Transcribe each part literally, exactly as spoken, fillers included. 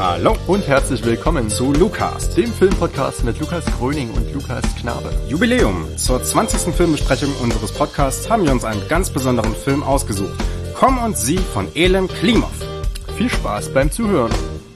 Hallo und herzlich willkommen zu Lukas, dem Filmpodcast mit Lukas Gröning und Lukas Knabe. Jubiläum! Zur zwanzigsten Filmbesprechung unseres Podcasts haben wir uns einen ganz besonderen Film ausgesucht. Komm und sieh von Elem Klimov. Viel Spaß beim Zuhören.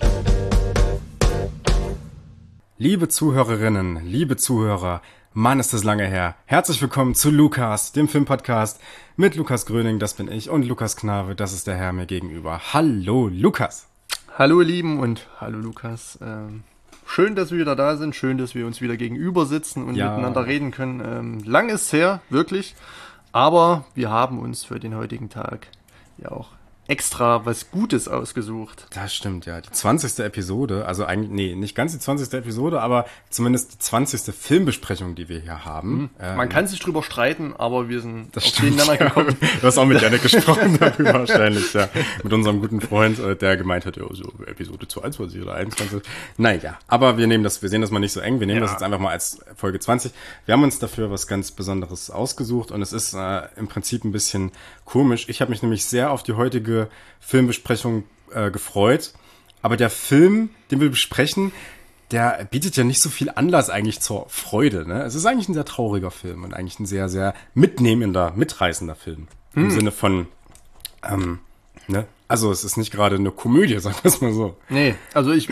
Liebe Zuhörerinnen, liebe Zuhörer, Mann, ist das lange her. Herzlich willkommen zu Lukas, dem Filmpodcast mit Lukas Gröning, das bin ich, und Lukas Knabe, das ist der Herr mir gegenüber. Hallo Lukas. Hallo ihr Lieben und hallo Lukas. Ähm, schön, dass wir wieder da sind, schön, dass wir uns wieder gegenüber sitzen und ja. miteinander reden können. Ähm, lang ist her, wirklich, aber wir haben uns für den heutigen Tag ja auch extra was Gutes ausgesucht. Das stimmt, ja. Die zwanzigste Episode, also eigentlich, nee, nicht ganz die zwanzigste Episode, aber zumindest die zwanzigste Filmbesprechung, die wir hier haben. Mhm. Ähm, Man kann sich drüber streiten, aber wir sind das auf stimmt, den Nenner gekommen. Du hast auch mit Janek gesprochen darüber wahrscheinlich, ja. Mit unserem guten Freund, der gemeint hat, ja, so Episode zweiundzwanzig oder einundzwanzig. Naja, aber wir nehmen das, wir sehen das mal nicht so eng, wir nehmen ja. das jetzt einfach mal als Folge zwanzig. Wir haben uns dafür was ganz Besonderes ausgesucht und es ist äh, im Prinzip ein bisschen komisch. Ich habe mich nämlich sehr auf die heutige Filmbesprechung äh, gefreut, aber der Film, den wir besprechen, der bietet ja nicht so viel Anlass eigentlich zur Freude, ne? Es ist eigentlich ein sehr trauriger Film und eigentlich ein sehr, sehr mitnehmender, mitreißender Film. Im hm. Sinne von, ähm, ne? Also es ist nicht gerade eine Komödie, sagen wir es mal so. Nee, also ich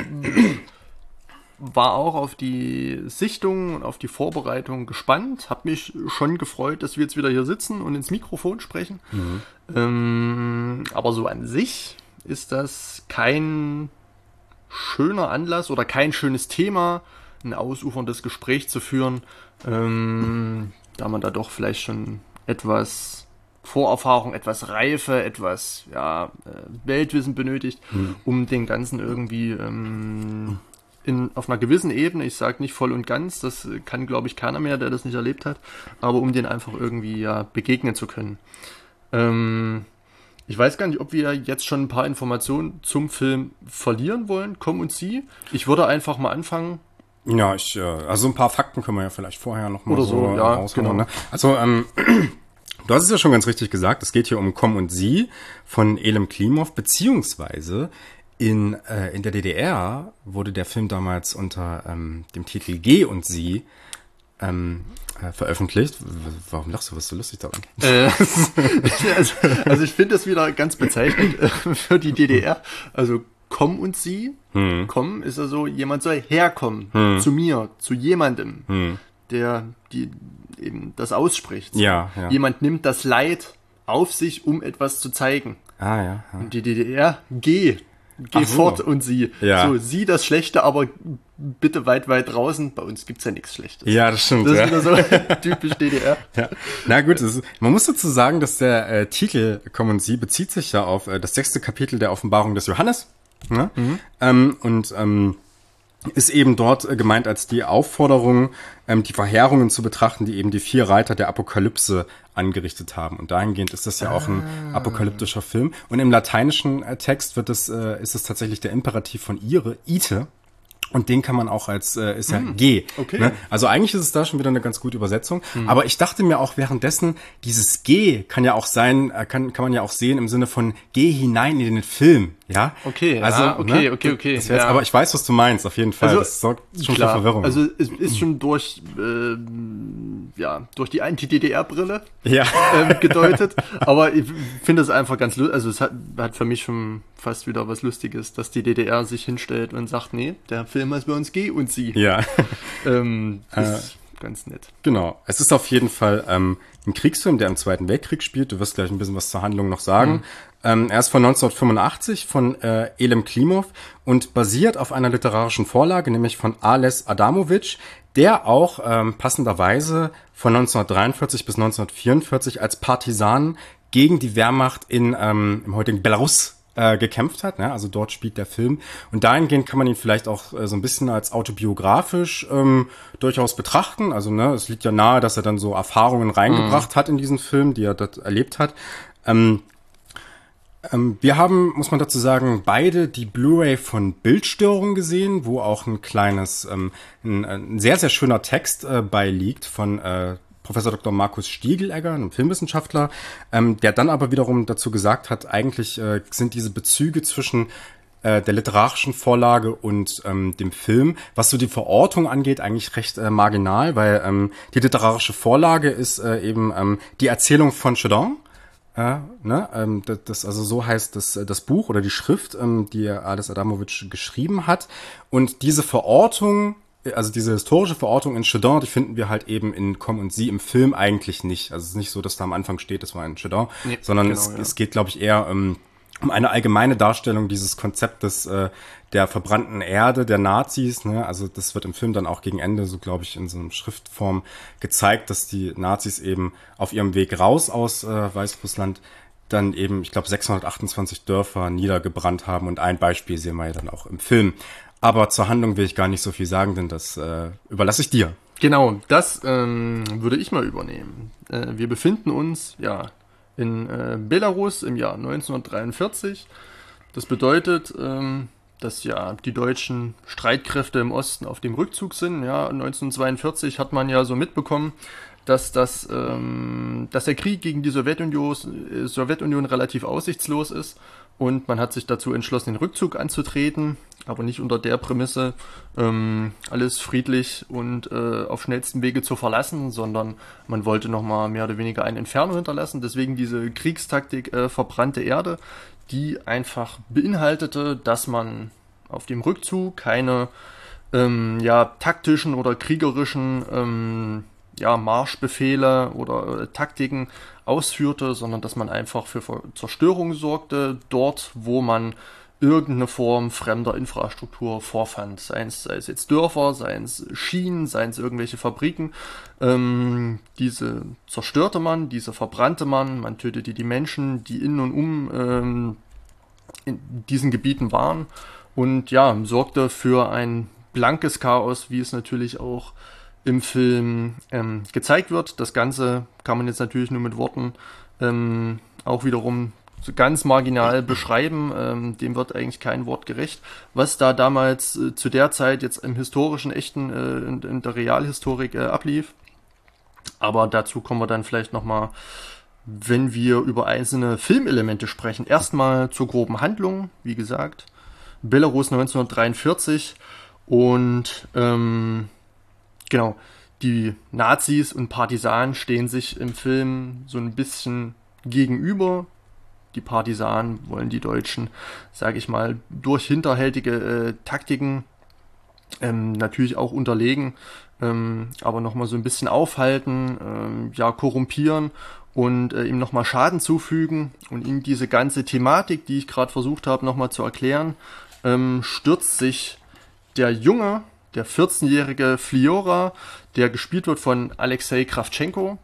war auch auf die Sichtung und auf die Vorbereitung gespannt, habe mich schon gefreut, dass wir jetzt wieder hier sitzen und ins Mikrofon sprechen. Mhm. Ähm, aber so an sich ist das kein schöner Anlass oder kein schönes Thema, ein ausuferndes Gespräch zu führen, ähm, da man da doch vielleicht schon etwas Vorerfahrung, etwas Reife, etwas ja, Weltwissen benötigt, mhm. um den Ganzen irgendwie ähm, In, auf einer gewissen Ebene, ich sage nicht voll und ganz, das kann, glaube ich, keiner mehr, der das nicht erlebt hat, aber um den einfach irgendwie ja begegnen zu können. Ähm, ich weiß gar nicht, ob wir jetzt schon ein paar Informationen zum Film verlieren wollen, Komm und sieh. Ich würde einfach mal anfangen. Ja, ich, also ein paar Fakten können wir ja vielleicht vorher noch mal Oder so, so ja, raushauen. genau. Ne? Also, ähm, du hast es ja schon ganz richtig gesagt, es geht hier um Komm und sieh von Elem Klimov, beziehungsweise In, äh, in der D D R wurde der Film damals unter ähm, dem Titel Geh und sieh ähm, äh, veröffentlicht. Warum lachst du? Was ist so lustig daran? Äh, also, also ich finde das wieder ganz bezeichnend äh, für die D D R. Also Komm und sieh. Hm. Komm ist also, jemand soll herkommen. Hm. Zu mir, zu jemandem, hm. der die eben das ausspricht. Ja, ja. Jemand nimmt das Leid auf sich, um etwas zu zeigen. Ah, ja. ja. Und die D D R, geh. Geh Ach so. fort und sieh. Ja. So, sieh das Schlechte, aber bitte weit, weit draußen. Bei uns gibt's ja nichts Schlechtes. Ja, das stimmt. Das ist ja. wieder so typisch D D R. Ja. Na gut, das ist, man muss dazu sagen, dass der äh, Titel Komm und sieh bezieht sich ja auf äh, das sechste Kapitel der Offenbarung des Johannes. Ne? Mhm. Ähm, und ähm, ist eben dort äh, gemeint als die Aufforderung, ähm, die Verheerungen zu betrachten, die eben die vier Reiter der Apokalypse angerichtet haben. Und dahingehend ist das ja auch ein ah. apokalyptischer Film. Und im lateinischen äh, Text wird es, äh, ist es tatsächlich der Imperativ von ire, ite. Und den kann man auch als, äh, ist ja mm, geh. Okay. Ne? Also eigentlich ist es da schon wieder eine ganz gute Übersetzung. Mm. Aber ich dachte mir auch währenddessen, dieses geh kann ja auch sein, äh, kann, kann man ja auch sehen im Sinne von geh hinein in den Film. Ja? Okay, also, ah, okay, ne? okay, okay. Das jetzt, ja. Aber ich weiß, was du meinst, auf jeden Fall. Also, das sorgt schon klar, für Verwirrung. Also es ist schon durch, äh, ja, durch die Anti-D D R-Brille ja. ähm, gedeutet. Aber ich finde es einfach ganz lustig. Also es hat, hat für mich schon fast wieder was Lustiges, dass die D D R sich hinstellt und sagt, nee, der Film ist bei uns geh und sieh. Ja. ähm, das äh, ist ganz nett. Genau. Es ist auf jeden Fall ähm, ein Kriegsfilm, der im Zweiten Weltkrieg spielt. Du wirst gleich ein bisschen was zur Handlung noch sagen. Mhm. Ähm, er ist von neunzehnhundertfünfundachtzig von äh, Elem Klimov und basiert auf einer literarischen Vorlage, nämlich von Ales Adamovich, der auch ähm, passenderweise von neunzehnhundertdreiundvierzig bis neunzehnhundertvierundvierzig als Partisan gegen die Wehrmacht in ähm, im heutigen Belarus äh, gekämpft hat. Ne? Also dort spielt der Film. Und dahingehend kann man ihn vielleicht auch äh, so ein bisschen als autobiografisch ähm, durchaus betrachten. Also ne, es liegt ja nahe, dass er dann so Erfahrungen reingebracht mhm. hat in diesen Film, die er dort erlebt hat. Ähm, ähm, wir haben, muss man dazu sagen, beide die Blu-ray von Bildstörung gesehen, wo auch ein kleines, ähm, ein, ein sehr, sehr schöner Text äh, beiliegt von äh, Professor Doktor Markus Stiegelegger, einem Filmwissenschaftler, ähm, der dann aber wiederum dazu gesagt hat, eigentlich äh, sind diese Bezüge zwischen äh, der literarischen Vorlage und ähm, dem Film, was so die Verortung angeht, eigentlich recht äh, marginal, weil ähm, die literarische Vorlage ist äh, eben ähm, die Erzählung von Chédon. Ja, ne, ähm, das, das also so heißt das das Buch oder die Schrift, ähm, die Ales Adamović geschrieben hat. Und diese Verortung, also diese historische Verortung in Chédon, die finden wir halt eben in Komm und Sie im Film eigentlich nicht. Also es ist nicht so, dass da am Anfang steht, das war ein Chédon, nee, sondern genau, es, ja. es geht, glaube ich, eher ähm, um eine allgemeine Darstellung dieses Konzeptes äh, der verbrannten Erde der Nazis. Ne? Also das wird im Film dann auch gegen Ende, so glaube ich, in so einer Schriftform gezeigt, dass die Nazis eben auf ihrem Weg raus aus äh, Weißrussland dann eben, ich glaube, sechshundertachtundzwanzig Dörfer niedergebrannt haben. Und ein Beispiel sehen wir ja dann auch im Film. Aber zur Handlung will ich gar nicht so viel sagen, denn das äh, überlasse ich dir. Genau, das ähm, würde ich mal übernehmen. Äh, wir befinden uns, ja, in äh, Belarus im Jahr neunzehnhundertdreiundvierzig. Das bedeutet, ähm, dass ja die deutschen Streitkräfte im Osten auf dem Rückzug sind. Ja, neunzehnhundertzweiundvierzig hat man ja so mitbekommen, dass das, ähm, dass der Krieg gegen die Sowjetunion, äh, Sowjetunion relativ aussichtslos ist und man hat sich dazu entschlossen, den Rückzug anzutreten, aber nicht unter der Prämisse, ähm, alles friedlich und äh, auf schnellstem Wege zu verlassen, sondern man wollte nochmal mehr oder weniger eine Entfernung hinterlassen. Deswegen diese Kriegstaktik äh, verbrannte Erde, die einfach beinhaltete, dass man auf dem Rückzug keine ähm, ja, taktischen oder kriegerischen ähm, ja, Marschbefehle oder äh, Taktiken ausführte, sondern dass man einfach für Zerstörung sorgte, dort, wo man irgendeine Form fremder Infrastruktur vorfand. Sei es, sei es jetzt Dörfer, sei es Schienen, sei es irgendwelche Fabriken. Ähm, diese zerstörte man, diese verbrannte man, man tötete die Menschen, die in und um ähm, in diesen Gebieten waren und ja, sorgte für ein blankes Chaos, wie es natürlich auch im Film ähm, gezeigt wird. Das Ganze kann man jetzt natürlich nur mit Worten ähm, auch wiederum so ganz marginal beschreiben. Ähm, dem wird eigentlich kein Wort gerecht. Was da damals äh, zu der Zeit jetzt im historischen, echten, äh, in, in der Realhistorik äh, ablief. Aber dazu kommen wir dann vielleicht nochmal, wenn wir über einzelne Filmelemente sprechen. Erstmal zur groben Handlung, wie gesagt. Belarus neunzehnhundertdreiundvierzig und ähm, genau, die Nazis und Partisanen stehen sich im Film so ein bisschen gegenüber. Die Partisanen wollen die Deutschen, sage ich mal, durch hinterhältige äh, Taktiken ähm, natürlich auch unterlegen, ähm, aber nochmal so ein bisschen aufhalten, ähm, ja, korrumpieren und äh, ihm nochmal Schaden zufügen. Und in diese ganze Thematik, die ich gerade versucht habe nochmal zu erklären, ähm, stürzt sich der Junge, der vierzehnjährige Fliora, der gespielt wird von Alexei Kravtschenko.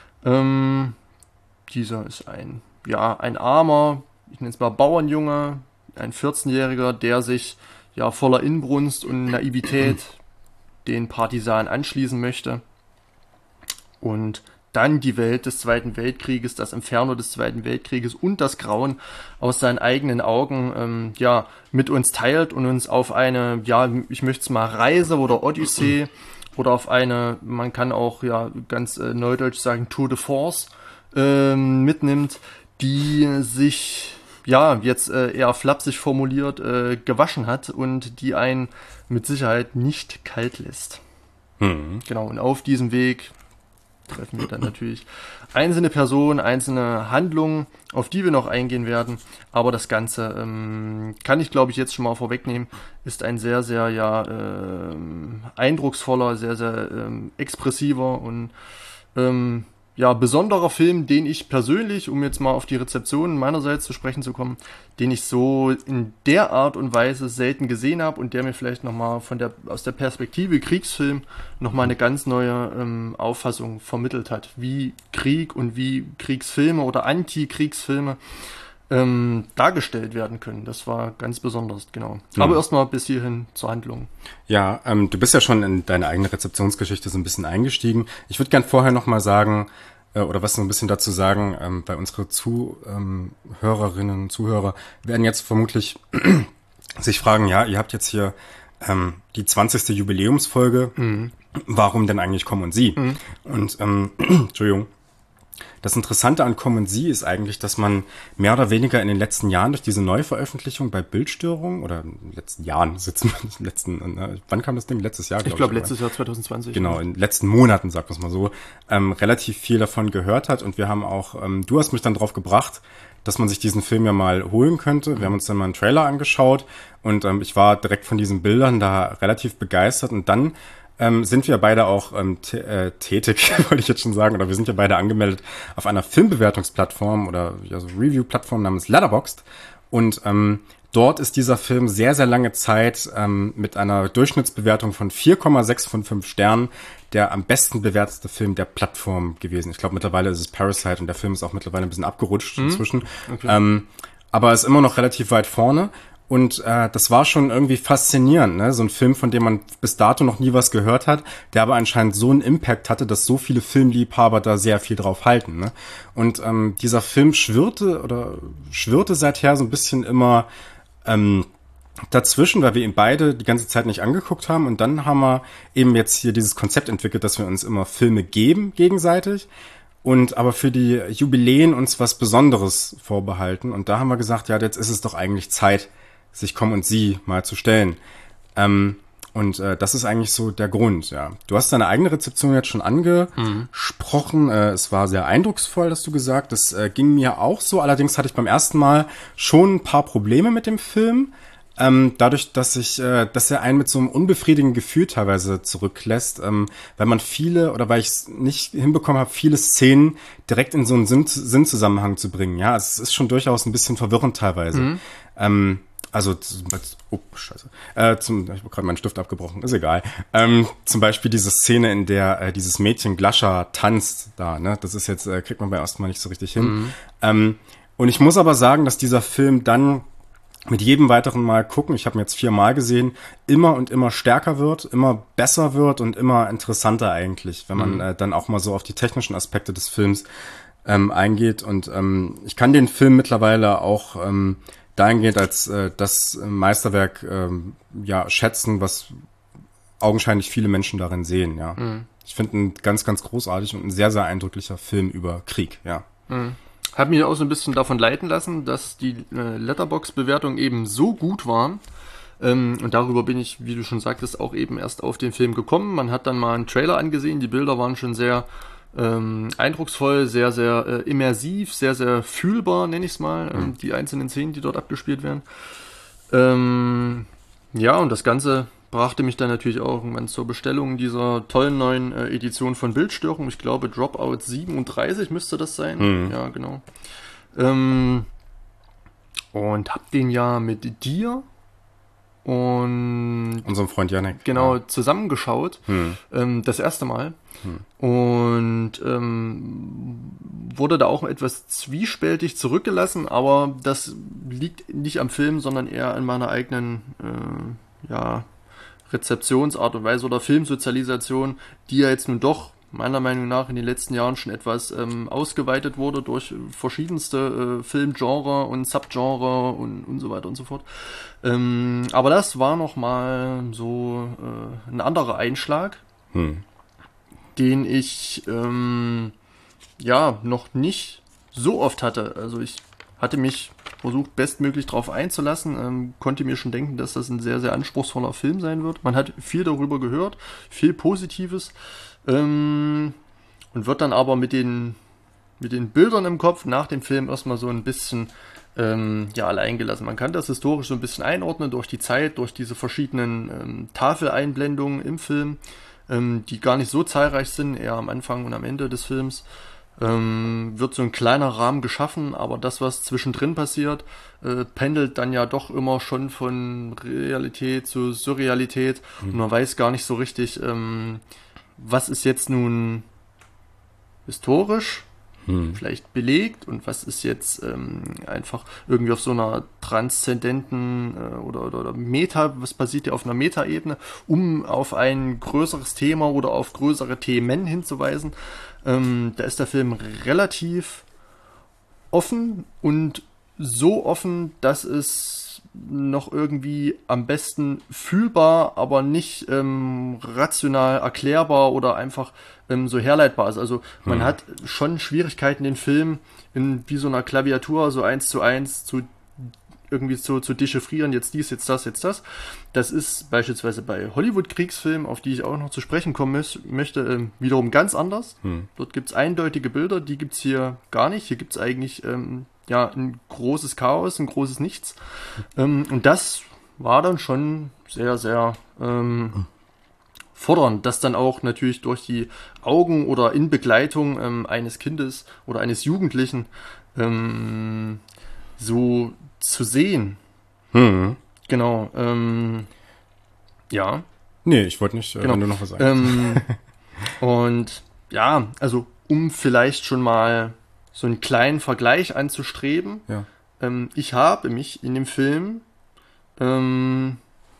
Ähm, dieser ist ein, ja, ein armer, ich nenne es mal Bauernjunge, ein vierzehnjähriger, der sich ja voller Inbrunst und Naivität den Partisanen anschließen möchte. Und dann die Welt des Zweiten Weltkrieges, das Inferno des Zweiten Weltkrieges und das Grauen aus seinen eigenen Augen ähm, ja mit uns teilt und uns auf eine, ja, ich möchte es mal Reise oder Odyssee oder auf eine, man kann auch ja ganz äh, neudeutsch sagen, Tour de Force ähm, mitnimmt, die sich ja jetzt äh, eher flapsig formuliert äh, gewaschen hat und die einen mit Sicherheit nicht kalt lässt. Mhm. Genau, und auf diesem Weg treffen wir dann natürlich einzelne Personen, einzelne Handlungen, auf die wir noch eingehen werden. Aber das Ganze ähm, kann ich, glaube ich, jetzt schon mal vorwegnehmen, ist ein sehr, sehr ja ähm, eindrucksvoller, sehr, sehr ähm, expressiver und ähm, ja, besonderer Film, den ich persönlich, um jetzt mal auf die Rezeption meinerseits zu sprechen zu kommen, den ich so in der Art und Weise selten gesehen habe und der mir vielleicht nochmal von der, aus der Perspektive Kriegsfilm nochmal eine ganz neue ähm, Auffassung vermittelt hat, wie Krieg und wie Kriegsfilme oder Anti-Kriegsfilme ähm, dargestellt werden können. Das war ganz besonders, genau. Mhm. Aber erstmal bis hierhin zur Handlung. Ja, ähm, du bist ja schon in deine eigene Rezeptionsgeschichte so ein bisschen eingestiegen. Ich würde gern vorher nochmal sagen, äh, oder was so ein bisschen dazu sagen, ähm, weil unsere Zuhörerinnen und Zuhörer werden jetzt vermutlich sich fragen, ja, ihr habt jetzt hier ähm, die zwanzigste Jubiläumsfolge, mhm. warum denn eigentlich Komm und Sie? Mhm. Und, ähm, Entschuldigung. Das Interessante an Komm und Sie ist eigentlich, dass man mehr oder weniger in den letzten Jahren durch diese Neuveröffentlichung bei Bildstörung oder in den letzten Jahren sitzen, letzten, äh, wann kam das Ding? Letztes Jahr, glaube ich. Glaube, letztes Jahr zwanzig zwanzig. Genau, in den letzten Monaten, sagt man es mal so, ähm, relativ viel davon gehört hat. Und wir haben auch, ähm, du hast mich dann drauf gebracht, dass man sich diesen Film ja mal holen könnte. Wir haben uns dann mal einen Trailer angeschaut und ähm, ich war direkt von diesen Bildern da relativ begeistert. Und dann ähm, sind wir beide auch ähm, t- äh, tätig, wollte ich jetzt schon sagen, oder wir sind ja beide angemeldet auf einer Filmbewertungsplattform oder ja, so Review-Plattform namens Letterboxd. Und ähm, dort ist dieser Film sehr, sehr lange Zeit ähm, mit einer Durchschnittsbewertung von vier Komma sechs von fünf Sternen der am besten bewertete Film der Plattform gewesen. Ich glaube, mittlerweile ist es Parasite und der Film ist auch mittlerweile ein bisschen abgerutscht mhm. inzwischen. Okay. Ähm, aber ist immer noch relativ weit vorne. Und äh, das war schon irgendwie faszinierend, ne? So ein Film, von dem man bis dato noch nie was gehört hat, der aber anscheinend so einen Impact hatte, dass so viele Filmliebhaber da sehr viel drauf halten, ne? Und ähm, dieser Film schwirrte oder schwirrte seither so ein bisschen immer ähm, dazwischen, weil wir ihn beide die ganze Zeit nicht angeguckt haben. Und dann haben wir eben jetzt hier dieses Konzept entwickelt, dass wir uns immer Filme geben gegenseitig und aber für die Jubiläen uns was Besonderes vorbehalten. Und da haben wir gesagt, ja, jetzt ist es doch eigentlich Zeit, sich Komm und Sie mal zu stellen. Ähm, und äh, das ist eigentlich so der Grund, ja. Du hast deine eigene Rezeption jetzt schon angesprochen. Mhm. Äh, es war sehr eindrucksvoll, hast du gesagt. Das äh, ging mir auch so. Allerdings hatte ich beim ersten Mal schon ein paar Probleme mit dem Film. Ähm, dadurch, dass ich, äh, dass er einen mit so einem unbefriedigenden Gefühl teilweise zurücklässt, ähm, weil man viele, oder weil ich es nicht hinbekommen habe, viele Szenen direkt in so einen Sinn, Sinnzusammenhang zu bringen. Ja, es ist schon durchaus ein bisschen verwirrend teilweise. Mhm. Ähm, Also, oh, scheiße. Äh, zum, ich habe gerade meinen Stift abgebrochen, ist egal. Ähm, zum Beispiel diese Szene, in der äh, dieses Mädchen Glascha tanzt da, ne? Das ist jetzt, äh, kriegt man bei erstmal nicht so richtig hin. Mhm. Ähm, und ich muss aber sagen, dass dieser Film dann mit jedem weiteren Mal gucken, ich habe ihn jetzt viermal gesehen, immer und immer stärker wird, immer besser wird und immer interessanter eigentlich, wenn man mhm. äh, dann auch mal so auf die technischen Aspekte des Films ähm, eingeht. Und ähm, ich kann den Film mittlerweile auch ähm, dahingehend als äh, das Meisterwerk ähm, ja schätzen, was augenscheinlich viele Menschen darin sehen, ja. Mhm. Ich finde ihn ganz, ganz großartig und ein sehr, sehr eindrücklicher Film über Krieg, ja. Mhm. Hab mich auch so ein bisschen davon leiten lassen, dass die äh, Letterboxd-Bewertungen eben so gut waren. Ähm, und darüber bin ich, wie du schon sagtest, auch eben erst auf den Film gekommen. Man hat dann mal einen Trailer angesehen, die Bilder waren schon sehr Ähm, eindrucksvoll, sehr, sehr äh, immersiv, sehr, sehr fühlbar, nenne ich es mal, ähm, mhm. die einzelnen Szenen, die dort abgespielt werden. Ähm, ja, und das Ganze brachte mich dann natürlich auch irgendwann zur Bestellung dieser tollen neuen äh, Edition von Bildstörung. Ich glaube, Dropout siebenunddreißig müsste das sein. Mhm. Ja, genau. Ähm, und hab den ja mit dir und unserem Freund Janek genau ja. zusammengeschaut, hm. ähm, das erste Mal hm. und ähm, wurde da auch etwas zwiespältig zurückgelassen, aber das liegt nicht am Film, sondern eher an meiner eigenen äh, ja, Rezeptionsart und Weise oder Filmsozialisation, die ja jetzt nun doch meiner Meinung nach in den letzten Jahren schon etwas ähm, ausgeweitet wurde durch verschiedenste äh, Filmgenre und Subgenre und, und so weiter und so fort. Ähm, aber das war nochmal so äh, ein anderer Einschlag, hm. den ich ähm, ja noch nicht so oft hatte. Also ich hatte mich versucht, bestmöglich darauf einzulassen, ähm, konnte mir schon denken, dass das ein sehr, sehr anspruchsvoller Film sein wird. Man hat viel darüber gehört, viel Positives. Ähm, und wird dann aber mit den mit den Bildern im Kopf nach dem Film erstmal so ein bisschen ähm, ja allein gelassen. Man kann das historisch so ein bisschen einordnen durch die Zeit, durch diese verschiedenen ähm, Tafeleinblendungen im Film, ähm, die gar nicht so zahlreich sind, eher am Anfang und am Ende des Films. Ähm, wird so ein kleiner Rahmen geschaffen, aber das, was zwischendrin passiert, äh, pendelt dann ja doch immer schon von Realität zu Surrealität mhm. und man weiß gar nicht so richtig, ähm, was ist jetzt nun historisch hm. vielleicht belegt und was ist jetzt ähm, einfach irgendwie auf so einer transzendenten äh, oder, oder, oder Meta, was passiert ja auf einer Meta-Ebene, um auf ein größeres Thema oder auf größere Themen hinzuweisen. Ähm, da ist der Film relativ offen und so offen, dass es noch irgendwie am besten fühlbar, aber nicht ähm, rational erklärbar oder einfach ähm, so herleitbar ist. Also man hm. hat schon Schwierigkeiten, den Film in wie so einer Klaviatur so eins zu eins zu irgendwie so zu dechiffrieren, jetzt dies, jetzt das, jetzt das. Das ist beispielsweise bei Hollywood-Kriegsfilmen, auf die ich auch noch zu sprechen kommen mö- möchte, ähm, wiederum ganz anders. Hm. Dort gibt es eindeutige Bilder, die gibt es hier gar nicht. Hier gibt es eigentlich ähm, ja ein großes Chaos, ein großes Nichts. Ähm, und das war dann schon sehr, sehr ähm, hm. fordernd, das dann auch natürlich durch die Augen oder in Begleitung ähm, eines Kindes oder eines Jugendlichen ähm, so zu sehen. Hm. Genau. Ähm, ja. Nee, ich wollte nicht, äh, genau. wenn du noch was sagst. Ähm, und ja, also um vielleicht schon mal so einen kleinen Vergleich anzustreben. Ja. Ähm, ich habe mich in dem Film ähm,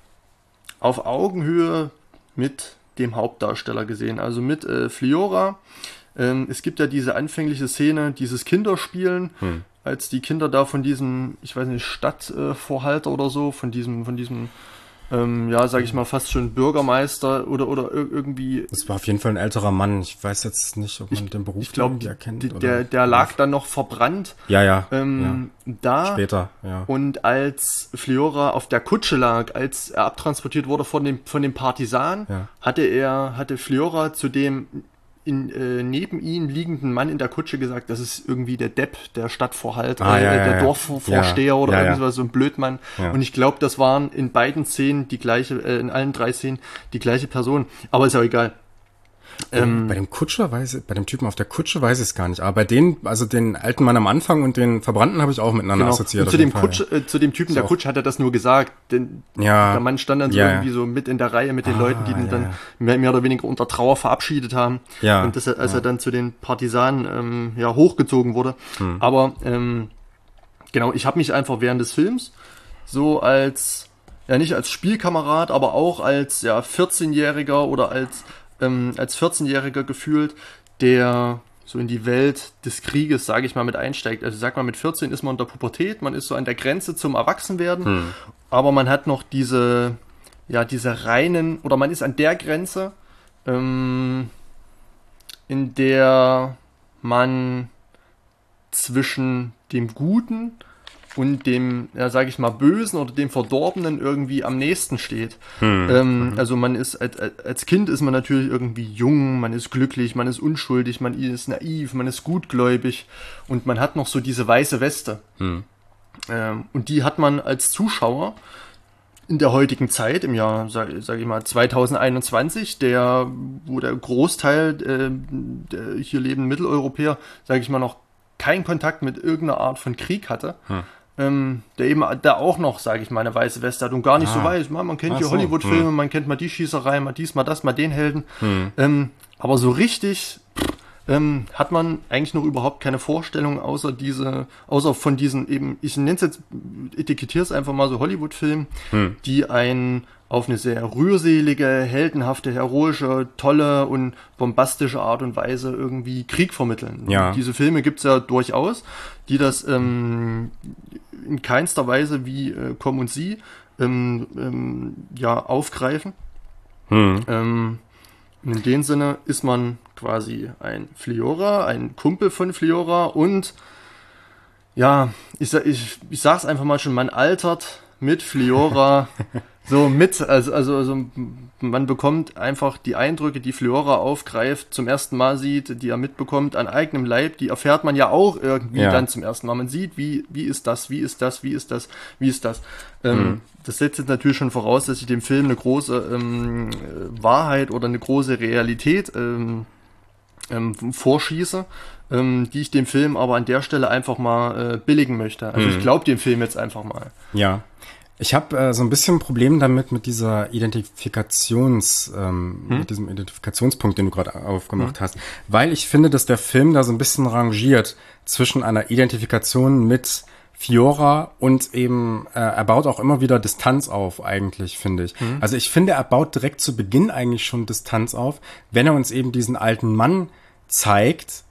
auf Augenhöhe mit dem Hauptdarsteller gesehen, also mit äh, Fliora. Ähm, es gibt ja diese anfängliche Szene, dieses Kinderspielen, hm. als die Kinder da von diesem, ich weiß nicht, Stadtvorhalter äh, oder so, von diesem, von diesem, ähm, ja, sag ich mal, fast schon Bürgermeister oder oder ir- irgendwie. Das war auf jeden Fall ein älterer Mann. Ich weiß jetzt nicht, ob man ich, den Beruf ich glaub, irgendwie erkennt. Die, oder? der, der lag dann noch verbrannt. Ja, ja. Ähm, ja. Da. Später, ja. Und als Fliora auf der Kutsche lag, als er abtransportiert wurde von dem, von dem Partisan, ja. hatte er, hatte Fliora zu dem in, äh, neben ihm liegenden Mann in der Kutsche gesagt, das ist irgendwie der Depp, der Stadtvorhalter, ah, ja, äh, der ja, Dorfvorsteher ja, oder ja, irgendwas, ja. so ein Blödmann. Ja. Und ich glaube, das waren in beiden Szenen die gleiche, äh, in allen drei Szenen die gleiche Person. Aber ist ja egal. Ähm, bei dem Kutscher weiß ich, bei dem Typen auf der Kutsche weiß ich es gar nicht. Aber bei denen, also den alten Mann am Anfang und den Verbrannten habe ich auch miteinander genau. assoziiert. Und zu dem, Fall, Kutsche, ja. äh, zu dem Typen so der Kutsche hat er das nur gesagt. Denn ja. der Mann stand dann so ja, irgendwie so mit in der Reihe mit den ah, Leuten, die den ja, dann ja. mehr, mehr oder weniger unter Trauer verabschiedet haben. Ja. Und das, als ja. er dann zu den Partisanen ähm, ja, hochgezogen wurde. Hm. Aber ähm, genau, ich habe mich einfach während des Films so als, ja nicht als Spielkamerad, aber auch als ja vierzehnjähriger oder als ähm, als vierzehnjähriger gefühlt, der so in die Welt des Krieges, sage ich mal, mit einsteigt. Also sag mal, mit vierzehn ist man in der Pubertät, man ist so an der Grenze zum Erwachsenwerden, hm. aber man hat noch diese, ja, diese reinen, oder man ist an der Grenze, ähm, in der man zwischen dem Guten und dem, ja, sage ich mal, Bösen oder dem Verdorbenen irgendwie am nächsten steht. Hm. Ähm, mhm. Also man ist, als, als Kind ist man natürlich irgendwie jung, man ist glücklich, man ist unschuldig, man ist naiv, man ist gutgläubig und man hat noch so diese weiße Weste. Hm. Ähm, und die hat man als Zuschauer in der heutigen Zeit, im Jahr, sage sag ich mal, zweitausendeinundzwanzig, der, wo der Großteil äh, der hier lebenden Mitteleuropäer, sage ich mal, noch keinen Kontakt mit irgendeiner Art von Krieg hatte, hm. ähm, der eben da auch noch, sage ich mal, eine weiße Weste hat und gar nicht ah. so weiß. Man, man kennt Ach hier so. Hollywood-Filme, hm. man kennt mal die Schießerei, mal dies, mal das, mal den Helden. Hm. Ähm, aber so richtig pff, ähm, hat man eigentlich noch überhaupt keine Vorstellung, außer diese, außer von diesen eben, ich nenne es jetzt, etikettiere es einfach mal so Hollywood-Filmen, hm. die einen auf eine sehr rührselige, heldenhafte, heroische, tolle und bombastische Art und Weise irgendwie Krieg vermitteln. Ja. Diese Filme gibt's ja durchaus, die das ähm, in keinster Weise wie äh, Komm und Sie ähm, ähm, ja, aufgreifen. Hm. Ähm, in dem Sinne ist man quasi ein Fliora, ein Kumpel von Fliora und ja, ich, ich, ich sag's einfach mal schon, man altert mit Fliora so mit, also, also, also man bekommt einfach die Eindrücke, die Fliora aufgreift, zum ersten Mal sieht, die er mitbekommt an eigenem Leib, die erfährt man ja auch irgendwie ja. dann zum ersten Mal. Man sieht, wie, wie ist das, wie ist das, wie ist das, wie ist das. Ähm, mhm. Das setzt jetzt natürlich schon voraus, dass ich dem Film eine große ähm, Wahrheit oder eine große Realität ähm, ähm, vorschieße, ähm, die ich dem Film aber an der Stelle einfach mal äh, billigen möchte. Also mhm. ich glaube dem Film jetzt einfach mal. Ja. Ich habe äh, so ein bisschen ein Problem damit mit dieser Identifikations, ähm, hm? mit diesem Identifikationspunkt, den du gerade aufgemacht hm. hast, weil ich finde, dass der Film da so ein bisschen rangiert zwischen einer Identifikation mit Fiora und eben, äh, er baut auch immer wieder Distanz auf, eigentlich, finde ich. Hm. Also ich finde, er baut direkt zu Beginn eigentlich schon Distanz auf, wenn er uns eben diesen alten Mann zeigt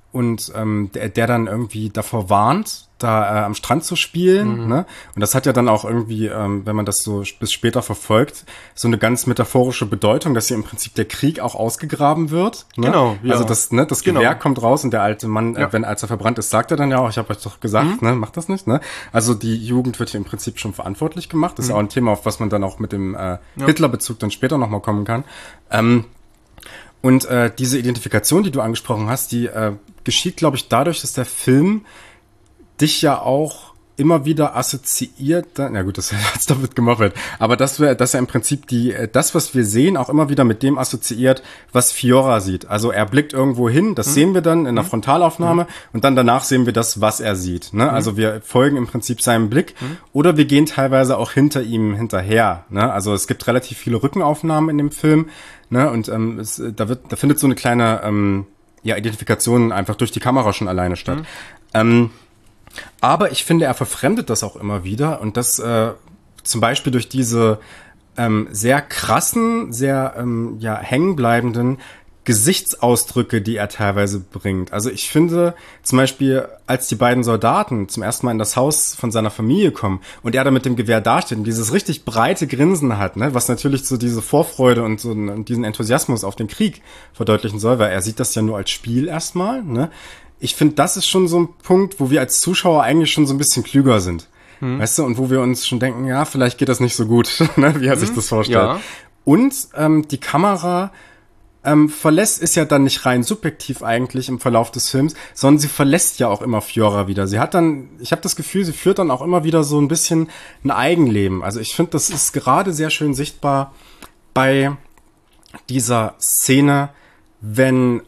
und ähm, der, der dann irgendwie davor warnt, da äh, am Strand zu spielen. Mhm. Ne? Und das hat ja dann auch irgendwie, ähm, wenn man das so bis später verfolgt, so eine ganz metaphorische Bedeutung, dass hier im Prinzip der Krieg auch ausgegraben wird. Ne? Genau, ja. Also das, ne, das genau. Gewehr kommt raus und der alte Mann, ja. äh, wenn als er verbrannt ist, sagt er dann ja auch, ich habe euch doch gesagt, mhm. ne, macht das nicht. Ne? Also die Jugend wird hier im Prinzip schon verantwortlich gemacht. Das mhm. ist ja auch ein Thema, auf was man dann auch mit dem äh, ja. Hitler-Bezug dann später nochmal kommen kann. Ähm, Und äh, diese Identifikation, die du angesprochen hast, die äh, geschieht, glaube ich, dadurch, dass der Film dich ja auch immer wieder assoziiert, na gut, das hat's damit gemoppelt, aber dass wir, dass er im Prinzip die, das, was wir sehen, auch immer wieder mit dem assoziiert, was Fiora sieht. Also er blickt irgendwo hin, das mhm. sehen wir dann in der Frontalaufnahme mhm. und dann danach sehen wir das, was er sieht. Ne? Mhm. Also wir folgen im Prinzip seinem Blick mhm. oder wir gehen teilweise auch hinter ihm hinterher. Ne? Also es gibt relativ viele Rückenaufnahmen in dem Film, ne? Und ähm, es, da wird, da findet so eine kleine ähm, ja, Identifikation einfach durch die Kamera schon alleine statt. Mhm. Ähm, Aber ich finde, er verfremdet das auch immer wieder und das äh, zum Beispiel durch diese ähm, sehr krassen, sehr ähm, ja hängenbleibenden Gesichtsausdrücke, die er teilweise bringt. Also ich finde zum Beispiel, als die beiden Soldaten zum ersten Mal in das Haus von seiner Familie kommen und er da mit dem Gewehr dasteht und dieses richtig breite Grinsen hat, ne, was natürlich so diese Vorfreude und so und diesen Enthusiasmus auf den Krieg verdeutlichen soll, weil er sieht das ja nur als Spiel erstmal, ne. Ich finde, das ist schon so ein Punkt, wo wir als Zuschauer eigentlich schon so ein bisschen klüger sind. Hm. Weißt du, und wo wir uns schon denken, ja, vielleicht geht das nicht so gut, ne, wie er hm. sich das vorstellt. Ja. Und ähm, die Kamera ähm, verlässt, ist ja dann nicht rein subjektiv eigentlich im Verlauf des Films, sondern sie verlässt ja auch immer Fiora wieder. Sie hat dann, ich habe das Gefühl, sie führt dann auch immer wieder so ein bisschen ein Eigenleben. Also ich finde, das ist gerade sehr schön sichtbar bei dieser Szene, wenn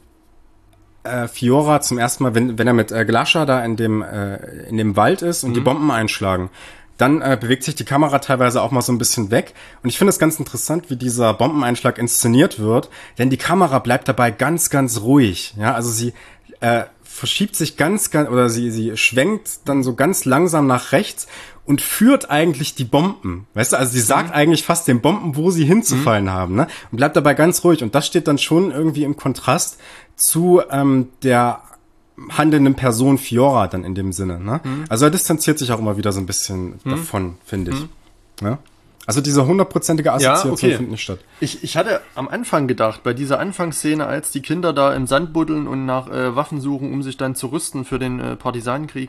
Äh, Fiora zum ersten Mal, wenn wenn er mit äh, Glasha da in dem äh, in dem Wald ist und mhm. die Bomben einschlagen, dann äh, bewegt sich die Kamera teilweise auch mal so ein bisschen weg. Und ich finde es ganz interessant, wie dieser Bombeneinschlag inszeniert wird, denn die Kamera bleibt dabei ganz, ganz ruhig. Ja, also sie äh, verschiebt sich ganz, ganz oder sie sie schwenkt dann so ganz langsam nach rechts und führt eigentlich die Bomben. Weißt du, also sie sagt mhm. eigentlich fast den Bomben, wo sie hinzufallen mhm. haben, ne? Und bleibt dabei ganz ruhig. Und das steht dann schon irgendwie im Kontrast zu ähm, der handelnden Person Fiora dann in dem Sinne, ne? Mhm. Also er distanziert sich auch immer wieder so ein bisschen mhm. davon, finde ich. Mhm. Ja? Also diese hundertprozentige Assoziation ja, okay. findet nicht statt. Ich, ich hatte am Anfang gedacht, bei dieser Anfangsszene, als die Kinder da im Sand buddeln und nach äh, Waffen suchen, um sich dann zu rüsten für den äh, Partisanenkrieg,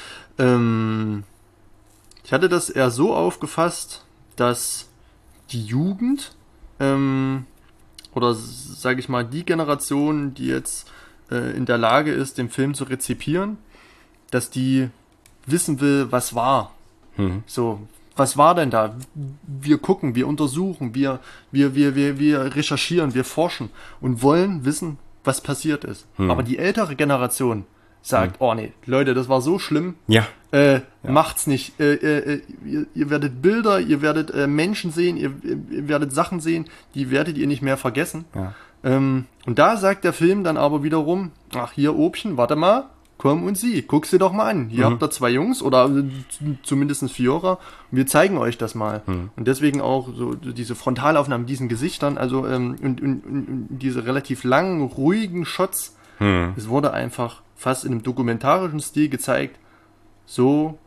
ähm, ich hatte das eher so aufgefasst, dass die Jugend ähm, oder sage ich mal die Generation, die jetzt äh, in der Lage ist, den Film zu rezipieren, dass die wissen will, was war. Mhm. So, was war denn da? Wir gucken, wir untersuchen, wir, wir, wir, wir, wir recherchieren, wir forschen und wollen wissen, was passiert ist. Mhm. Aber die ältere Generation sagt, mhm. oh nee, Leute, das war so schlimm. Ja. Äh, ja. Macht's nicht. Äh, äh, ihr, ihr werdet Bilder, ihr werdet äh, Menschen sehen, ihr, ihr werdet Sachen sehen, die werdet ihr nicht mehr vergessen. Ja. Ähm, und da sagt der Film dann aber wiederum, ach hier Obchen, warte mal, komm und sieh, guck sie doch mal an. Hier mhm. habt ihr zwei Jungs oder äh, zumindest Fiora und wir zeigen euch das mal. Mhm. Und deswegen auch so diese Frontalaufnahmen mit diesen Gesichtern, also ähm, und, und, und diese relativ langen, ruhigen Shots, mhm. es wurde einfach fast in einem dokumentarischen Stil gezeigt, so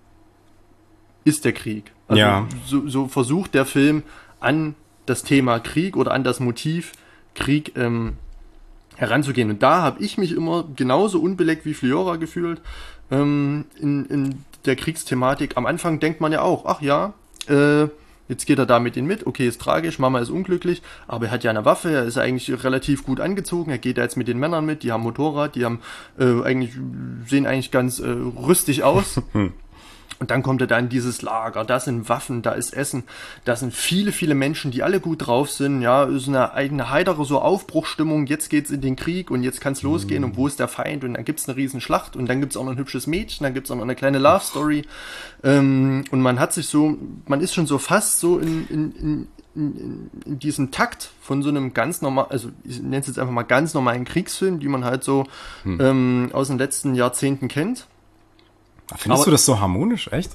ist der Krieg. Also ja. so, so versucht der Film an das Thema Krieg oder an das Motiv Krieg ähm, heranzugehen. Und da habe ich mich immer genauso unbeleckt wie Fiora gefühlt ähm, in, in der Kriegsthematik. Am Anfang denkt man ja auch, ach ja, äh, jetzt geht er da mit ihm mit, okay, ist tragisch, Mama ist unglücklich, aber er hat ja eine Waffe, er ist eigentlich relativ gut angezogen, er geht da jetzt mit den Männern mit, die haben Motorrad, die haben äh, eigentlich sehen eigentlich ganz äh, rüstig aus. Und dann kommt er da in dieses Lager, da sind Waffen, da ist Essen, da sind viele, viele Menschen, die alle gut drauf sind, ja, ist eine eigene heitere so Aufbruchsstimmung, jetzt geht's in den Krieg und jetzt kann's losgehen und wo ist der Feind und dann gibt's eine riesen Schlacht und dann gibt's auch noch ein hübsches Mädchen, dann gibt's auch noch eine kleine Love Story ähm, und man hat sich so, man ist schon so fast so in, in, in In, in diesem Takt von so einem ganz normalen, also ich nenne es jetzt einfach mal ganz normalen Kriegsfilm, die man halt so hm. ähm, aus den letzten Jahrzehnten kennt. Findest Aber, du das so harmonisch, echt?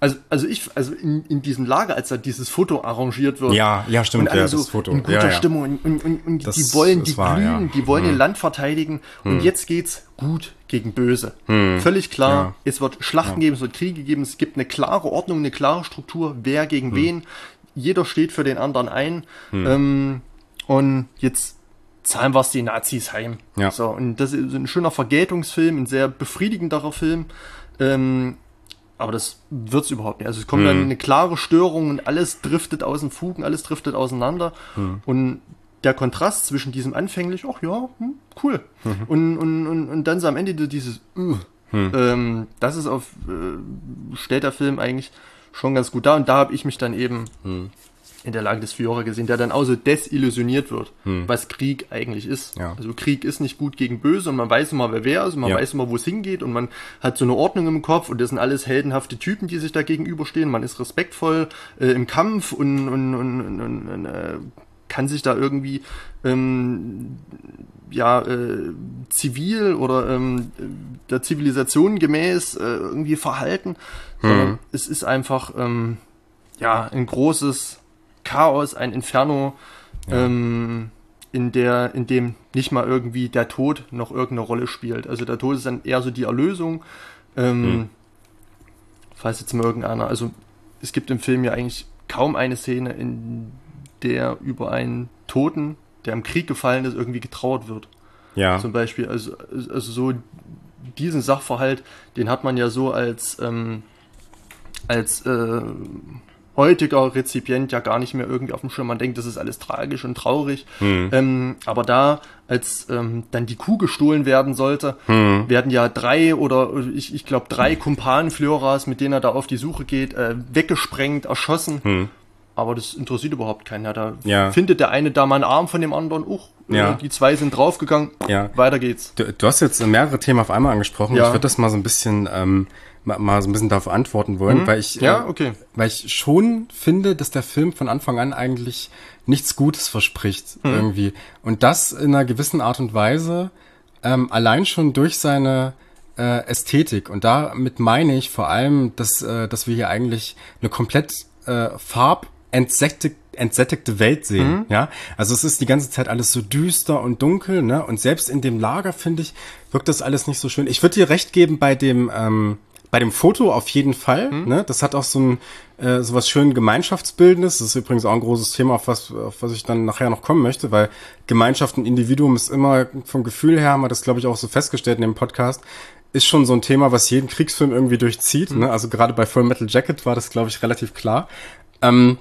Also, also ich, also in, in diesem Lager, als da dieses Foto arrangiert wird. Ja, ja, stimmt, und alle ja, so das Foto. in guter Ja, ja. Stimmung und, und, und, und Das- die wollen, die das war, glühen, ja. die wollen Hm. ihr Land verteidigen und jetzt geht's gut gegen böse. Völlig klar, Ja. es wird Schlachten geben, es wird Kriege geben, es gibt eine klare Ordnung, eine klare Struktur, wer gegen wen. Jeder steht für den anderen ein. Ähm, und jetzt zahlen wir es die Nazis heim. Ja. So, und das ist ein schöner Vergeltungsfilm, ein sehr befriedigenderer Film. Ähm, aber das wird's überhaupt nicht. Also es kommt dann eine klare Störung und alles driftet aus den Fugen, alles driftet auseinander. Und der Kontrast zwischen diesem anfänglich, ach ja, hm, cool. Und, und, und, und dann so am Ende dieses, uh, ähm, das ist auf, äh, stellt der Film eigentlich schon ganz gut dar. Und da habe ich mich dann eben in der Lage des Fiora gesehen, der dann auch so desillusioniert wird, was Krieg eigentlich ist. Ja. Also Krieg ist nicht gut gegen böse und man weiß immer, wer wer ist und man Ja. weiß immer, wo es hingeht und man hat so eine Ordnung im Kopf und das sind alles heldenhafte Typen, die sich da gegenüberstehen. Man ist respektvoll äh, im Kampf und, und, und, und, und, und äh, kann sich da irgendwie ähm, ja äh, zivil oder ähm, der Zivilisation gemäß äh, irgendwie verhalten. Sondern es ist einfach ähm, ja ein großes Chaos, ein Inferno, ähm, in der, in dem nicht mal irgendwie der Tod noch irgendeine Rolle spielt. Also der Tod ist dann eher so die Erlösung. Ähm, Mhm. Falls jetzt mal irgendeiner, also es gibt im Film ja eigentlich kaum eine Szene, in der über einen Toten, der im Krieg gefallen ist, irgendwie getrauert wird. Ja. Zum Beispiel, also, also so diesen Sachverhalt, den hat man ja so als, ähm, als äh, heutiger Rezipient ja gar nicht mehr irgendwie auf dem Schirm. Man denkt, das ist alles tragisch und traurig. Ähm, aber da, als ähm, dann die Kuh gestohlen werden sollte, werden ja drei oder ich, ich glaube drei Kumpanenflöras, mit denen er da auf die Suche geht, äh, weggesprengt, erschossen. Aber das interessiert überhaupt keinen. Ja, da Ja. findet der eine da mal einen Arm von dem anderen. Uch, Ja. äh, die zwei sind draufgegangen. Ja. Weiter geht's. Du, du hast jetzt mehrere Themen auf einmal angesprochen. Ja. Ich würde das mal so ein bisschen, ähm, mal, mal so ein bisschen darauf antworten wollen, weil ich, Ja, äh, okay. weil ich schon finde, dass der Film von Anfang an eigentlich nichts Gutes verspricht irgendwie. Und das in einer gewissen Art und Weise, ähm, allein schon durch seine äh, Ästhetik. Und damit meine ich vor allem, dass, äh, dass wir hier eigentlich eine komplett äh, farbentsättigte entsättigte Welt sehen, ja. Also es ist die ganze Zeit alles so düster und dunkel, ne? Und selbst in dem Lager, finde ich, wirkt das alles nicht so schön. Ich würde dir recht geben bei dem, ähm, bei dem Foto auf jeden Fall, ne? Das hat auch so ein, äh, so was schön Gemeinschaftsbildendes. Das ist übrigens auch ein großes Thema, auf was, auf was ich dann nachher noch kommen möchte, weil Gemeinschaft und Individuum ist immer vom Gefühl her, haben wir das, glaube ich, auch so festgestellt in dem Podcast, ist schon so ein Thema, was jeden Kriegsfilm irgendwie durchzieht, ne? Also gerade bei Full Metal Jacket war das, glaube ich, relativ klar. Ähm,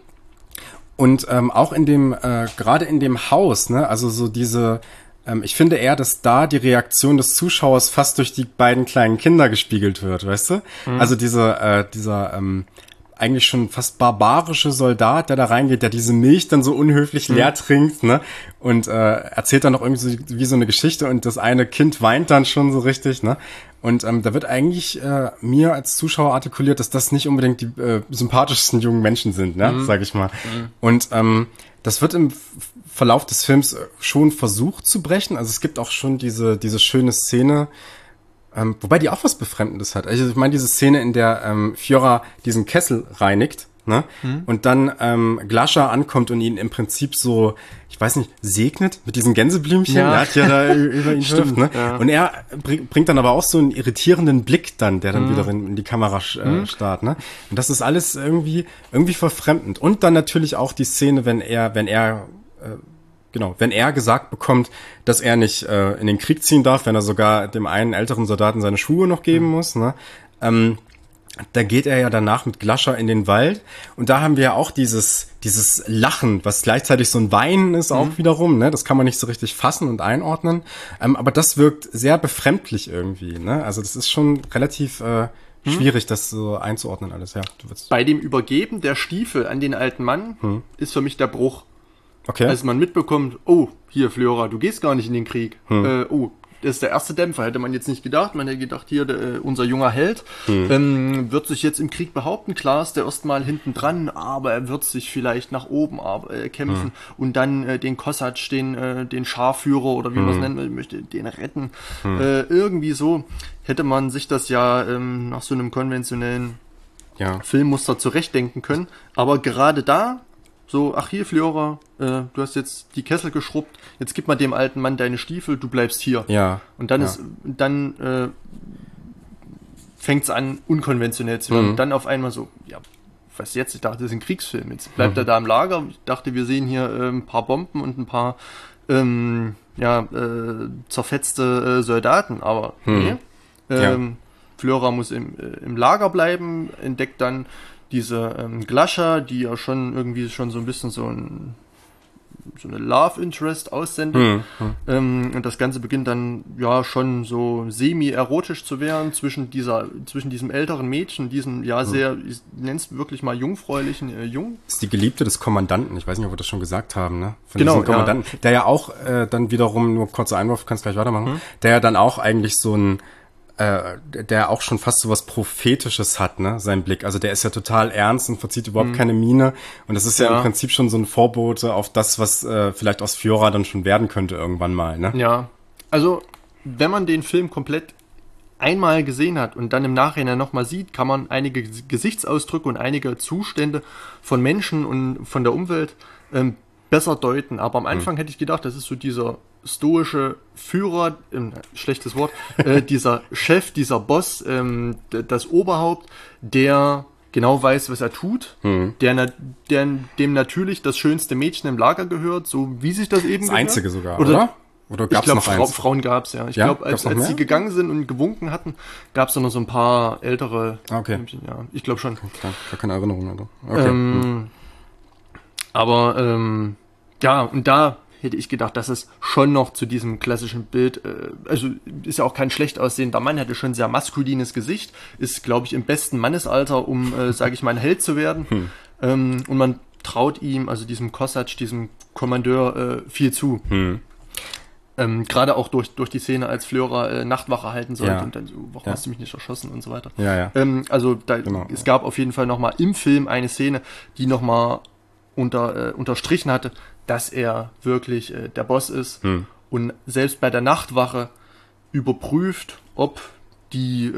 Und ähm, auch in dem, äh, gerade in dem Haus, ne, also so diese, ähm, ich finde eher, dass da die Reaktion des Zuschauers fast durch die beiden kleinen Kinder gespiegelt wird, weißt du? Also diese, äh, dieser ähm, eigentlich schon fast barbarische Soldat, der da reingeht, der diese Milch dann so unhöflich leer trinkt, ne? Und äh, erzählt dann noch irgendwie so, wie so eine Geschichte und das eine Kind weint dann schon so richtig, ne? Und ähm, da wird eigentlich äh, mir als Zuschauer artikuliert, dass das nicht unbedingt die äh, sympathischsten jungen Menschen sind, ne, mhm. sag ich mal. Mhm. Und ähm, das wird im F- Verlauf des Films schon versucht zu brechen. Also es gibt auch schon diese diese schöne Szene, ähm, wobei die auch was Befremdendes hat. Also ich meine diese Szene, in der ähm, Fiora diesen Kessel reinigt, ne, mhm. und dann ähm, Glascha ankommt und ihn im Prinzip so, ich weiß nicht, segnet mit diesen Gänseblümchen, ja. er hat ja da über ihn Stimmt, hüpft, ne? Ja. Und er bring, bringt dann aber auch so einen irritierenden Blick dann, der dann mhm. wieder in, in die Kamera äh, mhm. starrt, ne? Und das ist alles irgendwie irgendwie verfremdend. Und dann natürlich auch die Szene, wenn er, wenn er äh, genau, wenn er gesagt bekommt, dass er nicht äh, in den Krieg ziehen darf, wenn er sogar dem einen älteren Soldaten seine Schuhe noch geben mhm. muss, ne? Ähm, Da geht er ja danach mit Glascha in den Wald und da haben wir ja auch dieses dieses Lachen, was gleichzeitig so ein Weinen ist auch mhm. wiederum, ne? Das kann man nicht so richtig fassen und einordnen, ähm, aber das wirkt sehr befremdlich irgendwie, ne? Also das ist schon relativ äh, mhm. schwierig, das so einzuordnen alles, ja. Du willst Bei dem Übergeben der Stiefel an den alten Mann mhm. ist für mich der Bruch. Okay. Als man mitbekommt, oh, hier Fiora, du gehst gar nicht in den Krieg. Mhm. Äh, oh, das ist der erste Dämpfer, hätte man jetzt nicht gedacht. Man hätte gedacht, hier, der, unser junger Held hm. ähm, wird sich jetzt im Krieg behaupten. Klar ist der erstmal hinten dran, aber er wird sich vielleicht nach oben äh, kämpfen hm. und dann äh, den Kossatsch, den, äh, den Scharführer oder wie hm. man es nennen möchte, den retten. Hm. Äh, irgendwie so hätte man sich das ja ähm, nach so einem konventionellen ja. Filmmuster zurechtdenken können. Aber gerade da, so, ach hier, Flora, äh, du hast jetzt die Kessel geschrubbt, jetzt gib mal dem alten Mann deine Stiefel, du bleibst hier. Ja. Und dann ja. ist, dann äh, fängt es an, unkonventionell zu werden. Mhm. Und dann auf einmal so, ja, was jetzt? Ich dachte, das ist ein Kriegsfilm. Jetzt bleibt Mhm. er da im Lager. Ich dachte, wir sehen hier äh, ein paar Bomben und ein paar ähm, ja, äh, zerfetzte äh, Soldaten. Aber Mhm. nee. Ähm, Ja. Flora muss im, äh, im Lager bleiben, entdeckt dann diese ähm, Glascha, die ja schon irgendwie schon so ein bisschen so ein so eine Love Interest aussendet. Mhm. Mhm. Ähm, und das Ganze beginnt dann ja schon so semi-erotisch zu werden zwischen dieser, zwischen diesem älteren Mädchen, diesem ja sehr, ich nenn's wirklich mal jungfräulichen äh, Jungen. Das ist die Geliebte des Kommandanten. Ich weiß nicht, ob wir das schon gesagt haben, ne? Von Genau, diesem Kommandanten, der ja auch äh, dann wiederum, nur kurzer Einwurf, kannst gleich weitermachen, Mhm. der ja dann auch eigentlich so ein äh, der auch schon fast so was Prophetisches hat, ne, sein Blick. Also der ist ja total ernst und verzieht überhaupt Mhm. keine Miene. Und das ist ja, Ja. im Prinzip schon so ein Vorbote auf das, was äh, vielleicht aus Fiora dann schon werden könnte irgendwann mal, ne? Ja, also wenn man den Film komplett einmal gesehen hat und dann im Nachhinein nochmal sieht, kann man einige Gesichtsausdrücke und einige Zustände von Menschen und von der Umwelt ähm, besser deuten. Aber am Anfang hätte ich gedacht, das ist so dieser stoische Führer, ähm, schlechtes Wort, äh, dieser Chef, dieser Boss, ähm, d- das Oberhaupt, der genau weiß, was er tut, Mhm. der, na- der dem natürlich das schönste Mädchen im Lager gehört, so wie sich das eben Das gehört. einzige sogar, Oder- oder? Oder Ich gab's glaube, noch Frau, eins? Frauen gab's ja. Ich Ja? glaube, als, Gab's noch als mehr? sie gegangen sind und gewunken hatten, gab's da noch so ein paar ältere. Ah, okay. Mädchen, ja, ich glaube schon. Klar, gar keine Erinnerung mehr. Okay. Ähm, aber ähm, ja, und da hätte ich gedacht, dass es schon noch zu diesem klassischen Bild, äh, also ist ja auch kein schlecht aussehender Mann, hätte schon sehr maskulines Gesicht, ist, glaube ich, im besten Mannesalter, um, äh, sage ich mal, ein Held zu werden. Hm. Ähm, und man traut ihm, also diesem Kossac, diesem Kommandeur, äh, viel zu. Hm. Ähm, Gerade auch durch, durch die Szene, als Flora äh, Nachtwache halten sollte Ja. und dann so, warum Ja. hast du mich nicht erschossen und so weiter. Ja, ja. Ähm, also da, Genau, es ja. gab auf jeden Fall nochmal im Film eine Szene, die nochmal unter, äh, unterstrichen hatte, dass er wirklich äh, der Boss ist Hm. und selbst bei der Nachtwache überprüft, ob die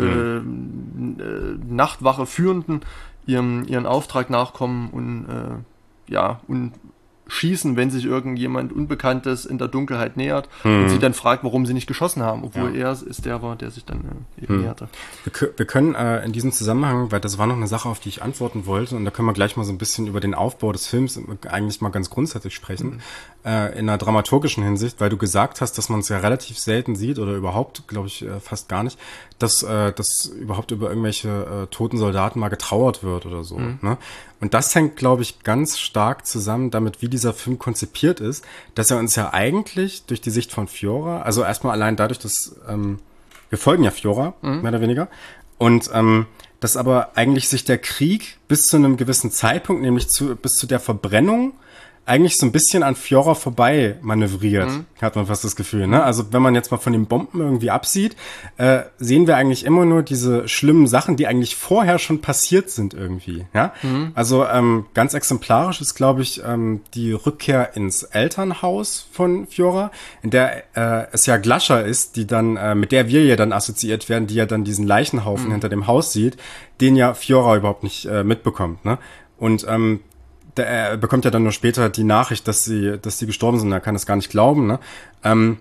Hm. äh, äh, Nachtwache Führenden ihrem, ihren Auftrag nachkommen und äh, ja, und schießen, wenn sich irgendjemand Unbekanntes in der Dunkelheit nähert Hm. und sie dann fragt, warum sie nicht geschossen haben, obwohl Ja. er es ist der war, der sich dann äh, eben Hm. näherte. Wir, kö- wir können äh, in diesem Zusammenhang, weil das war noch eine Sache, auf die ich antworten wollte, und da können wir gleich mal so ein bisschen über den Aufbau des Films eigentlich mal ganz grundsätzlich sprechen, äh, in einer dramaturgischen Hinsicht, weil du gesagt hast, dass man es ja relativ selten sieht oder überhaupt, glaube ich, äh, fast gar nicht, dass, äh, dass überhaupt über irgendwelche äh, toten Soldaten mal getrauert wird oder so. Ne? Und das hängt, glaube ich, ganz stark zusammen damit, wie dieser Film konzipiert ist, dass er uns ja eigentlich durch die Sicht von Fiora, also erstmal allein dadurch, dass ähm, wir folgen ja Fiora, mehr oder weniger, und ähm, dass aber eigentlich sich der Krieg bis zu einem gewissen Zeitpunkt, nämlich zu, bis zu der Verbrennung, eigentlich so ein bisschen an Fiora vorbei manövriert, Mhm. hat man fast das Gefühl. Ne? Also wenn man jetzt mal von den Bomben irgendwie absieht, äh, sehen wir eigentlich immer nur diese schlimmen Sachen, die eigentlich vorher schon passiert sind irgendwie. Ja? Mhm. Also ähm, ganz exemplarisch ist, glaube ich, ähm, die Rückkehr ins Elternhaus von Fiora, in der äh, es ja Glascha ist, die dann, äh, mit der wir ja dann assoziiert werden, die ja dann diesen Leichenhaufen Mhm. hinter dem Haus sieht, den ja Fiora überhaupt nicht äh, mitbekommt. Ne? Und ähm, der, er bekommt ja dann nur später die Nachricht, dass sie, dass sie gestorben sind. Er kann es gar nicht glauben. Ne? Ähm,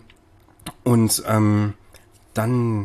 und ähm, dann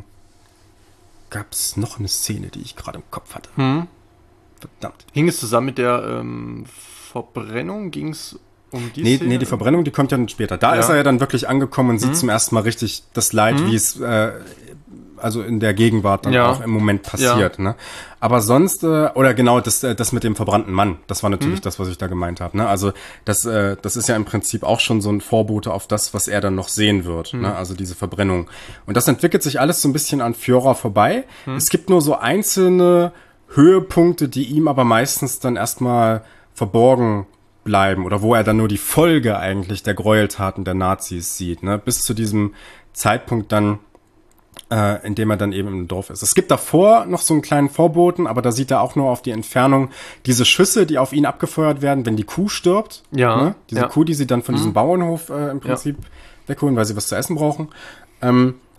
gab es noch eine Szene, die ich gerade im Kopf hatte. Hm. Verdammt. Hing es zusammen mit der ähm, Verbrennung? Ging es um die Nee, Szene? nee, die Verbrennung, die kommt ja dann später. Da Ja. ist er ja dann wirklich angekommen und sieht Mhm. zum ersten Mal richtig das Leid, Mhm. wie es äh, also in der Gegenwart dann Ja. auch im Moment passiert. Ne? Aber sonst, äh, oder genau, das, äh, das mit dem verbrannten Mann, das war natürlich Mhm. das, was ich da gemeint habe. Ne? Also das, äh, das ist ja im Prinzip auch schon so ein Vorbote auf das, was er dann noch sehen wird. Mhm. Ne? Also diese Verbrennung. Und das entwickelt sich alles so ein bisschen an Fiora vorbei. Mhm. Es gibt nur so einzelne Höhepunkte, die ihm aber meistens dann erstmal verborgen bleiben oder wo er dann nur die Folge eigentlich der Gräueltaten der Nazis sieht, ne? Bis zu diesem Zeitpunkt dann, äh, in dem er dann eben im Dorf ist. Es gibt davor noch so einen kleinen Vorboten, aber da sieht er auch nur auf die Entfernung diese Schüsse, die auf ihn abgefeuert werden, wenn die Kuh stirbt. Ja, Ne? Diese ja. Kuh, die sie dann von diesem Bauernhof äh, im Prinzip wegholen, weil sie was zu essen brauchen. Ähm,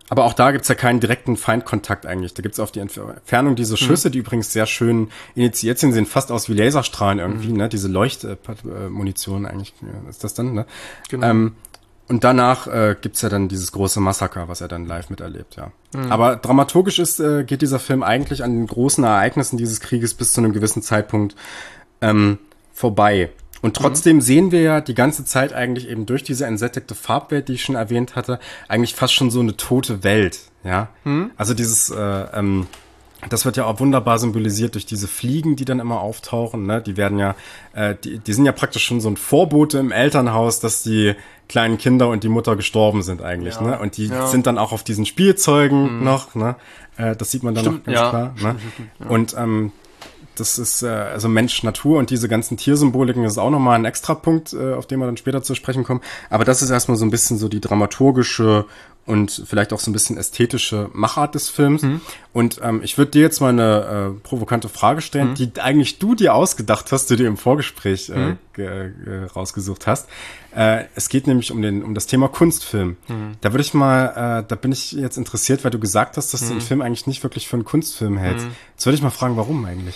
Aber auch da gibt's ja keinen direkten Feindkontakt eigentlich. Da gibt's auf die Entfernung diese Schüsse, mhm. die übrigens sehr schön initiiert sind, sehen fast aus wie Laserstrahlen irgendwie, mhm. ne? Diese Leuchtmunition äh, eigentlich ist das dann, ne? Genau. Ähm, und danach äh, gibt's ja dann dieses große Massaker, was er dann live miterlebt, ja. Mhm. Aber dramaturgisch ist, äh, geht dieser Film eigentlich an den großen Ereignissen dieses Krieges bis zu einem gewissen Zeitpunkt ähm, vorbei. Und trotzdem mhm. sehen wir ja die ganze Zeit eigentlich eben durch diese entsättigte Farbwelt, die ich schon erwähnt hatte, eigentlich fast schon so eine tote Welt, ja. Mhm. Also dieses, äh, ähm, das wird ja auch wunderbar symbolisiert durch diese Fliegen, die dann immer auftauchen, ne? Die werden ja, äh, die, die sind ja praktisch schon so ein Vorbote im Elternhaus, dass die kleinen Kinder und die Mutter gestorben sind eigentlich, ja. ne? Und die ja. sind dann auch auf diesen Spielzeugen mhm. noch, ne? Äh, das sieht man dann Stimmt, noch ganz ja. klar, ne? Stimmt, ja. Und, ähm, das ist äh, also Mensch, Natur und diese ganzen Tiersymboliken ist auch nochmal ein Extrapunkt, äh, auf den wir dann später zu sprechen kommen. Aber das ist erstmal so ein bisschen so die dramaturgische und vielleicht auch so ein bisschen ästhetische Machart des Films. Mhm. Und ähm, ich würde dir jetzt mal eine äh, provokante Frage stellen, mhm. die eigentlich du dir ausgedacht hast, die du im Vorgespräch äh, mhm. ge- ge- rausgesucht hast. Äh, es geht nämlich um den um das Thema Kunstfilm. Mhm. Da würde ich mal, äh, da bin ich jetzt interessiert, weil du gesagt hast, dass mhm. du den Film eigentlich nicht wirklich für einen Kunstfilm hältst. Mhm. Jetzt würde ich mal fragen, warum eigentlich?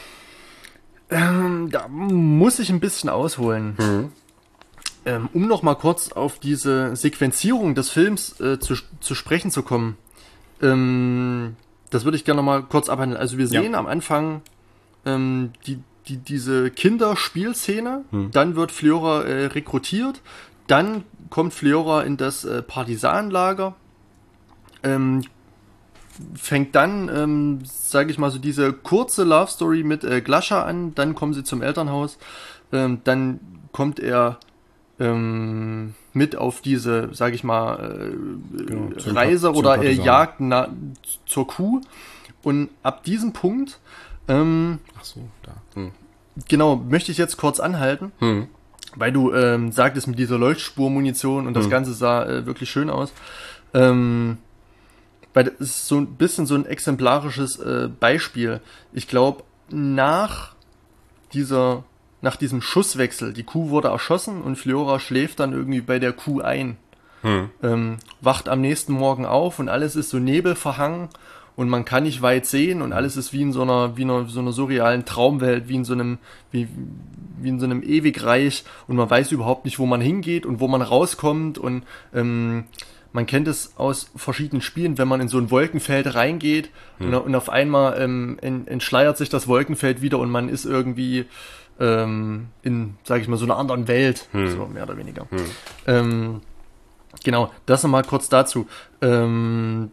Ähm, da muss ich ein bisschen ausholen. Mhm. Ähm, um noch mal kurz auf diese Sequenzierung des Films äh, zu, zu sprechen zu kommen. Ähm, das würde ich gerne noch mal kurz abhandeln. Also wir sehen ja. am Anfang ähm, die, die, diese Kinderspielszene, mhm. dann wird Fliora äh, rekrutiert, dann kommt Fliora in das äh, Partisanenlager, ähm, fängt dann, ähm, sage ich mal, so diese kurze Love Story mit äh, Glascha an, dann kommen sie zum Elternhaus, ähm, dann kommt er ähm, mit auf diese, sage ich mal, äh, genau, Reise zum, oder er jagt na, zur Kuh und ab diesem Punkt ähm, Ach so, da. Hm. genau, möchte ich jetzt kurz anhalten, hm. weil du ähm, sagtest mit dieser Leuchtspurmunition und das hm. Ganze sah äh, wirklich schön aus. Ähm, Weil das ist so ein bisschen so ein exemplarisches äh, Beispiel. Ich glaube, nach dieser, nach diesem Schusswechsel, die Kuh wurde erschossen und Fliora schläft dann irgendwie bei der Kuh ein. Hm. Ähm, wacht am nächsten Morgen auf und alles ist so nebelverhangen und man kann nicht weit sehen und alles ist wie in so einer, wie in einer, so einer surrealen Traumwelt, wie in so einem, wie, wie in so einem Ewigreich und man weiß überhaupt nicht, wo man hingeht und wo man rauskommt und ähm, man kennt es aus verschiedenen Spielen, wenn man in so ein Wolkenfeld reingeht hm. und, und auf einmal ähm, entschleiert sich das Wolkenfeld wieder und man ist irgendwie ähm, in, sage ich mal, so einer anderen Welt, hm. so mehr oder weniger. Hm. Ähm, genau, das nochmal kurz dazu. Ähm,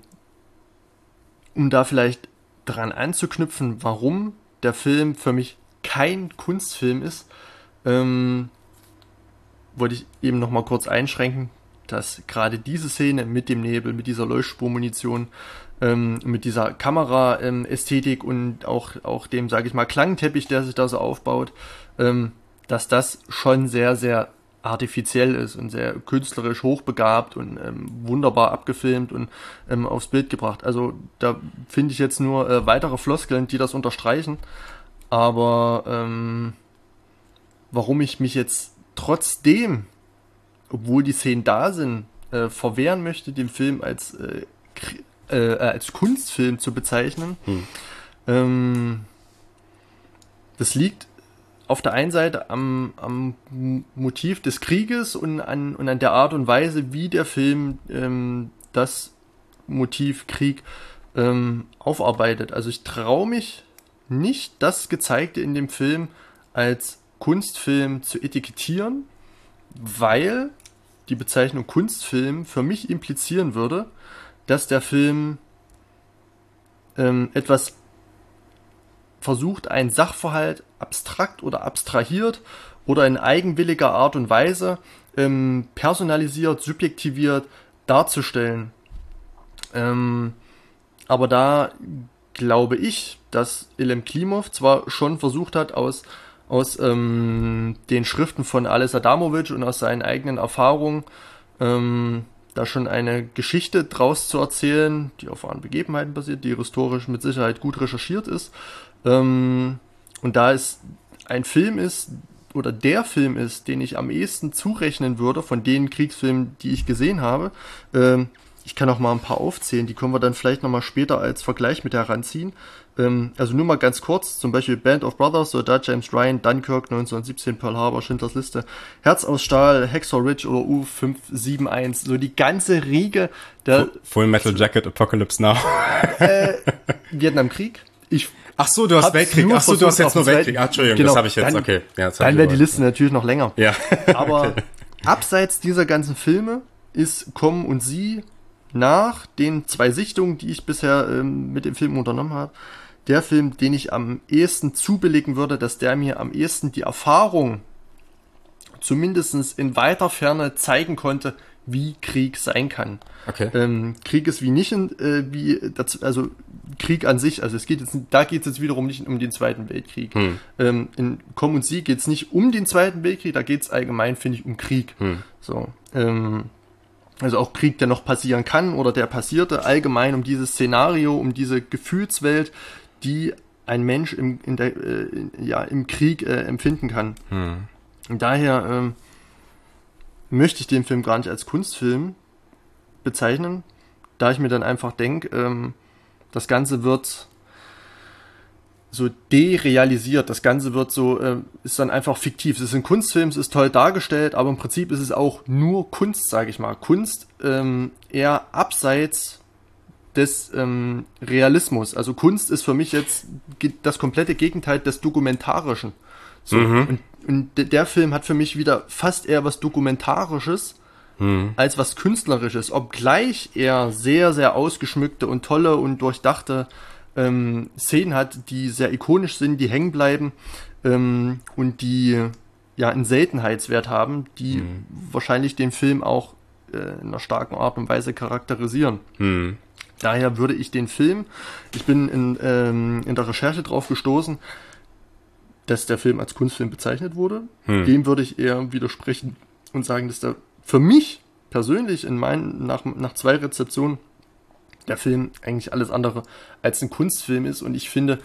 um da vielleicht dran anzuknüpfen, warum der Film für mich kein Kunstfilm ist, ähm, wollte ich eben nochmal kurz einschränken, dass gerade diese Szene mit dem Nebel, mit dieser Leuchtspurmunition, ähm, mit dieser Kamera-Ästhetik ähm, und auch, auch dem, sage ich mal, Klangteppich, der sich da so aufbaut, ähm, dass das schon sehr, sehr artifiziell ist und sehr künstlerisch hochbegabt und ähm, wunderbar abgefilmt und ähm, aufs Bild gebracht. Also da finde ich jetzt nur äh, weitere Floskeln, die das unterstreichen. Aber ähm, warum ich mich jetzt trotzdem, obwohl die Szenen da sind, äh, verwehren möchte, den Film als, äh, äh, als Kunstfilm zu bezeichnen. Hm. Ähm, das liegt auf der einen Seite am, am Motiv des Krieges und an, und an der Art und Weise, wie der Film ähm, das Motiv Krieg ähm, aufarbeitet. Also ich traue mich nicht, das Gezeigte in dem Film als Kunstfilm zu etikettieren, weil die Bezeichnung Kunstfilm für mich implizieren würde, dass der Film ähm, etwas versucht, einen Sachverhalt abstrakt oder abstrahiert oder in eigenwilliger Art und Weise ähm, personalisiert, subjektiviert darzustellen. Ähm, aber da glaube ich, dass Ilem Klimov zwar schon versucht hat, aus aus ähm, den Schriften von Ales Adamovic und aus seinen eigenen Erfahrungen ähm, da schon eine Geschichte draus zu erzählen, die auf wahren Begebenheiten basiert, die historisch mit Sicherheit gut recherchiert ist. Ähm, und da es ein Film ist, oder der Film ist, den ich am ehesten zurechnen würde, von den Kriegsfilmen, die ich gesehen habe, ähm, ich kann auch mal ein paar aufzählen, die können wir dann vielleicht nochmal später als Vergleich mit heranziehen. Ähm, also nur mal ganz kurz, zum Beispiel Band of Brothers, Soldat James Ryan, Dunkirk neunzehnhundertsiebzehn, Pearl Harbor, Schindlers Liste, Herz aus Stahl, Hacksaw Ridge oder U fünf sieben eins, so die ganze Riege der... Full Metal Jacket, Apocalypse Now. äh, Vietnamkrieg. Ich Ach so, du hast Weltkrieg. Ach so, du hast jetzt nur Weltkrieg. Ach, Entschuldigung, genau, das habe ich jetzt, dann, okay. Ja, dann wäre die Liste natürlich noch länger. Ja. Aber okay. Abseits dieser ganzen Filme ist Kommen und Sie nach den zwei Sichtungen, die ich bisher ähm, mit dem Film unternommen habe, der Film, den ich am ehesten zubilligen würde, dass der mir am ehesten die Erfahrung zumindest in weiter Ferne zeigen konnte, wie Krieg sein kann. Okay. Ähm, Krieg ist wie nicht, äh, wie das, also Krieg an sich, also es geht jetzt, da geht es jetzt wiederum nicht um den Zweiten Weltkrieg. Hm. Ähm, in Komm und Sie geht es nicht um den Zweiten Weltkrieg, da geht es allgemein, finde ich, um Krieg. Hm. So, ähm, also auch Krieg, der noch passieren kann oder der passierte, allgemein um dieses Szenario, um diese Gefühlswelt, die ein Mensch im, in der, äh, in, ja, im Krieg äh, empfinden kann. Hm. Und daher ähm, möchte ich den Film gar nicht als Kunstfilm bezeichnen, da ich mir dann einfach denke, ähm, das Ganze wird so derealisiert, das Ganze wird so, äh, ist dann einfach fiktiv. Es ist ein Kunstfilm, es ist toll dargestellt, aber im Prinzip ist es auch nur Kunst, sage ich mal. Kunst ähm, eher abseits des ähm, Realismus. Also Kunst ist für mich jetzt das komplette Gegenteil des Dokumentarischen. So. Mhm. Und, und der Film hat für mich wieder fast eher was Dokumentarisches mhm. als was Künstlerisches, obgleich er sehr, sehr ausgeschmückte und tolle und durchdachte ähm, Szenen hat, die sehr ikonisch sind, die hängen bleiben ähm, und die ja einen Seltenheitswert haben, die mhm. wahrscheinlich den Film auch äh, in einer starken Art und Weise charakterisieren. Mhm. Daher würde ich den Film, ich bin in, ähm, in der Recherche drauf gestoßen, dass der Film als Kunstfilm bezeichnet wurde. Hm. Dem würde ich eher widersprechen und sagen, dass der für mich persönlich in meinen, nach, nach zwei Rezeptionen der Film eigentlich alles andere als ein Kunstfilm ist. Und ich finde,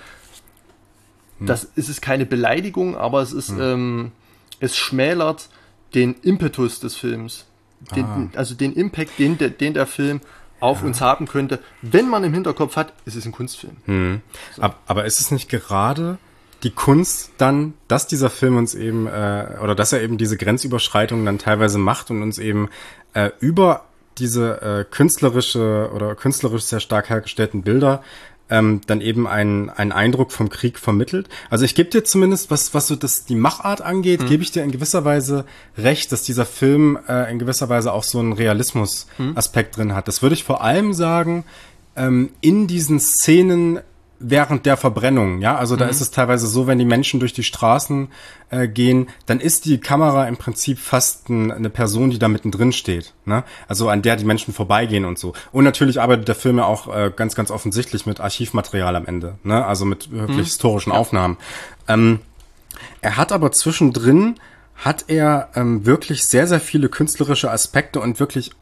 hm. das ist es keine Beleidigung, aber es ist, hm. ähm, es schmälert den Impetus des Films. Den, ah. Also den Impact, den der, den der Film auf ja. uns haben könnte, wenn man im Hinterkopf hat, es ist ein Kunstfilm. Hm. So. Aber ist es nicht gerade die Kunst dann, dass dieser Film uns eben, äh, oder dass er eben diese Grenzüberschreitungen dann teilweise macht und uns eben äh, über diese äh, künstlerische oder künstlerisch sehr stark hergestellten Bilder ähm, dann eben einen, einen Eindruck vom Krieg vermittelt. Also ich gebe dir zumindest, was was so das die Machart angeht, mhm. gebe ich dir in gewisser Weise recht, dass dieser Film äh, in gewisser Weise auch so einen Realismus-Aspekt mhm. drin hat. Das würde ich vor allem sagen, ähm, in diesen Szenen während der Verbrennung, ja, also da mhm. ist es teilweise so, wenn die Menschen durch die Straßen äh, gehen, dann ist die Kamera im Prinzip fast ein, eine Person, die da mittendrin steht, ne? Also an der die Menschen vorbeigehen und so. Und natürlich arbeitet der Film ja auch äh, ganz, ganz offensichtlich mit Archivmaterial am Ende, ne? Also mit wirklich mhm. historischen ja. Aufnahmen. Ähm, er hat aber zwischendrin, hat er ähm, wirklich sehr, sehr viele künstlerische Aspekte und wirklich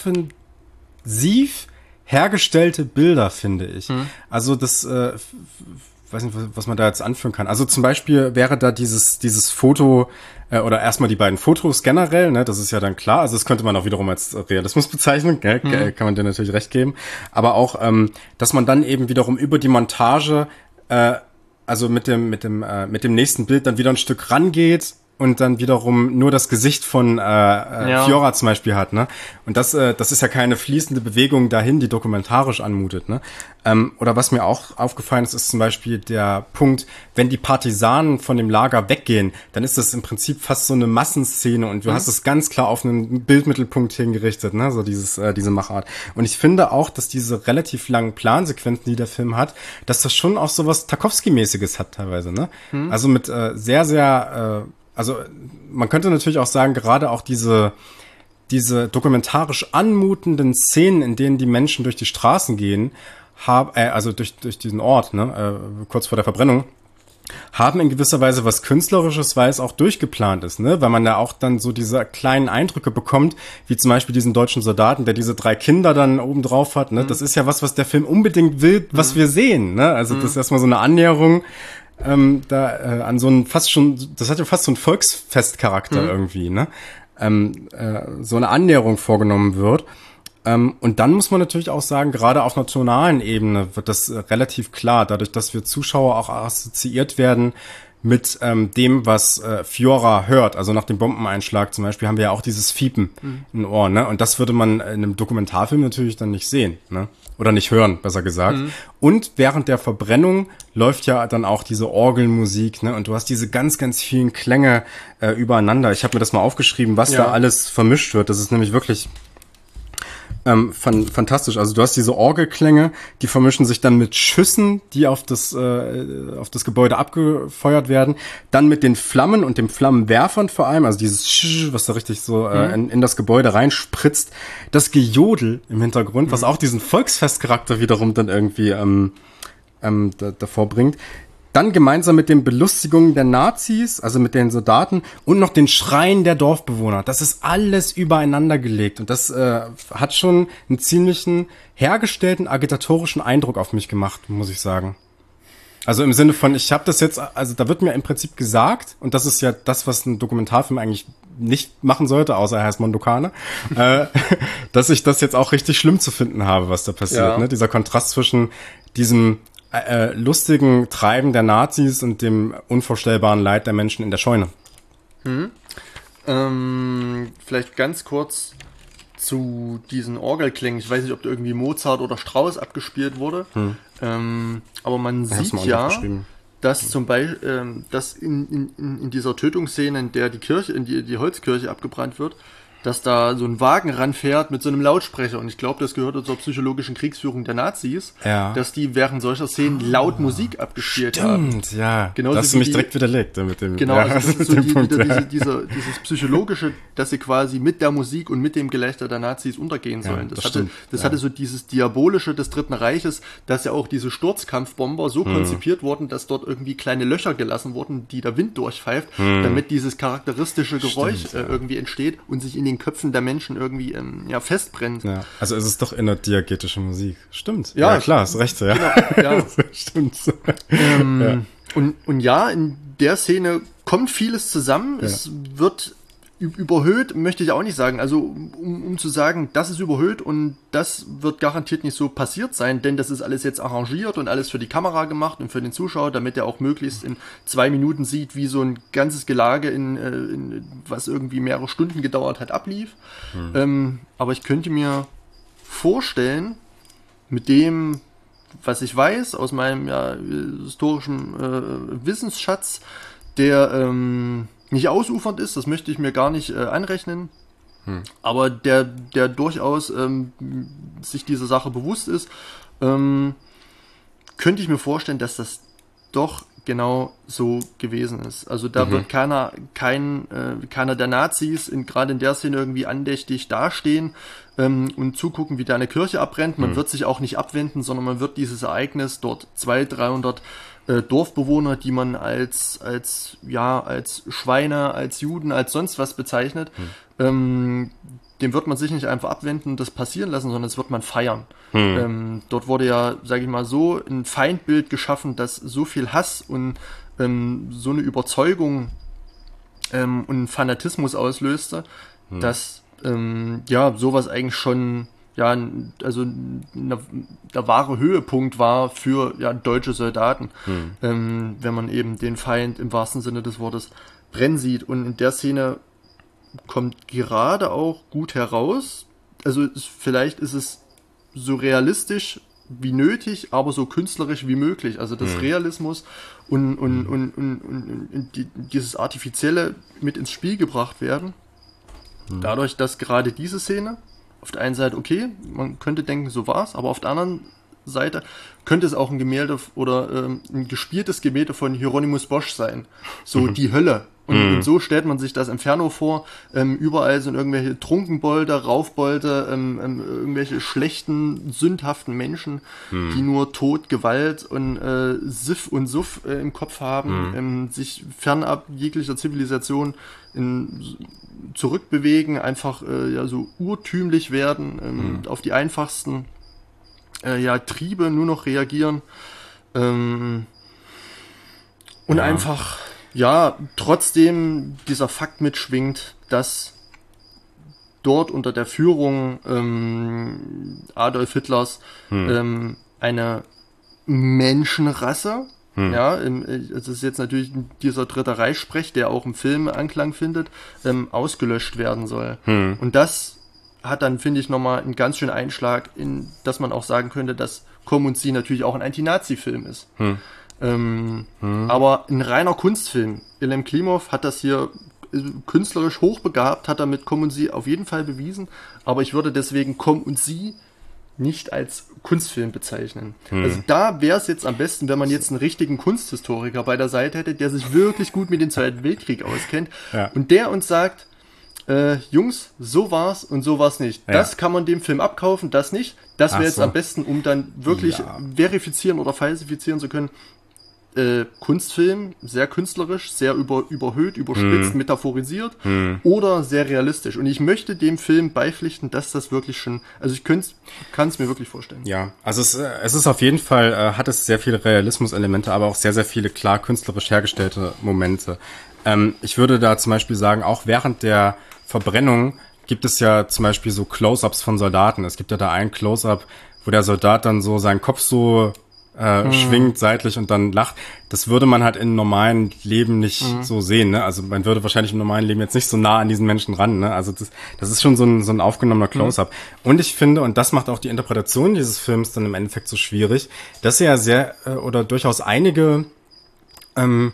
offensiv hergestellte Bilder, finde ich. Hm. Also das, äh, f- weiß nicht, was man da jetzt anführen kann. Also zum Beispiel wäre da dieses dieses Foto äh, oder erstmal die beiden Fotos generell, ne, das ist ja dann klar. Also das könnte man auch wiederum als Realismus bezeichnen, gell? Hm. Kann man dir natürlich recht geben. Aber auch, ähm, dass man dann eben wiederum über die Montage, äh, also mit dem mit dem äh, mit dem nächsten Bild dann wieder ein Stück rangeht und dann wiederum nur das Gesicht von äh, äh, ja. Fiora zum Beispiel hat, ne? Und das, äh, das ist ja keine fließende Bewegung dahin, die dokumentarisch anmutet, ne? Ähm, oder was mir auch aufgefallen ist, ist zum Beispiel der Punkt, wenn die Partisanen von dem Lager weggehen, dann ist das im Prinzip fast so eine Massenszene und du mhm. hast es ganz klar auf einen Bildmittelpunkt hingerichtet, ne? So dieses, äh, diese Machart. Und ich finde auch, dass diese relativ langen Plansequenzen, die der Film hat, dass das schon auch so was Tarkovsky-mäßiges hat teilweise, ne? Mhm. Also mit äh, sehr, sehr äh, Also man könnte natürlich auch sagen, gerade auch diese diese dokumentarisch anmutenden Szenen, in denen die Menschen durch die Straßen gehen, hab, äh, also durch durch diesen Ort, ne, äh, kurz vor der Verbrennung, haben in gewisser Weise was Künstlerisches, weil es auch durchgeplant ist, ne, weil man da auch dann so diese kleinen Eindrücke bekommt, wie zum Beispiel diesen deutschen Soldaten, der diese drei Kinder dann oben drauf hat, ne, mhm. das ist ja was, was der Film unbedingt will, was mhm. wir sehen, ne, also mhm. das ist erstmal so eine Annäherung. Ähm, da äh, an so ein fast schon, das hat ja fast so einen Volksfestcharakter mhm. irgendwie, ne? Ähm, äh, so eine Annäherung vorgenommen wird. Ähm, und dann muss man natürlich auch sagen, gerade auf einer tonalen Ebene wird das äh, relativ klar, dadurch, dass wir Zuschauer auch assoziiert werden mit ähm, dem, was äh, Fiora hört. Also nach dem Bombeneinschlag zum Beispiel haben wir ja auch dieses Fiepen mhm. in den Ohren, ne? Und das würde man in einem Dokumentarfilm natürlich dann nicht sehen, ne? Oder nicht hören, besser gesagt. Mhm. Und während der Verbrennung läuft ja dann auch diese Orgelmusik, ne? Und du hast diese ganz, ganz vielen Klänge äh, übereinander. Ich habe mir das mal aufgeschrieben, was ja. da alles vermischt wird. Das ist nämlich wirklich Ähm, fan- fantastisch. Also du hast diese Orgelklänge, die vermischen sich dann mit Schüssen, die auf das äh, auf das Gebäude abgefeuert werden, dann mit den Flammen und dem Flammenwerfern vor allem, also dieses Sch, was da richtig so äh, in, in das Gebäude reinspritzt, das Gejodel im Hintergrund, mhm. was auch diesen Volksfestcharakter wiederum dann irgendwie ähm, ähm, da, davor bringt. Dann gemeinsam mit den Belustigungen der Nazis, also mit den Soldaten und noch den Schreien der Dorfbewohner. Das ist alles übereinander gelegt und das äh, hat schon einen ziemlichen hergestellten agitatorischen Eindruck auf mich gemacht, muss ich sagen. Also im Sinne von, ich habe das jetzt, also da wird mir im Prinzip gesagt, und das ist ja das, was ein Dokumentarfilm eigentlich nicht machen sollte, außer er heißt Mondokane, äh, dass ich das jetzt auch richtig schlimm zu finden habe, was da passiert. Ja. Ne? Dieser Kontrast zwischen diesem Äh, lustigen Treiben der Nazis und dem unvorstellbaren Leid der Menschen in der Scheune. Hm. Ähm, vielleicht ganz kurz zu diesen Orgelklängen. Ich weiß nicht, ob da irgendwie Mozart oder Strauss abgespielt wurde. Hm. Ähm, aber man da sieht ja, dass zum Beispiel, ähm, dass in, in, in dieser Tötungsszene, in der die Kirche, in die, die Holzkirche abgebrannt wird, dass da so ein Wagen ranfährt mit so einem Lautsprecher. Und ich glaube, das gehörte zur psychologischen Kriegsführung der Nazis, ja. dass die während solcher Szenen laut Musik abgespielt Stimmt, haben. Stimmt, ja. Genauso das hast du mich die, direkt widerlegt. Mit dem, genau, ja, also das ist so die, Punkt, wieder ja. diese, diese, dieses Psychologische, dass sie quasi mit der Musik und mit dem Gelächter der Nazis untergehen sollen. Ja, das das hatte, das ja. hatte so dieses Diabolische des Dritten Reiches, dass ja auch diese Sturzkampfbomber so hm. konzipiert wurden, dass dort irgendwie kleine Löcher gelassen wurden, die der Wind durchpfeift, hm. damit dieses charakteristische Geräusch Stimmt, äh, ja. irgendwie entsteht und sich in den Köpfen der Menschen irgendwie ähm, ja, festbrennt. Ja, also es ist doch innerdiegetische Musik. Stimmt. Ja, ja klar, hast recht. Ja. Genau, ja. Stimmt. Ähm, ja. Und, und ja, in der Szene kommt vieles zusammen. Ja. Es wird überhöht, möchte ich auch nicht sagen. Also um, um zu sagen, das ist überhöht und das wird garantiert nicht so passiert sein, denn das ist alles jetzt arrangiert und alles für die Kamera gemacht und für den Zuschauer, damit er auch möglichst in zwei Minuten sieht, wie so ein ganzes Gelage, in, in was irgendwie mehrere Stunden gedauert hat, ablief. Mhm. Ähm, aber ich könnte mir vorstellen, mit dem, was ich weiß, aus meinem ja, historischen äh, Wissensschatz, der ähm, nicht ausufernd ist, das möchte ich mir gar nicht äh, anrechnen, hm. aber der, der durchaus ähm, sich dieser Sache bewusst ist, ähm, könnte ich mir vorstellen, dass das doch genau so gewesen ist. Also da mhm. wird keiner, kein, äh, keiner der Nazis in, gerade in der Szene irgendwie andächtig dastehen ähm, und zugucken, wie da eine Kirche abbrennt. Man mhm. wird sich auch nicht abwenden, sondern man wird dieses Ereignis dort zweihundert, dreihundert äh, Dorfbewohner, die man als, als, ja, als Schweine, als Juden, als sonst was bezeichnet, mhm. ähm, dem wird man sich nicht einfach abwenden und das passieren lassen, sondern das wird man feiern. Hm. Ähm, dort wurde ja, sage ich mal so, ein Feindbild geschaffen, das so viel Hass und ähm, so eine Überzeugung ähm, und Fanatismus auslöste, hm. dass ähm, ja sowas eigentlich schon ja also eine, der wahre Höhepunkt war für ja deutsche Soldaten, hm. ähm, wenn man eben den Feind im wahrsten Sinne des Wortes brennen sieht. Und in der Szene kommt gerade auch gut heraus. Also es, vielleicht ist es so realistisch wie nötig, aber so künstlerisch wie möglich. Also das mhm. Realismus und, und, mhm. und, und, und, und die, dieses Artifizielle mit ins Spiel gebracht werden. Mhm. Dadurch, dass gerade diese Szene auf der einen Seite, okay, man könnte denken, so war's, aber auf der anderen Seite könnte es auch ein Gemälde oder ähm, ein gespieltes Gemälde von Hieronymus Bosch sein. So mhm. die Hölle. Und, mm. und so stellt man sich das Inferno vor. Ähm, überall sind irgendwelche Trunkenbolde, Raufbolde, ähm, ähm, irgendwelche schlechten, sündhaften Menschen, mm. die nur Tod, Gewalt und äh, Siff und Suff äh, im Kopf haben, mm. ähm, sich fernab jeglicher Zivilisation in, zurückbewegen, einfach äh, ja so urtümlich werden, ähm, mm. auf die einfachsten äh, ja, Triebe nur noch reagieren ähm, und ja. einfach ja, trotzdem dieser Fakt mitschwingt, dass dort unter der Führung ähm, Adolf Hitlers hm. ähm, eine Menschenrasse, hm. ja, es ist jetzt natürlich dieser Dritte Reich-Sprech, der auch im Film Anklang findet, ähm, ausgelöscht werden soll. Hm. Und das hat dann, finde ich, nochmal einen ganz schönen Einschlag, in, dass man auch sagen könnte, dass Komm und Sie natürlich auch ein Anti-Nazi-Film ist. Hm. Ähm, hm. Aber ein reiner Kunstfilm. Ilem Klimov hat das hier künstlerisch hochbegabt, hat er mit Komm und Sie auf jeden Fall bewiesen, aber ich würde deswegen Komm und Sie nicht als Kunstfilm bezeichnen. Hm. Also da wäre es jetzt am besten, wenn man jetzt einen richtigen Kunsthistoriker bei der Seite hätte, der sich wirklich gut mit dem Zweiten Weltkrieg auskennt ja. und der uns sagt, äh, Jungs, so war's und so war's nicht. Ja. Das kann man dem Film abkaufen, das nicht. Das wäre jetzt so. Am besten, um dann wirklich ja. verifizieren oder falsifizieren zu können. Äh, Kunstfilm, sehr künstlerisch, sehr über, überhöht, überspitzt, hm. metaphorisiert hm. oder sehr realistisch. Und ich möchte dem Film beipflichten, dass das wirklich schon, also ich kann es mir wirklich vorstellen. Ja, also es, es ist auf jeden Fall, äh, hat es sehr viele Realismus-Elemente, aber auch sehr, sehr viele klar künstlerisch hergestellte Momente. Ähm, ich würde da zum Beispiel sagen, auch während der Verbrennung gibt es ja zum Beispiel so Close-Ups von Soldaten. Es gibt ja da ein Close-Up, wo der Soldat dann so seinen Kopf so Äh, hm. schwingt seitlich und dann lacht. Das würde man halt im normalen Leben nicht hm. so sehen, ne? Also man würde wahrscheinlich im normalen Leben jetzt nicht so nah an diesen Menschen ran, ne? Also das, das ist schon so ein, so ein aufgenommener Close-Up. Hm. Und ich finde, und das macht auch die Interpretation dieses Films dann im Endeffekt so schwierig, dass er ja sehr, äh, oder durchaus einige, ähm,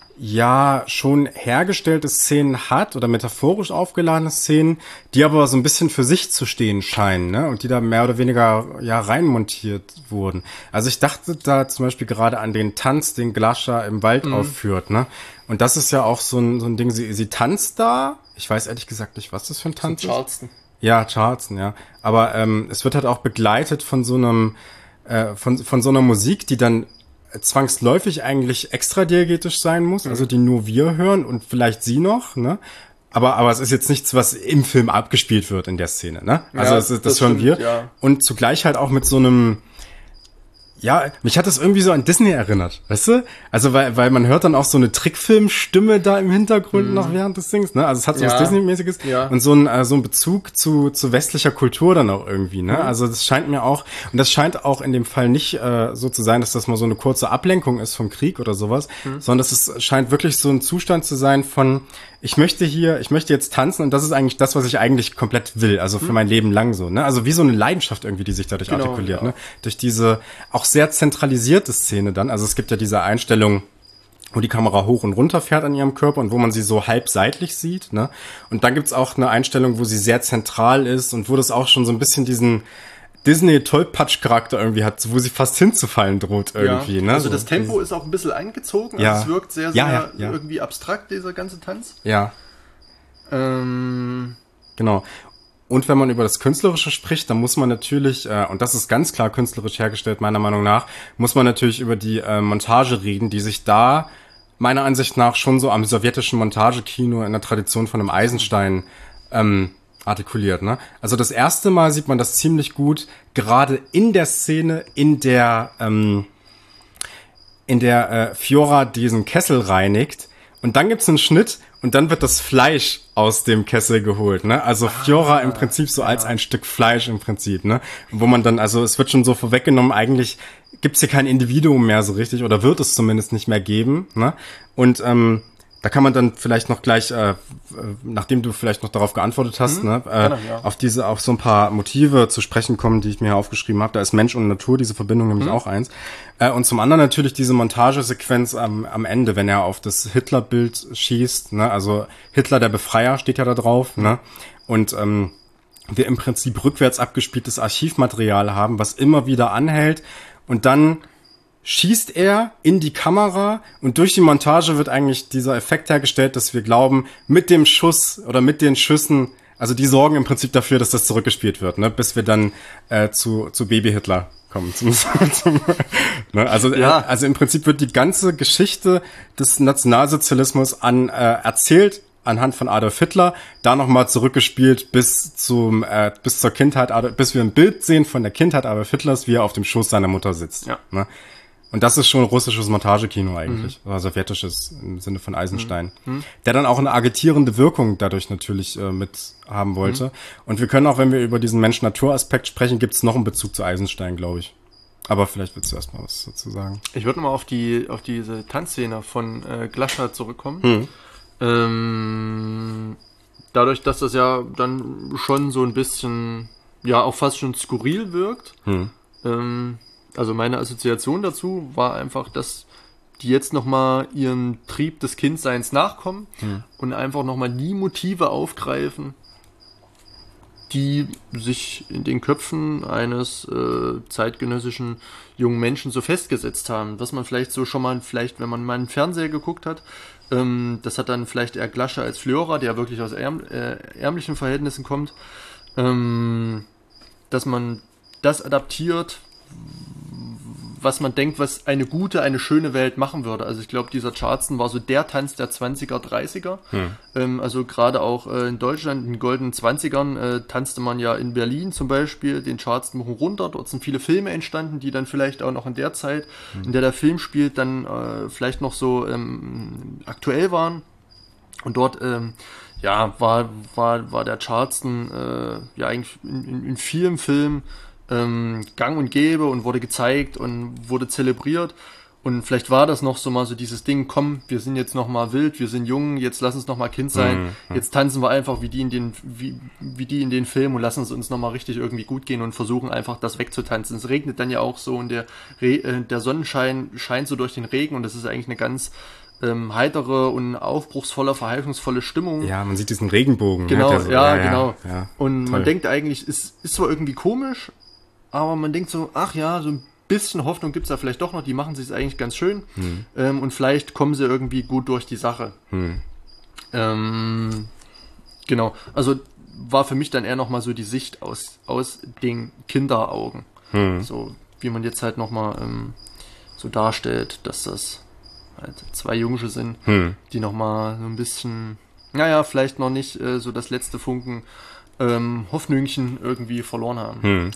ja, schon hergestellte Szenen hat oder metaphorisch aufgeladene Szenen, die aber so ein bisschen für sich zu stehen scheinen, ne? Und die da mehr oder weniger, ja, reinmontiert wurden. Also ich dachte da zum Beispiel gerade an den Tanz, den Glascha im Wald mhm. aufführt, ne? Und das ist ja auch so ein, so ein Ding, sie, sie tanzt da. Ich weiß ehrlich gesagt nicht, was das für ein Tanz ist. Charleston. Ja, Charleston, ja. Aber ähm, es wird halt auch begleitet von so einem, äh, von, von so einer Musik, die dann zwangsläufig eigentlich extra diegetisch sein muss, also die nur wir hören und vielleicht sie noch, ne? Aber aber es ist jetzt nichts, was im Film abgespielt wird in der Szene, ne? Also ja, das, das, das hören stimmt, wir. Ja. Und zugleich halt auch mit so einem, ja, mich hat das irgendwie so an Disney erinnert, weißt du? Also weil weil man hört dann auch so eine Trickfilmstimme da im Hintergrund mhm. noch während des Dings, ne? Also es hat so ja. was Disney-mäßiges ja. und so ein äh, so ein Bezug zu zu westlicher Kultur dann auch irgendwie, ne? Mhm. Also das scheint mir auch, und das scheint auch in dem Fall nicht äh, so zu sein, dass das mal so eine kurze Ablenkung ist vom Krieg oder sowas, mhm. sondern dass es scheint wirklich so ein Zustand zu sein von, ich möchte hier, ich möchte jetzt tanzen und das ist eigentlich das, was ich eigentlich komplett will, also für mhm. mein Leben lang so, ne? Also wie so eine Leidenschaft irgendwie, die sich dadurch genau, artikuliert, ja. ne? Durch diese auch sehr zentralisierte Szene dann, also es gibt ja diese Einstellung, wo die Kamera hoch und runter fährt an ihrem Körper und wo man sie so halb seitlich sieht, ne? Und dann gibt's auch eine Einstellung, wo sie sehr zentral ist und wo das auch schon so ein bisschen diesen Disney-Tollpatsch-Charakter irgendwie hat, wo sie fast hinzufallen droht irgendwie, ja, ne? Also das Tempo ist auch ein bisschen angezogen, ja. also es wirkt sehr, sehr ja, ja, ja. irgendwie abstrakt, dieser ganze Tanz. Ja. Ähm. Genau. Und wenn man über das Künstlerische spricht, dann muss man natürlich, äh, und das ist ganz klar künstlerisch hergestellt, meiner Meinung nach, muss man natürlich über die äh, Montage reden, die sich da meiner Ansicht nach schon so am sowjetischen Montagekino in der Tradition von einem Eisenstein ähm, artikuliert, ne? Also das erste Mal sieht man das ziemlich gut, gerade in der Szene, in der ähm, in der äh, Fiora diesen Kessel reinigt. Und dann gibt's einen Schnitt und dann wird das Fleisch aus dem Kessel geholt, ne? Also Fiora ah, im Prinzip so ja. als ein Stück Fleisch im Prinzip, ne? Wo man dann, also es wird schon so vorweggenommen, eigentlich gibt's hier kein Individuum mehr so richtig oder wird es zumindest nicht mehr geben, ne? Und ähm, da kann man dann vielleicht noch gleich, äh, nachdem du vielleicht noch darauf geantwortet hast, mhm, ne, äh, gerne, ja. auf diese, auf so ein paar Motive zu sprechen kommen, die ich mir hier aufgeschrieben habe. Da ist Mensch und Natur, diese Verbindung nämlich mhm. auch eins. Äh, und zum anderen natürlich diese Montagesequenz am, am Ende, wenn er auf das Hitler-Bild schießt, ne, also Hitler der Befreier steht ja da drauf, ne, und ähm, wir im Prinzip rückwärts abgespieltes Archivmaterial haben, was immer wieder anhält und dann schießt er in die Kamera und durch die Montage wird eigentlich dieser Effekt hergestellt, dass wir glauben, mit dem Schuss oder mit den Schüssen, also die sorgen im Prinzip dafür, dass das zurückgespielt wird, ne, bis wir dann äh, zu zu Baby Hitler kommen. Zum, zum, ne, also ja. äh, also im Prinzip wird die ganze Geschichte des Nationalsozialismus an äh, erzählt anhand von Adolf Hitler, da nochmal zurückgespielt bis zum äh, bis zur Kindheit, bis wir ein Bild sehen von der Kindheit Adolf Hitlers, wie er auf dem Schoß seiner Mutter sitzt. Ja. Ne? Und das ist schon russisches Montagekino eigentlich, mhm. oder sowjetisches im Sinne von Eisenstein, mhm. der dann auch eine agitierende Wirkung dadurch natürlich äh, mit haben wollte. Mhm. Und wir können auch, wenn wir über diesen Mensch-Natur-Aspekt sprechen, gibt es noch einen Bezug zu Eisenstein, glaube ich. Aber vielleicht willst du erst mal was dazu sagen. Ich würde nochmal auf die auf diese Tanzszene von äh, Glascher zurückkommen. Mhm. Ähm, dadurch, dass das ja dann schon so ein bisschen, ja, auch fast schon skurril wirkt, mhm. ähm, also meine Assoziation dazu war einfach, dass die jetzt nochmal ihren Trieb des Kindseins nachkommen hm. und einfach nochmal die Motive aufgreifen, die sich in den Köpfen eines äh, zeitgenössischen jungen Menschen so festgesetzt haben. Was man vielleicht so schon mal, vielleicht wenn man mal einen Fernseher geguckt hat, ähm, das hat dann vielleicht eher Glascher als Flörer, der wirklich aus ärm, äh, ärmlichen Verhältnissen kommt, ähm, dass man das adaptiert, was man denkt, was eine gute, eine schöne Welt machen würde. Also ich glaube, dieser Charleston war so der Tanz der zwanziger, dreißiger. Hm. Ähm, also gerade auch äh, in Deutschland, in den goldenen zwanzigern, äh, tanzte man ja in Berlin zum Beispiel den Charleston hoch und runter. Dort sind viele Filme entstanden, die dann vielleicht auch noch in der Zeit, hm. in der der Film spielt, dann äh, vielleicht noch so ähm, aktuell waren. Und dort ähm, ja, war, war, war der Charleston äh, ja eigentlich in, in, in vielen Filmen ähm, gang und gäbe und wurde gezeigt und wurde zelebriert. Und vielleicht war das noch so mal so dieses Ding, komm, wir sind jetzt noch mal wild, wir sind jung, jetzt lass uns noch mal Kind sein, mhm. jetzt tanzen wir einfach wie die in den wie, wie die in den Filmen und lassen es uns noch mal richtig irgendwie gut gehen und versuchen einfach das wegzutanzen. Es regnet dann ja auch so und der, Re- äh, der Sonnenschein scheint so durch den Regen und das ist eigentlich eine ganz ähm, heitere und aufbruchsvolle, verheißungsvolle Stimmung. Ja, man sieht diesen Regenbogen. Genau, ne, so, ja, ja, genau. Ja, ja, und toll. Man denkt eigentlich, es ist zwar irgendwie komisch, aber man denkt so, ach ja, so ein bisschen Hoffnung gibt's da vielleicht doch noch, die machen sich eigentlich ganz schön hm. ähm, und vielleicht kommen sie irgendwie gut durch die Sache. Hm. Ähm, genau, also war für mich dann eher nochmal so die Sicht aus, aus den Kinderaugen. Hm. So wie man jetzt halt nochmal ähm, so darstellt, dass das halt zwei Jungsche sind, hm. die nochmal so ein bisschen, naja, vielleicht noch nicht äh, so das letzte Funken ähm, Hoffnüngchen irgendwie verloren haben. Hm.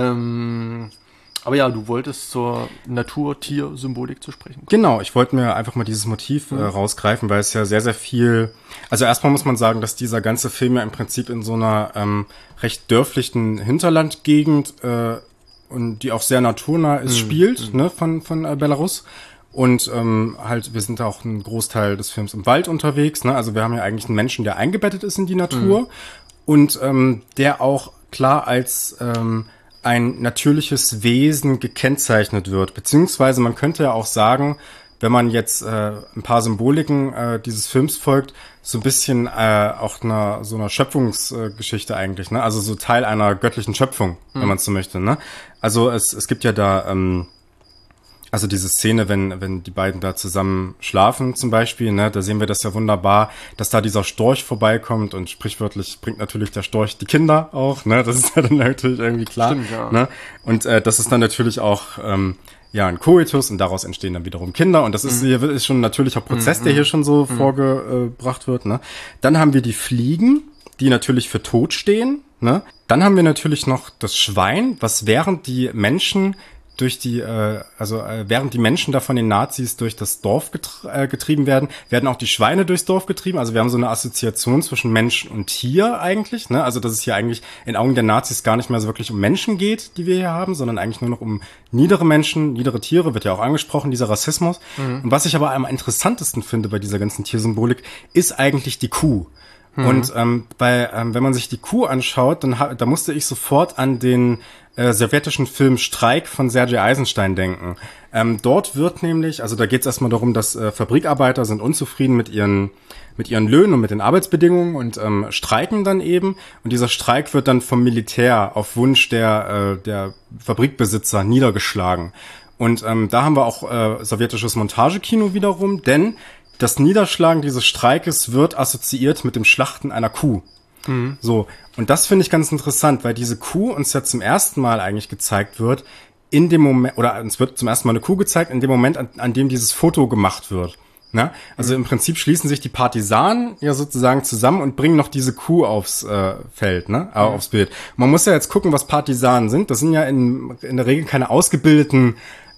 Ähm, aber ja, du wolltest zur Natur-Tier-Symbolik zu sprechen kommen. Genau, ich wollte mir einfach mal dieses Motiv mhm. äh, rausgreifen, weil es ja sehr, sehr viel, also erstmal muss man sagen, dass dieser ganze Film ja im Prinzip in so einer ähm, recht dörflichen Hinterlandgegend äh, und die auch sehr naturnah ist, mhm. spielt, mhm. ne, von, von äh, Belarus. Und ähm, halt, wir sind auch einen Großteil des Films im Wald unterwegs, ne? Also wir haben ja eigentlich einen Menschen, der eingebettet ist in die Natur mhm. und ähm, der auch klar als ähm, ein natürliches Wesen gekennzeichnet wird. Beziehungsweise man könnte ja auch sagen, wenn man jetzt äh, ein paar Symboliken äh, dieses Films folgt, so ein bisschen äh, auch einer so einer Schöpfungsgeschichte äh, eigentlich, ne? Also so Teil einer göttlichen Schöpfung, mhm. wenn man es so möchte, ne? Also es es gibt ja da ähm, also diese Szene, wenn wenn die beiden da zusammen schlafen zum Beispiel, ne, da sehen wir das ja wunderbar, dass da dieser Storch vorbeikommt und sprichwörtlich bringt natürlich der Storch die Kinder auch, ne, das ist ja dann natürlich irgendwie klar, Stimmt, ja. ne, und äh, das ist dann natürlich auch ähm, ja ein Koitus und daraus entstehen dann wiederum Kinder und das ist mhm. hier ist schon ein natürlicher Prozess, mhm. der hier schon so mhm. vorgebracht wird, ne. Dann haben wir die Fliegen, die natürlich für tot stehen, ne. Dann haben wir natürlich noch das Schwein, was während die Menschen durch die, äh, also äh, während die Menschen da von den Nazis durch das Dorf getr- äh, getrieben werden, werden auch die Schweine durchs Dorf getrieben. Also wir haben so eine Assoziation zwischen Mensch und Tier eigentlich, ne? Also dass es hier eigentlich in Augen der Nazis gar nicht mehr so wirklich um Menschen geht, die wir hier haben, sondern eigentlich nur noch um niedere Menschen, niedere Tiere, wird ja auch angesprochen, dieser Rassismus. Mhm. Und was ich aber am interessantesten finde bei dieser ganzen Tiersymbolik, ist eigentlich die Kuh. Mhm. Und ähm, bei, ähm, wenn man sich die Kuh anschaut, dann ha- da musste ich sofort an den äh, sowjetischen Film Streik von Sergei Eisenstein denken. Ähm, dort wird nämlich, also da geht es erstmal darum, dass äh, Fabrikarbeiter sind unzufrieden mit ihren mit ihren Löhnen und mit den Arbeitsbedingungen und ähm, streiken dann eben. Und dieser Streik wird dann vom Militär auf Wunsch der äh, der Fabrikbesitzer niedergeschlagen. Und ähm, da haben wir auch äh, sowjetisches Montagekino wiederum, denn das Niederschlagen dieses Streikes wird assoziiert mit dem Schlachten einer Kuh. Mhm. So, und das finde ich ganz interessant, weil diese Kuh uns ja zum ersten Mal eigentlich gezeigt wird, in dem Moment, oder uns wird zum ersten Mal eine Kuh gezeigt, in dem Moment, an, an dem dieses Foto gemacht wird. Ne? Also mhm. im Prinzip schließen sich die Partisanen ja sozusagen zusammen und bringen noch diese Kuh aufs äh, Feld, ne? äh, mhm. aufs Bild. Man muss ja jetzt gucken, was Partisanen sind. Das sind ja in, in der Regel keine ausgebildeten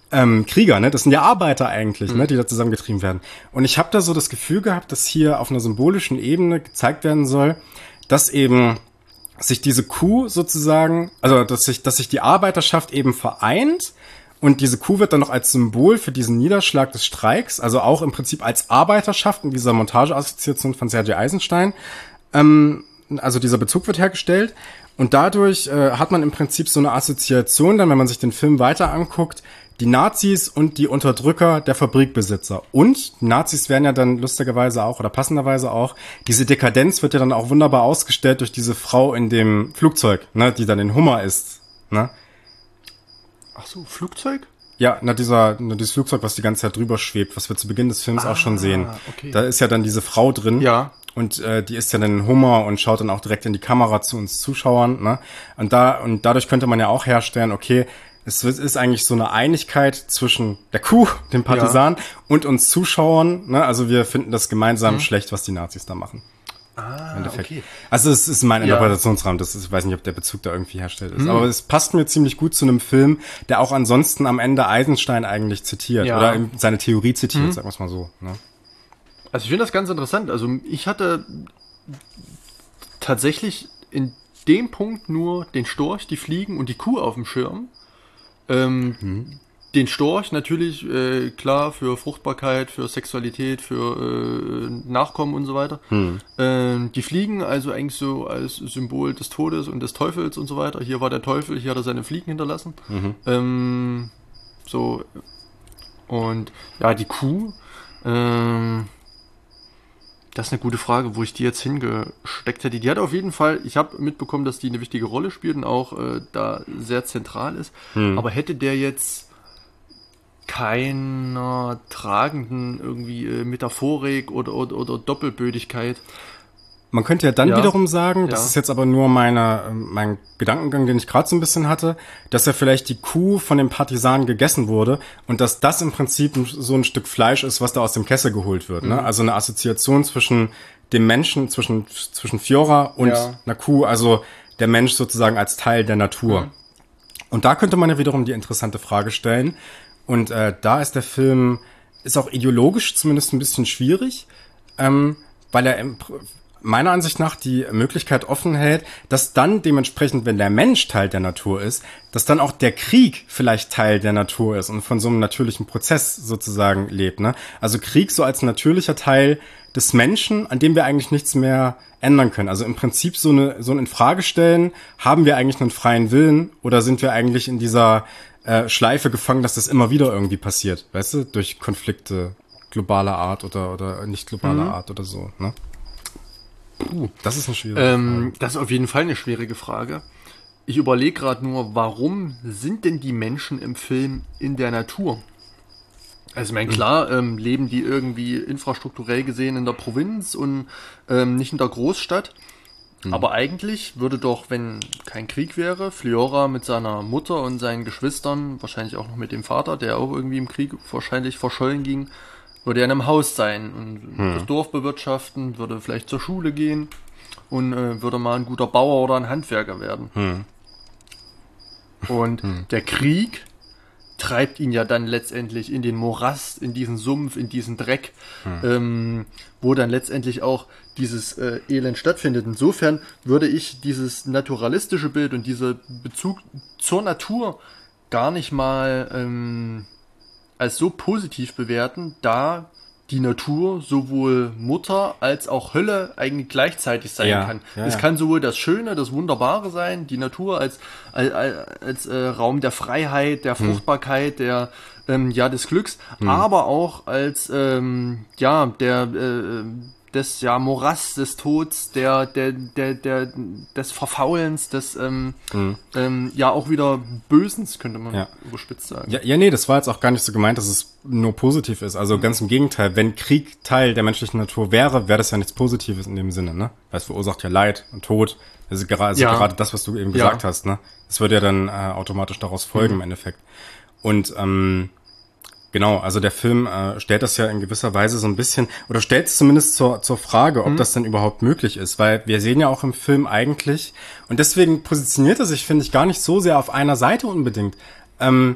ähm, Krieger, ne? Das sind ja Arbeiter eigentlich, mhm. ne? Die da zusammengetrieben werden. Und ich habe da so das Gefühl gehabt, dass hier auf einer symbolischen Ebene gezeigt werden soll, dass eben sich diese Kuh sozusagen, also dass sich, dass sich die Arbeiterschaft eben vereint und diese Kuh wird dann noch als Symbol für diesen Niederschlag des Streiks, also auch im Prinzip als Arbeiterschaft in dieser Montageassoziation von Sergei Eisenstein, ähm, also dieser Bezug wird hergestellt und dadurch äh, hat man im Prinzip so eine Assoziation, dann wenn man sich den Film weiter anguckt, die Nazis und die Unterdrücker der Fabrikbesitzer. Und die Nazis werden ja dann lustigerweise auch oder passenderweise auch, diese Dekadenz wird ja dann auch wunderbar ausgestellt durch diese Frau in dem Flugzeug, ne, die dann in Hummer ist. Ne? Ach so, Flugzeug? Ja, na dieser, na dieses Flugzeug, was die ganze Zeit drüber schwebt, was wir zu Beginn des Films ah, auch schon sehen. Okay. Da ist ja dann diese Frau drin. Ja. Und äh, die ist ja dann in Hummer und schaut dann auch direkt in die Kamera zu uns Zuschauern. Ne? Und da und dadurch könnte man ja auch herstellen, okay, es ist eigentlich so eine Einigkeit zwischen der Kuh, den Partisanen, ja. und uns Zuschauern. Ne? Also wir finden das gemeinsam mhm. schlecht, was die Nazis da machen. Ah, okay. Also es ist mein ja. Interpretationsrahmen. Das ist, ich weiß nicht, ob der Bezug da irgendwie herstellt ist. Mhm. Aber es passt mir ziemlich gut zu einem Film, der auch ansonsten am Ende Eisenstein eigentlich zitiert. Ja. Oder seine Theorie zitiert, mhm. sagen wir es mal so. Ne? Also ich finde das ganz interessant. Also ich hatte tatsächlich in dem Punkt nur den Storch, die Fliegen und die Kuh auf dem Schirm. Ähm, hm. Den Storch natürlich, äh, klar, für Fruchtbarkeit, für Sexualität, für äh, Nachkommen und so weiter. Hm. Ähm, die Fliegen also eigentlich so als Symbol des Todes und des Teufels und so weiter. Hier war der Teufel, hier hat er seine Fliegen hinterlassen. Mhm. Ähm, so, und ja, die Kuh, ähm, das ist eine gute Frage, wo ich die jetzt hingesteckt hätte. Die hat auf jeden Fall, ich habe mitbekommen, dass die eine wichtige Rolle spielt und auch äh, da sehr zentral ist. Hm. Aber hätte der jetzt keiner tragenden irgendwie äh, Metaphorik oder, oder, oder Doppelbödigkeit. Man könnte ja dann ja. wiederum sagen, das ja. ist jetzt aber nur meine, mein Gedankengang, den ich gerade so ein bisschen hatte, dass ja vielleicht die Kuh von den Partisanen gegessen wurde und dass das im Prinzip so ein Stück Fleisch ist, was da aus dem Kessel geholt wird. Mhm. Ne? Also eine Assoziation zwischen dem Menschen, zwischen, zwischen Fiora und ja. einer Kuh, also der Mensch sozusagen als Teil der Natur. Mhm. Und da könnte man ja wiederum die interessante Frage stellen. Und äh, da ist der Film, ist auch ideologisch zumindest ein bisschen schwierig, ähm, weil er im meiner Ansicht nach die Möglichkeit offen hält, dass dann dementsprechend, wenn der Mensch Teil der Natur ist, dass dann auch der Krieg vielleicht Teil der Natur ist und von so einem natürlichen Prozess sozusagen lebt. Ne? Also Krieg so als natürlicher Teil des Menschen, an dem wir eigentlich nichts mehr ändern können. Also im Prinzip so eine so ein Infragestellen, haben wir eigentlich einen freien Willen oder sind wir eigentlich in dieser äh, Schleife gefangen, dass das immer wieder irgendwie passiert, weißt du, durch Konflikte globaler Art oder oder nicht globaler mhm. Art oder so, ne? Uh, das ist eine schwierige ähm, Frage. Das ist auf jeden Fall eine schwierige Frage. Ich überlege gerade nur, warum sind denn die Menschen im Film in der Natur? Also ich meine, klar, ähm, leben die irgendwie infrastrukturell gesehen in der Provinz und ähm, nicht in der Großstadt. Mhm. Aber eigentlich würde doch, wenn kein Krieg wäre, Fliora mit seiner Mutter und seinen Geschwistern, wahrscheinlich auch noch mit dem Vater, der auch irgendwie im Krieg wahrscheinlich verschollen ging, würde er in einem Haus sein und hm. das Dorf bewirtschaften, würde vielleicht zur Schule gehen und äh, würde mal ein guter Bauer oder ein Handwerker werden. Hm. Und hm. der Krieg treibt ihn ja dann letztendlich in den Morast, in diesen Sumpf, in diesen Dreck, hm. ähm, wo dann letztendlich auch dieses äh, Elend stattfindet. Insofern würde ich dieses naturalistische Bild und dieser Bezug zur Natur gar nicht mal ähm, als so positiv bewerten, da die Natur sowohl Mutter als auch Hölle eigentlich gleichzeitig sein ja, kann. Ja, es ja. kann sowohl das Schöne, das Wunderbare sein, die Natur als als, als äh, Raum der Freiheit, der Fruchtbarkeit, hm. der ähm, ja des Glücks, hm. aber auch als ähm, ja der äh, des ja Morast des Todes, der der der der des Verfaulens, des ähm, mhm. ähm, ja auch wieder Bösens, könnte man ja. überspitzt sagen. Ja, ja, nee, das war jetzt auch gar nicht so gemeint, dass es nur positiv ist. Also mhm. ganz im Gegenteil, wenn Krieg Teil der menschlichen Natur wäre, wäre das ja nichts Positives in dem Sinne, ne? Weil es verursacht ja Leid und Tod. Also gerade, also ja. gerade das, was du eben gesagt ja. hast, ne? Das würde ja dann äh, automatisch daraus folgen mhm. im Endeffekt. Und ähm, genau, also der Film äh, stellt das ja in gewisser Weise so ein bisschen, oder stellt es zumindest zur, zur Frage, ob mhm. das denn überhaupt möglich ist, weil wir sehen ja auch im Film eigentlich, und deswegen positioniert er sich, finde ich, gar nicht so sehr auf einer Seite unbedingt. Ähm,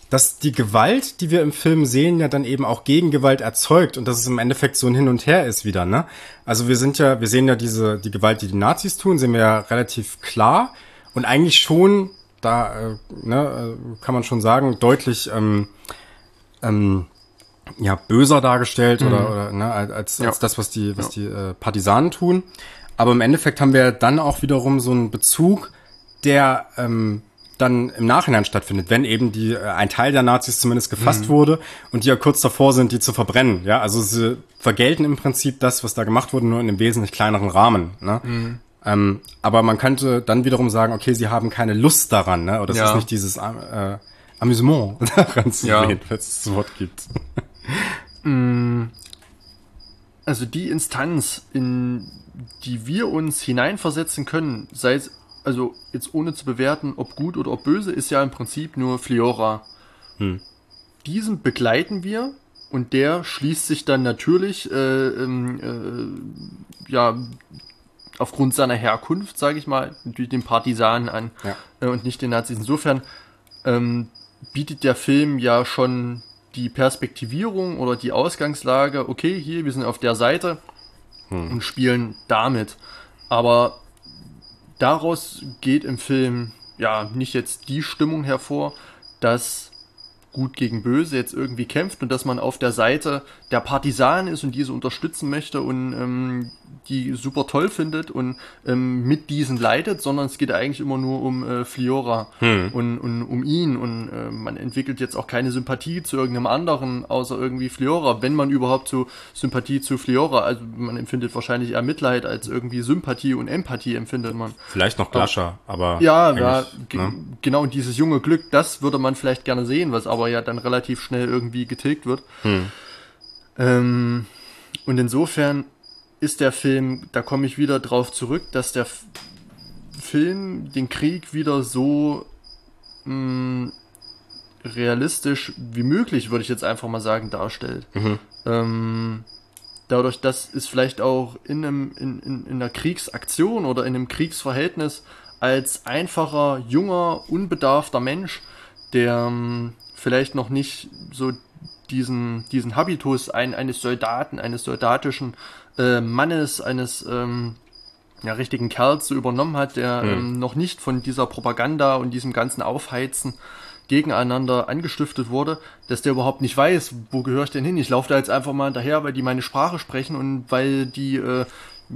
dass die Gewalt, die wir im Film sehen, ja dann eben auch Gegengewalt erzeugt und dass es im Endeffekt so ein Hin und Her ist wieder, ne? Also wir sind ja, wir sehen ja diese, die Gewalt, die die Nazis tun, sehen wir ja relativ klar und eigentlich schon, da, äh, ne, kann man schon sagen, deutlich, ähm, ähm, ja, böser dargestellt mhm. oder, oder, ne, als, ja. als das, was die, was ja. die äh, Partisanen tun. Aber im Endeffekt haben wir dann auch wiederum so einen Bezug, der, ähm, dann im Nachhinein stattfindet, wenn eben die äh, ein Teil der Nazis zumindest gefasst mhm. wurde und die ja kurz davor sind, die zu verbrennen. Ja, also sie vergelten im Prinzip das, was da gemacht wurde, nur in einem wesentlich kleineren Rahmen. Ne? Mhm. Ähm, aber man könnte dann wiederum sagen, okay, sie haben keine Lust daran, ne? Oder es ja. ist nicht dieses äh, Amüsement daran zu ja. sehen, wenn es das Wort gibt. Also die Instanz, in die wir uns hineinversetzen können, sei es also jetzt ohne zu bewerten, ob gut oder ob böse, ist ja im Prinzip nur Fliora. Hm. Diesen begleiten wir und der schließt sich dann natürlich äh, äh, ja aufgrund seiner Herkunft, sage ich mal, natürlich den Partisanen an ja. äh, und nicht den Nazis. Insofern ähm, bietet der Film ja schon die Perspektivierung oder die Ausgangslage, okay, hier, wir sind auf der Seite hm. und spielen damit. Aber daraus geht im Film ja nicht jetzt die Stimmung hervor, dass Gut gegen Böse jetzt irgendwie kämpft und dass man auf der Seite der Partisanen ist und diese unterstützen möchte und ähm, die super toll findet und ähm, mit diesen leidet, sondern es geht eigentlich immer nur um äh, Fliora hm. und, und um ihn und äh, man entwickelt jetzt auch keine Sympathie zu irgendeinem anderen, außer irgendwie Fliora, wenn man überhaupt so Sympathie zu Fliora, also man empfindet wahrscheinlich eher Mitleid als irgendwie Sympathie und Empathie empfindet man. Vielleicht noch Glascher, aber ja, ja ge- ne? genau, und dieses junge Glück, das würde man vielleicht gerne sehen, was aber ja dann relativ schnell irgendwie getilgt wird. Hm. Ähm, und insofern ist der Film, da komme ich wieder drauf zurück, dass der F- Film den Krieg wieder so mh, realistisch wie möglich, würde ich jetzt einfach mal sagen, darstellt. Mhm. Ähm, dadurch, dass es vielleicht auch in, einem, in, in, in einer Kriegsaktion oder in einem Kriegsverhältnis als einfacher, junger, unbedarfter Mensch, der ähm, vielleicht noch nicht so diesen, diesen Habitus ein, eines Soldaten, eines soldatischen äh, Mannes, eines ähm, ja, richtigen Kerls so übernommen hat, der mhm. ähm, noch nicht von dieser Propaganda und diesem ganzen Aufheizen gegeneinander angestiftet wurde, dass der überhaupt nicht weiß, wo gehöre ich denn hin? Ich laufe da jetzt einfach mal hinterher, weil die meine Sprache sprechen und weil die, äh,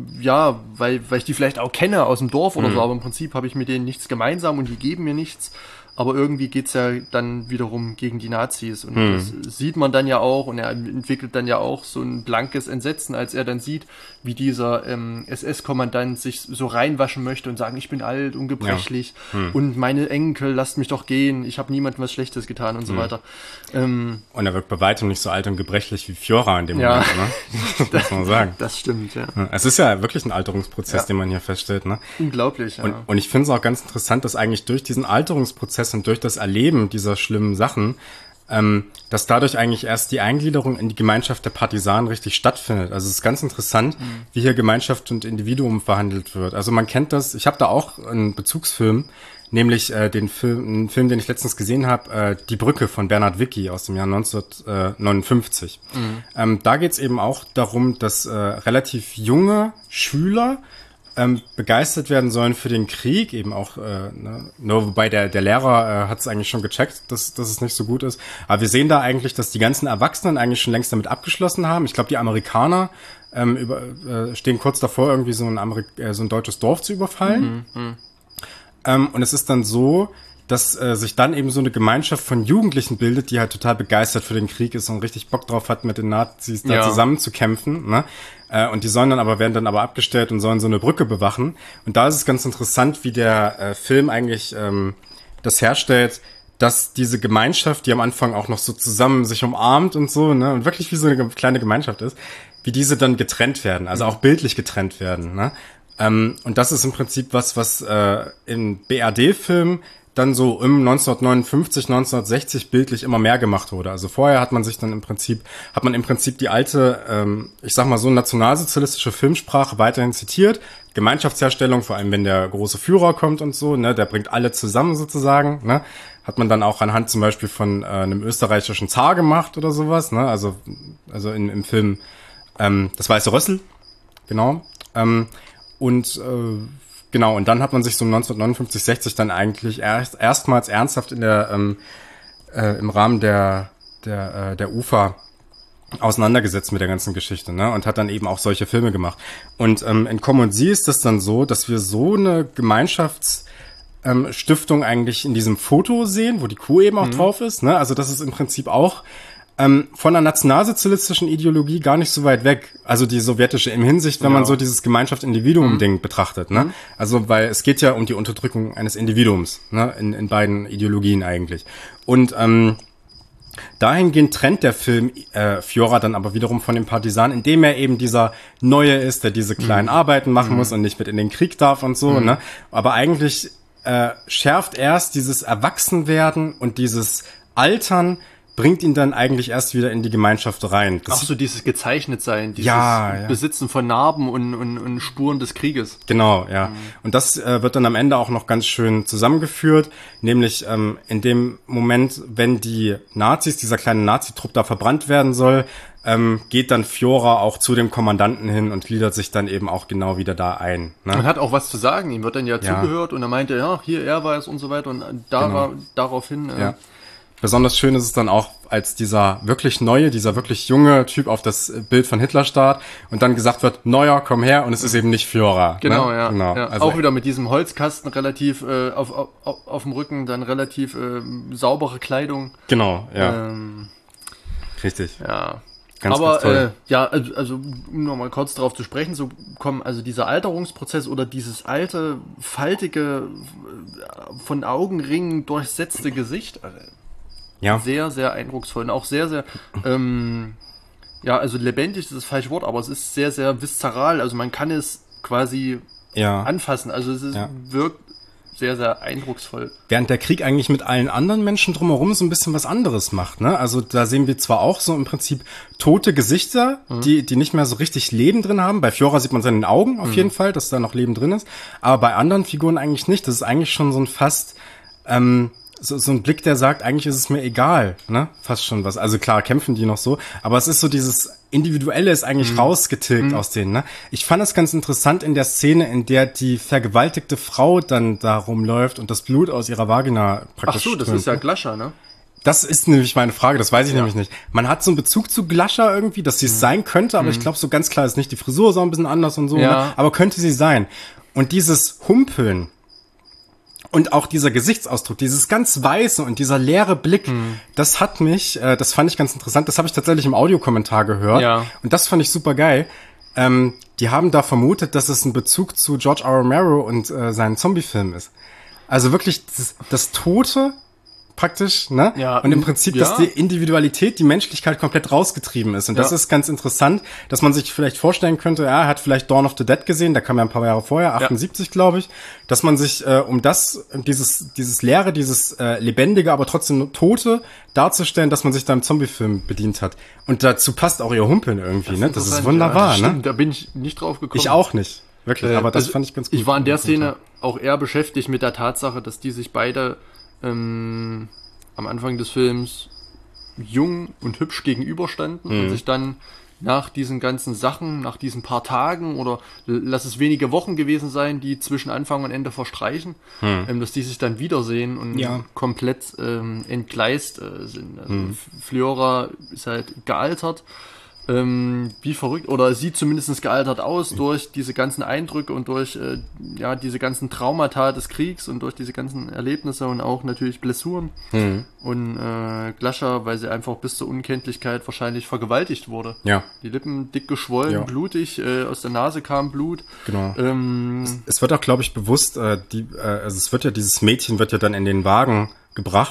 ja, weil, weil ich die vielleicht auch kenne aus dem Dorf oder mhm. so, aber im Prinzip habe ich mit denen nichts gemeinsam und die geben mir nichts. Aber irgendwie geht's ja dann wiederum gegen die Nazis und hm. das sieht man dann ja auch und er entwickelt dann ja auch so ein blankes Entsetzen, als er dann sieht, wie dieser ähm, S S-Kommandant sich so reinwaschen möchte und sagen, ich bin alt und gebrechlich ja. hm. und meine Enkel, lasst mich doch gehen, ich habe niemandem was Schlechtes getan und so hm. weiter. Ähm, und er wirkt bei weitem nicht so alt und gebrechlich wie Fiora in dem ja. Moment, ne? Das muss man sagen. Das stimmt, ja. Es ist ja wirklich ein Alterungsprozess, ja. den man hier feststellt, ne? Unglaublich, ja. Und, und ich finde es auch ganz interessant, dass eigentlich durch diesen Alterungsprozess und durch das Erleben dieser schlimmen Sachen, ähm, dass dadurch eigentlich erst die Eingliederung in die Gemeinschaft der Partisanen richtig stattfindet. Also es ist ganz interessant, mhm. wie hier Gemeinschaft und Individuum verhandelt wird. Also man kennt das, ich habe da auch einen Bezugsfilm, nämlich äh, den Film, einen Film, den ich letztens gesehen habe, äh, Die Brücke von Bernhard Wicki aus dem Jahr neunzehnhundertneunundfünfzig. Mhm. Ähm, da geht's eben auch darum, dass äh, relativ junge Schüler Ähm, begeistert werden sollen für den Krieg, eben auch, äh, ne, nur wobei der der Lehrer äh, hat es eigentlich schon gecheckt, dass dass es nicht so gut ist. Aber wir sehen da eigentlich, dass die ganzen Erwachsenen eigentlich schon längst damit abgeschlossen haben. Ich glaube, die Amerikaner ähm, über, äh, stehen kurz davor, irgendwie so ein Amerik- äh, so ein deutsches Dorf zu überfallen. Mhm, mh. ähm, und es ist dann so, dass äh, sich dann eben so eine Gemeinschaft von Jugendlichen bildet, die halt total begeistert für den Krieg ist und richtig Bock drauf hat, mit den Nazis da ja. zusammen zu kämpfen, ne? Äh, und die sollen dann aber, werden dann aber abgestellt und sollen so eine Brücke bewachen. Und da ist es ganz interessant, wie der äh, Film eigentlich ähm, das herstellt, dass diese Gemeinschaft, die am Anfang auch noch so zusammen sich umarmt und so, ne, und wirklich wie so eine kleine Gemeinschaft ist, wie diese dann getrennt werden, also auch bildlich getrennt werden, ne? Ähm, und das ist im Prinzip was, was äh, in B R D-Filmen dann so im neunzehnhundertneunundfünfzig, neunzehnhundertsechzig bildlich immer mehr gemacht wurde. Also vorher hat man sich dann im Prinzip, hat man im Prinzip die alte, ähm, ich sag mal so nationalsozialistische Filmsprache weiterhin zitiert. Gemeinschaftsherstellung, vor allem wenn der große Führer kommt und so, ne, der bringt alle zusammen sozusagen, ne, hat man dann auch anhand zum Beispiel von äh, einem österreichischen Zar gemacht oder sowas, ne, also also in, im Film ähm, Das Weiße Rössel, genau, ähm, und äh, genau, und dann hat man sich so neunzehnhundertneunundfünfzig, sechzig dann eigentlich erst erstmals ernsthaft in der ähm, äh, im Rahmen der der äh, der U F A auseinandergesetzt mit der ganzen Geschichte, ne, und hat dann eben auch solche Filme gemacht. Und ähm, in Komm und Sie ist das dann so, dass wir so eine Gemeinschaftsstiftung ähm, eigentlich in diesem Foto sehen, wo die Kuh eben auch mhm. drauf ist, ne, also das ist im Prinzip auch ähm, von der nationalsozialistischen Ideologie gar nicht so weit weg, also die sowjetische im Hinsicht, wenn ja. man so dieses Gemeinschaft-Individuum-Ding mhm. betrachtet, ne, mhm. also weil es geht ja um die Unterdrückung eines Individuums, ne, in, in beiden Ideologien eigentlich. Und ähm, dahingehend trennt der Film äh, Fiora dann aber wiederum von dem Partisan, indem er eben dieser Neue ist, der diese kleinen mhm. Arbeiten machen mhm. muss und nicht mit in den Krieg darf und so, mhm. ne? Aber eigentlich äh, schärft erst dieses Erwachsenwerden und dieses Altern, bringt ihn dann eigentlich erst wieder in die Gemeinschaft rein. Das Ach so, dieses Gezeichnet-Sein, dieses ja, ja. Besitzen von Narben und, und, und Spuren des Krieges. Genau, ja. Mhm. Und das äh, wird dann am Ende auch noch ganz schön zusammengeführt, nämlich ähm, in dem Moment, wenn die Nazis, dieser kleine Nazi-Trupp da verbrannt werden soll, ähm, geht dann Fiora auch zu dem Kommandanten hin und gliedert sich dann eben auch genau wieder da ein. Ne? Man hat auch was zu sagen, ihm wird dann ja, ja. zugehört und er meinte, ja, hier, er war es und so weiter und da genau. war, daraufhin... Äh, ja. Besonders schön ist es dann auch, als dieser wirklich neue, dieser wirklich junge Typ auf das Bild von Hitler starrt und dann gesagt wird, Neuer, komm her, und es ist eben nicht Fiora. Genau, ne? ja. genau. ja. Also auch wieder mit diesem Holzkasten relativ äh, auf, auf, auf dem Rücken, dann relativ äh, saubere Kleidung. Genau, ja. Ähm, Richtig. Ja. Ganz, Aber ganz toll. Äh, ja, also, also um nochmal kurz darauf zu sprechen, so kommen also dieser Alterungsprozess oder dieses alte, faltige, von Augenringen durchsetzte Gesicht, also ja. sehr, sehr eindrucksvoll und auch sehr, sehr, ähm, ja, also lebendig ist das falsche Wort, aber es ist sehr, sehr viszeral, also man kann es quasi ja. anfassen, also es ist, ja. wirkt sehr, sehr eindrucksvoll. Während der Krieg eigentlich mit allen anderen Menschen drumherum so ein bisschen was anderes macht, ne? Also da sehen wir zwar auch so im Prinzip tote Gesichter, mhm. die die nicht mehr so richtig Leben drin haben. Bei Fiora sieht man es in den Augen auf mhm. jeden Fall, dass da noch Leben drin ist, aber bei anderen Figuren eigentlich nicht. Das ist eigentlich schon so ein fast, ähm, So, so ein Blick, der sagt, eigentlich ist es mir egal, ne? Fast schon was. Also klar, kämpfen die noch so, aber es ist so dieses Individuelle ist eigentlich mhm. rausgetilgt mhm. aus denen, ne? Ich fand es ganz interessant in der Szene, in der die vergewaltigte Frau dann da rumläuft und das Blut aus ihrer Vagina praktisch Ach so, das strömt. ist ja Glascher, ne? Das ist nämlich meine Frage, das weiß ich ja. nämlich nicht. Man hat so einen Bezug zu Glascher irgendwie, dass sie es mhm. sein könnte, aber mhm. ich glaube, so ganz klar ist nicht. Die Frisur ist auch ein bisschen anders und so, ja. ne? Aber könnte sie sein. Und dieses Humpeln, und auch dieser Gesichtsausdruck, dieses ganz Weiße und dieser leere Blick, hm. das hat mich, äh, das fand ich ganz interessant, das habe ich tatsächlich im Audiokommentar gehört. Ja. Und das fand ich super geil. Ähm, die haben da vermutet, dass es ein Bezug zu George R. Romero und äh, seinen Zombie-Film ist. Also wirklich das, das Tote praktisch, ne? Ja, und im Prinzip, ja. dass die Individualität, die Menschlichkeit komplett rausgetrieben ist. Und das ja. ist ganz interessant, dass man sich vielleicht vorstellen könnte, ja, er hat vielleicht Dawn of the Dead gesehen, der kam ja ein paar Jahre vorher, achtundsiebzig, ja. glaube ich, dass man sich äh, um das, dieses dieses Leere, dieses äh, Lebendige, aber trotzdem Tote darzustellen, dass man sich da im Zombie-Film bedient hat. Und dazu passt auch ihr Humpeln irgendwie, das ne? Das ist wunderbar, ja, das ne? Da bin ich nicht drauf gekommen. Ich auch nicht, wirklich, äh, aber das also fand ich ganz gut. Ich war in der Szene auch eher beschäftigt mit der Tatsache, dass die sich beide ähm, am Anfang des Films jung und hübsch gegenüberstanden mhm. und sich dann nach diesen ganzen Sachen, nach diesen paar Tagen oder lass es wenige Wochen gewesen sein, die zwischen Anfang und Ende verstreichen, mhm. ähm, dass die sich dann wiedersehen und ja. komplett ähm, entgleist äh, sind. Also mhm. Fiora ist halt gealtert, ähm, wie verrückt, oder sieht zumindest gealtert aus mhm. durch diese ganzen Eindrücke und durch äh, ja diese ganzen Traumata des Kriegs und durch diese ganzen Erlebnisse und auch natürlich Blessuren. Mhm. Und äh, Glascher, weil sie einfach bis zur Unkenntlichkeit wahrscheinlich vergewaltigt wurde. Ja. Die Lippen dick geschwollen, ja. blutig, äh, aus der Nase kam Blut. Genau. Ähm, es, es wird auch, glaube ich, bewusst, äh, die, äh, also es wird ja, dieses Mädchen wird ja dann in den Wagen gebracht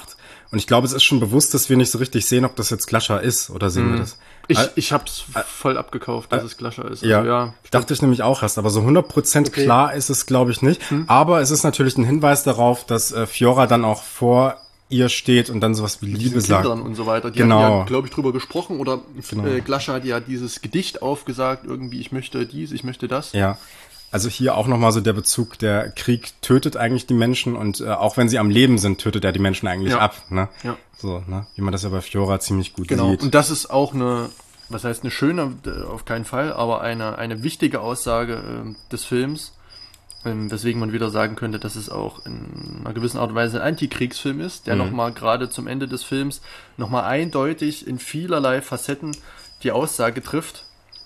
Und ich glaube, es ist schon bewusst, dass wir nicht so richtig sehen, ob das jetzt Glascher ist oder sehen mhm. wir das. Ich, äh, ich hab's äh, voll abgekauft, dass äh, es Glascher ist. Also, ja, ja, dachte ich nämlich auch erst, aber so hundert Prozent okay. klar ist es, glaube ich, nicht. Hm. Aber es ist natürlich ein Hinweis darauf, dass äh, Fiora dann auch vor ihr steht und dann sowas wie Liebe sagt. Kindern und so weiter. Die genau. haben ja, glaube ich, drüber gesprochen oder genau. äh, Glascher hat ja dieses Gedicht aufgesagt, irgendwie, ich möchte dies, ich möchte das. Ja. Also hier auch nochmal so der Bezug, der Krieg tötet eigentlich die Menschen und äh, auch wenn sie am Leben sind, tötet er die Menschen eigentlich ja. ab. Ne? Ja. So, ne? Wie man das ja bei Fiora ziemlich gut genau. sieht. Und das ist auch eine, was heißt eine schöne, auf keinen Fall, aber eine, eine wichtige Aussage äh, des Films, äh, weswegen man wieder sagen könnte, dass es auch in einer gewissen Art und Weise ein Antikriegsfilm ist, der mhm. nochmal gerade zum Ende des Films nochmal eindeutig in vielerlei Facetten die Aussage trifft,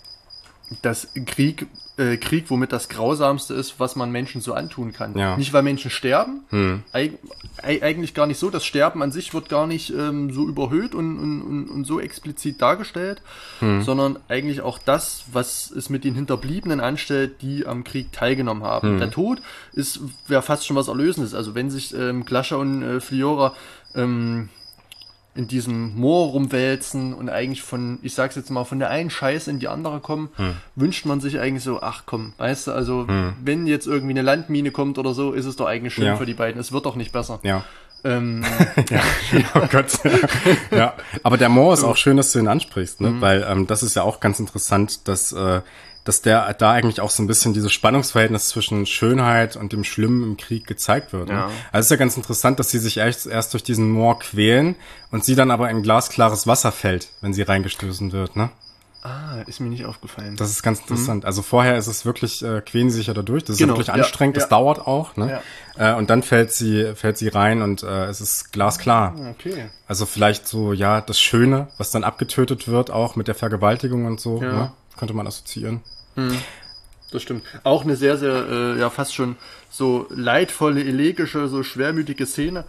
dass Krieg, äh, Krieg womit das Grausamste ist, was man Menschen so antun kann. Ja. Nicht, weil Menschen sterben, hm. eig eigentlich gar nicht so. Das Sterben an sich wird gar nicht ähm, so überhöht und, und, und so explizit dargestellt, hm. sondern eigentlich auch das, was es mit den Hinterbliebenen anstellt, die am Krieg teilgenommen haben. Hm. Der Tod ist wäre fast schon was Erlösendes. Also wenn sich ähm, Glascher und äh, Fiora ähm, in diesem Moor rumwälzen und eigentlich von, ich sag's jetzt mal, von der einen Scheiße in die andere kommen, hm. wünscht man sich eigentlich so, ach komm, weißt du, also hm. wenn jetzt irgendwie eine Landmine kommt oder so, ist es doch eigentlich schön ja. für die beiden. Es wird doch nicht besser. Ja. Ähm, ja. Oh Gott. ja. Aber der Moor ist auch schön, dass du ihn ansprichst, ne? Mhm. Weil ähm, das ist ja auch ganz interessant, dass äh, dass der da eigentlich auch so ein bisschen dieses Spannungsverhältnis zwischen Schönheit und dem Schlimmen im Krieg gezeigt wird. Ne? Ja. Also es ist ja ganz interessant, dass sie sich erst, erst durch diesen Moor quälen und sie dann aber in glasklares Wasser fällt, wenn sie reingestoßen wird. Ne? Ah, ist mir nicht aufgefallen. Das ist ganz interessant. Mhm. Also vorher ist es wirklich, äh, quälen sie sich ja da durch. Das ist genau. ja wirklich anstrengend, ja, das ja. dauert auch. Ne? Ja. Äh, und dann fällt sie fällt sie rein und äh, es ist glasklar. Okay. Also vielleicht so, ja, das Schöne, was dann abgetötet wird, auch mit der Vergewaltigung und so, ja. ne? Könnte man assoziieren. Hm. Das stimmt. Auch eine sehr, sehr, äh, ja, fast schon so leidvolle, elegische, so schwermütige Szene,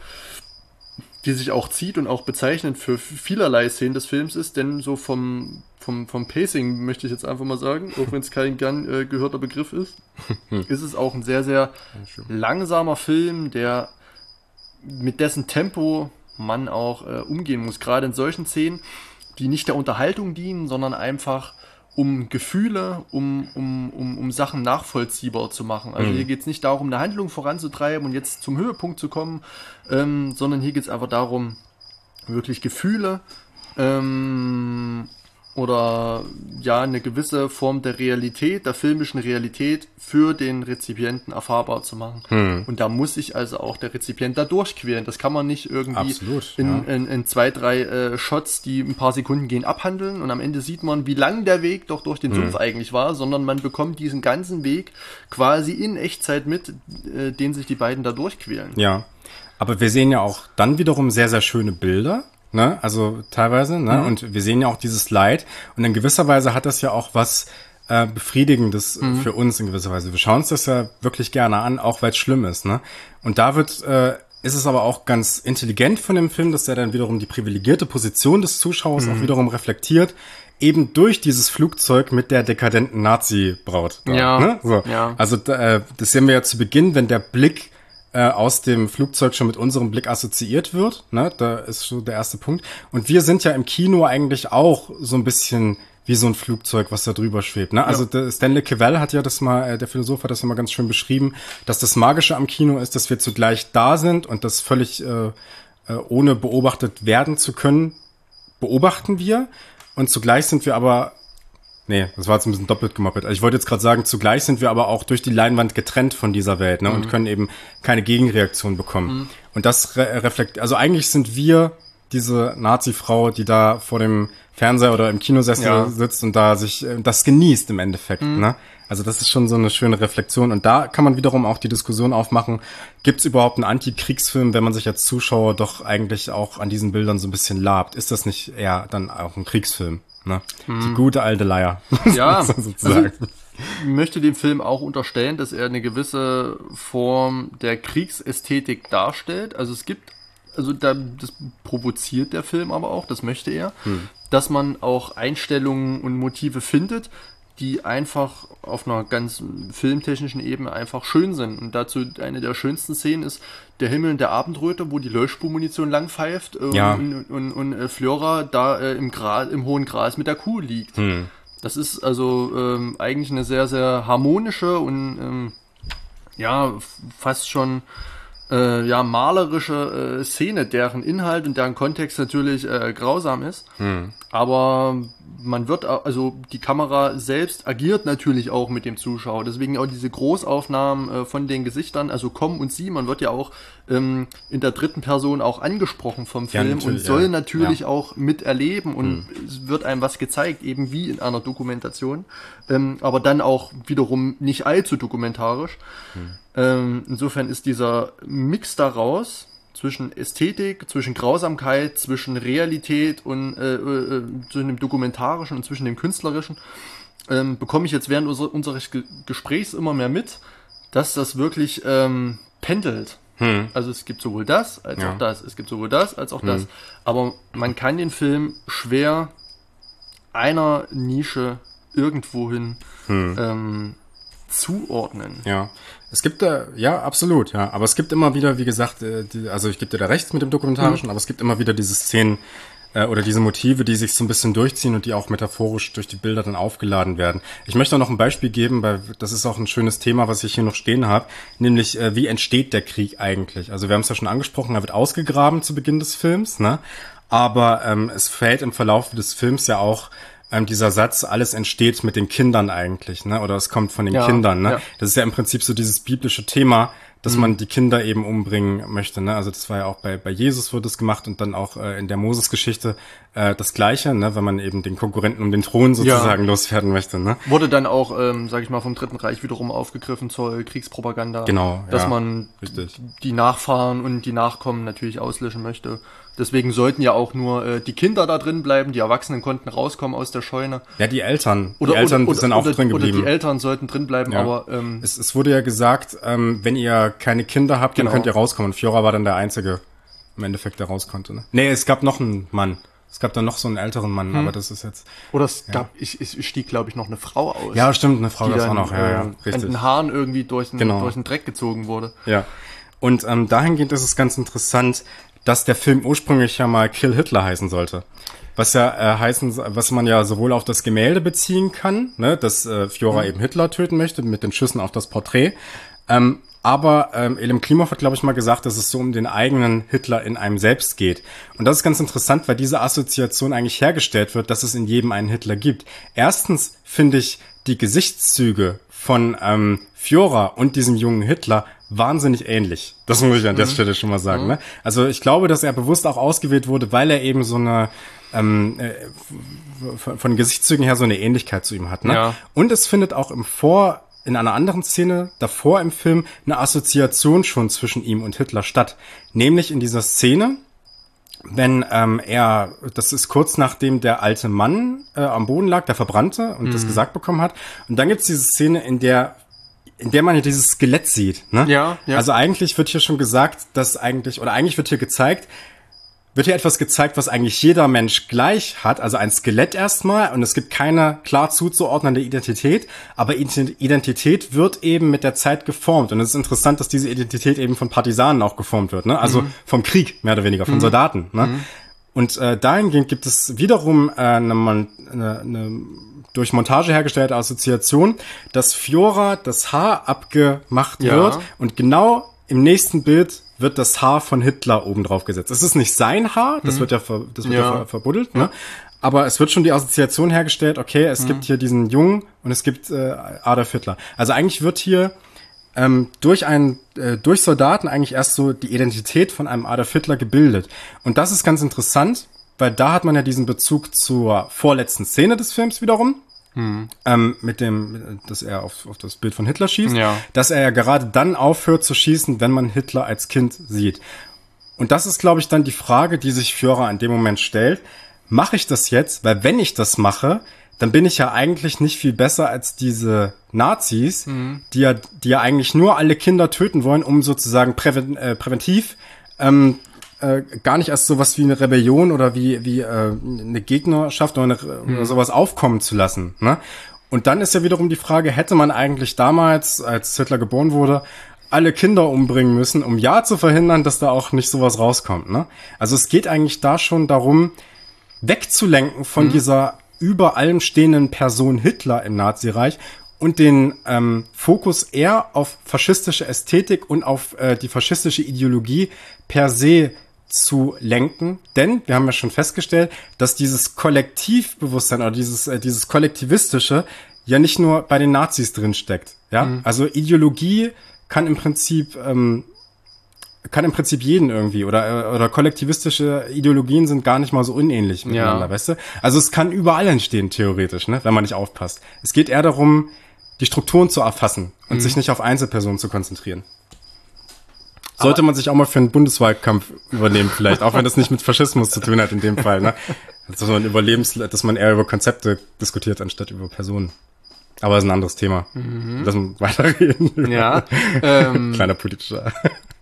die sich auch zieht und auch bezeichnend für vielerlei Szenen des Films ist, denn so vom, vom, vom Pacing möchte ich jetzt einfach mal sagen, auch wenn es kein gern äh, gehörter Begriff ist, ist es auch ein sehr, sehr langsamer Film, der mit dessen Tempo man auch äh, umgehen muss, gerade in solchen Szenen, die nicht der Unterhaltung dienen, sondern einfach um Gefühle, um, um, um, um Sachen nachvollziehbar zu machen. Also mhm. hier geht es nicht darum, eine Handlung voranzutreiben und jetzt zum Höhepunkt zu kommen, ähm, sondern hier geht es einfach darum, wirklich Gefühle ähm, oder ja eine gewisse Form der Realität, der filmischen Realität für den Rezipienten erfahrbar zu machen. Hm. Und da muss sich also auch der Rezipient da durchquälen. Das kann man nicht irgendwie Absolut, in, ja. in, in zwei, drei äh, Shots, die ein paar Sekunden gehen, abhandeln und am Ende sieht man, wie lang der Weg doch durch den Sumpf hm. eigentlich war, sondern man bekommt diesen ganzen Weg quasi in Echtzeit mit, äh, den sich die beiden da durchquälen. Ja, aber wir sehen ja auch dann wiederum sehr, sehr schöne Bilder. Ne, also teilweise, ne, mhm. und wir sehen ja auch dieses Leid und in gewisser Weise hat das ja auch was äh, Befriedigendes mhm. für uns in gewisser Weise. Wir schauen uns das ja wirklich gerne an, auch weil es schlimm ist, ne. Und da wird, äh, ist es aber auch ganz intelligent von dem Film, dass er dann wiederum die privilegierte Position des Zuschauers mhm. auch wiederum reflektiert, eben durch dieses Flugzeug mit der dekadenten Nazi-Braut. Da, ja. Ne? So. ja. Also äh, das sehen wir ja zu Beginn, wenn der Blick aus dem Flugzeug schon mit unserem Blick assoziiert wird, ne, da ist so der erste Punkt. Und wir sind ja im Kino eigentlich auch so ein bisschen wie so ein Flugzeug, was da drüber schwebt, ne? Also ja. Stanley Cavell hat ja das mal, der Philosoph hat das ja mal ganz schön beschrieben, dass das Magische am Kino ist, dass wir zugleich da sind und das völlig äh, ohne beobachtet werden zu können, beobachten wir und zugleich sind wir aber Nee, das war jetzt ein bisschen doppelt gemoppelt. Also ich wollte jetzt gerade sagen, zugleich sind wir aber auch durch die Leinwand getrennt von dieser Welt, ne, mhm. und können eben keine Gegenreaktion bekommen. Mhm. Und das re reflektiert, also eigentlich sind wir diese Nazi-Frau, die da vor dem Fernseher oder im Kinosessel ja. sitzt und da sich äh, das genießt im Endeffekt, mhm. ne? Also das ist schon so eine schöne Reflexion und da kann man wiederum auch die Diskussion aufmachen, gibt es überhaupt einen Antikriegsfilm, wenn man sich als Zuschauer doch eigentlich auch an diesen Bildern so ein bisschen labt? Ist das nicht eher dann auch ein Kriegsfilm? Ne? Hm. Die gute alte Leier. Ja, sozusagen. Also, ich möchte dem Film auch unterstellen, dass er eine gewisse Form der Kriegsästhetik darstellt. Also es gibt, also da, das provoziert der Film aber auch, das möchte er, hm. dass man auch Einstellungen und Motive findet, die einfach auf einer ganz filmtechnischen Ebene einfach schön sind. Und dazu eine der schönsten Szenen ist der Himmel in der Abendröte, wo die Löschspurmunition lang pfeift äh, ja. und, und, und äh, Flora da äh, im, Gras, im hohen Gras mit der Kuh liegt. Hm. Das ist also ähm, eigentlich eine sehr, sehr harmonische und ähm, ja, fast schon äh, ja, malerische äh, Szene, deren Inhalt und deren Kontext natürlich äh, grausam ist. Hm. Aber man wird, also die Kamera selbst agiert natürlich auch mit dem Zuschauer. Deswegen auch diese Großaufnahmen äh, von den Gesichtern, also komm und sieh, man wird ja auch ähm, in der dritten Person auch angesprochen vom Film ja, und soll ja. natürlich ja. auch miterleben und hm. es wird einem was gezeigt, eben wie in einer Dokumentation, ähm, aber dann auch wiederum nicht allzu dokumentarisch. Hm. Ähm, insofern ist dieser Mix daraus zwischen Ästhetik, zwischen Grausamkeit, zwischen Realität und äh, äh, zwischen dem Dokumentarischen und zwischen dem Künstlerischen, ähm, bekomme ich jetzt während unser, unseres Ge- Gesprächs immer mehr mit, dass das wirklich ähm, pendelt. Hm. Also es gibt sowohl das, als ja. auch das. Es gibt sowohl das, als auch hm. das. Aber man kann den Film schwer einer Nische irgendwohin hm. ähm, zuordnen. Ja. Es gibt da, ja, absolut, ja. Aber es gibt immer wieder, wie gesagt, äh, die, also ich gebe dir da recht mit dem Dokumentarischen, mhm. aber es gibt immer wieder diese Szenen äh, oder diese Motive, die sich so ein bisschen durchziehen und die auch metaphorisch durch die Bilder dann aufgeladen werden. Ich möchte auch noch ein Beispiel geben, weil das ist auch ein schönes Thema, was ich hier noch stehen habe, nämlich äh, wie entsteht der Krieg eigentlich? Also wir haben es ja schon angesprochen, er wird ausgegraben zu Beginn des Films, ne? Aber ähm, es fällt im Verlauf des Films ja auch Ähm, dieser Satz, alles entsteht mit den Kindern eigentlich, ne? Oder es kommt von den ja, Kindern, ne? Ja. Das ist ja im Prinzip so dieses biblische Thema, dass mhm. man die Kinder eben umbringen möchte, ne? Also das war ja auch bei bei Jesus wurde es gemacht und dann auch äh, in der Moses-Geschichte äh, das Gleiche, ne? Wenn man eben den Konkurrenten um den Thron sozusagen ja. loswerden möchte, ne? Wurde dann auch, ähm, sag ich mal, vom Dritten Reich wiederum aufgegriffen zur Kriegspropaganda. Genau, dass ja, man richtig. die Nachfahren und die Nachkommen natürlich auslöschen möchte. Deswegen sollten ja auch nur äh, die Kinder da drin bleiben, die Erwachsenen konnten rauskommen aus der Scheune. Ja, die Eltern. Oder, die Eltern oder, sind oder, auch drin geblieben. Oder die Eltern sollten drin bleiben, ja. aber... Ähm, es, es wurde ja gesagt, ähm, wenn ihr keine Kinder habt, genau. dann könnt ihr rauskommen. Und Fiora war dann der Einzige, im Endeffekt, der raus konnte. Ne? Nee, es gab noch einen Mann. Es gab dann noch so einen älteren Mann, hm. aber das ist jetzt... Oder es ja. gab, ich, ich stieg, glaube ich, noch eine Frau aus. Ja, stimmt, eine Frau die das dann, auch noch. Ja, ja, richtig. An den Haaren irgendwie durch den, genau. durch den Dreck gezogen wurde. Ja, und ähm, dahingehend ist es ganz interessant, dass der Film ursprünglich ja mal Kill Hitler heißen sollte. Was ja äh, heißen, was man ja sowohl auf das Gemälde beziehen kann, ne, dass äh, Fiora mhm. eben Hitler töten möchte, mit den Schüssen auf das Porträt. Ähm, aber ähm, Elem Klimov hat, glaube ich, mal gesagt, dass es so um den eigenen Hitler in einem selbst geht. Und das ist ganz interessant, weil diese Assoziation eigentlich hergestellt wird, dass es in jedem einen Hitler gibt. Erstens finde ich die Gesichtszüge von ähm, Fiora und diesem jungen Hitler wahnsinnig ähnlich. Das muss ich an der mhm. Stelle schon mal sagen. Mhm. Ne? Also ich glaube, dass er bewusst auch ausgewählt wurde, weil er eben so eine ähm, äh, von, von Gesichtszügen her so eine Ähnlichkeit zu ihm hat. Ne? Ja. Und es findet auch im Vor in einer anderen Szene davor im Film eine Assoziation schon zwischen ihm und Hitler statt. Nämlich in dieser Szene, wenn ähm, er, das ist kurz nachdem der alte Mann äh, am Boden lag, der Verbrannte, und mhm. das gesagt bekommen hat. Und dann gibt's diese Szene, in der in der man hier dieses Skelett sieht. Ne? Ja, ja. Also eigentlich wird hier schon gesagt, dass eigentlich, oder eigentlich wird hier gezeigt, wird hier etwas gezeigt, was eigentlich jeder Mensch gleich hat, also ein Skelett erstmal, und es gibt keine klar zuzuordnende Identität, aber Identität wird eben mit der Zeit geformt, und es ist interessant, dass diese Identität eben von Partisanen auch geformt wird, ne? Also mhm. vom Krieg, mehr oder weniger, von mhm. Soldaten, ne? Mhm. Und äh, dahingehend gibt es wiederum äh, eine, eine, eine durch Montage hergestellte Assoziation, dass Fiora das Haar abgemacht ja. wird, und genau im nächsten Bild wird das Haar von Hitler oben drauf gesetzt. Es ist nicht sein Haar, das mhm. wird ja, ver, das wird ja. ja ver, verbuddelt, ne? Ja. Aber es wird schon die Assoziation hergestellt, okay, es mhm. gibt hier diesen Jungen und es gibt äh, Adolf Hitler. Also eigentlich wird hier ähm, durch einen, äh, durch Soldaten eigentlich erst so die Identität von einem Adolf Hitler gebildet. Und das ist ganz interessant, weil da hat man ja diesen Bezug zur vorletzten Szene des Films wiederum. Hm. Ähm, mit dem, dass er auf, auf das Bild von Hitler schießt, ja. dass er ja gerade dann aufhört zu schießen, wenn man Hitler als Kind sieht. Und das ist, glaube ich, dann die Frage, die sich Fiora in dem Moment stellt. Mache ich das jetzt? Weil wenn ich das mache, dann bin ich ja eigentlich nicht viel besser als diese Nazis, mhm. die ja, die ja eigentlich nur alle Kinder töten wollen, um sozusagen präven, äh, präventiv ähm, Äh, gar nicht erst sowas wie eine Rebellion oder wie wie äh, eine Gegnerschaft oder, eine, mhm. oder sowas aufkommen zu lassen, ne? Und dann ist ja wiederum die Frage, hätte man eigentlich damals, als Hitler geboren wurde, alle Kinder umbringen müssen, um ja zu verhindern, dass da auch nicht sowas rauskommt, ne? Also es geht eigentlich da schon darum, wegzulenken von mhm. dieser über allem stehenden Person Hitler im Nazireich und den ähm, Fokus eher auf faschistische Ästhetik und auf äh, die faschistische Ideologie per se zu lenken. Denn wir haben ja schon festgestellt, dass dieses Kollektivbewusstsein oder dieses, äh, dieses Kollektivistische ja nicht nur bei den Nazis drin steckt. Ja, mhm. also Ideologie kann im Prinzip ähm, kann im Prinzip jeden irgendwie oder oder kollektivistische Ideologien sind gar nicht mal so unähnlich miteinander, ja. weißt du? Also es kann überall entstehen theoretisch, ne, wenn man nicht aufpasst. Es geht eher darum, die Strukturen zu erfassen und mhm. sich nicht auf Einzelpersonen zu konzentrieren. Aber sollte man sich auch mal für einen Bundeswahlkampf übernehmen vielleicht, auch wenn das nicht mit Faschismus zu tun hat in dem Fall, ne? Dass man über Lebens, dass man eher über Konzepte diskutiert anstatt über Personen. Aber das ist ein anderes Thema. Mhm. Lass uns weiterreden. Ja. Ähm, Kleiner politischer.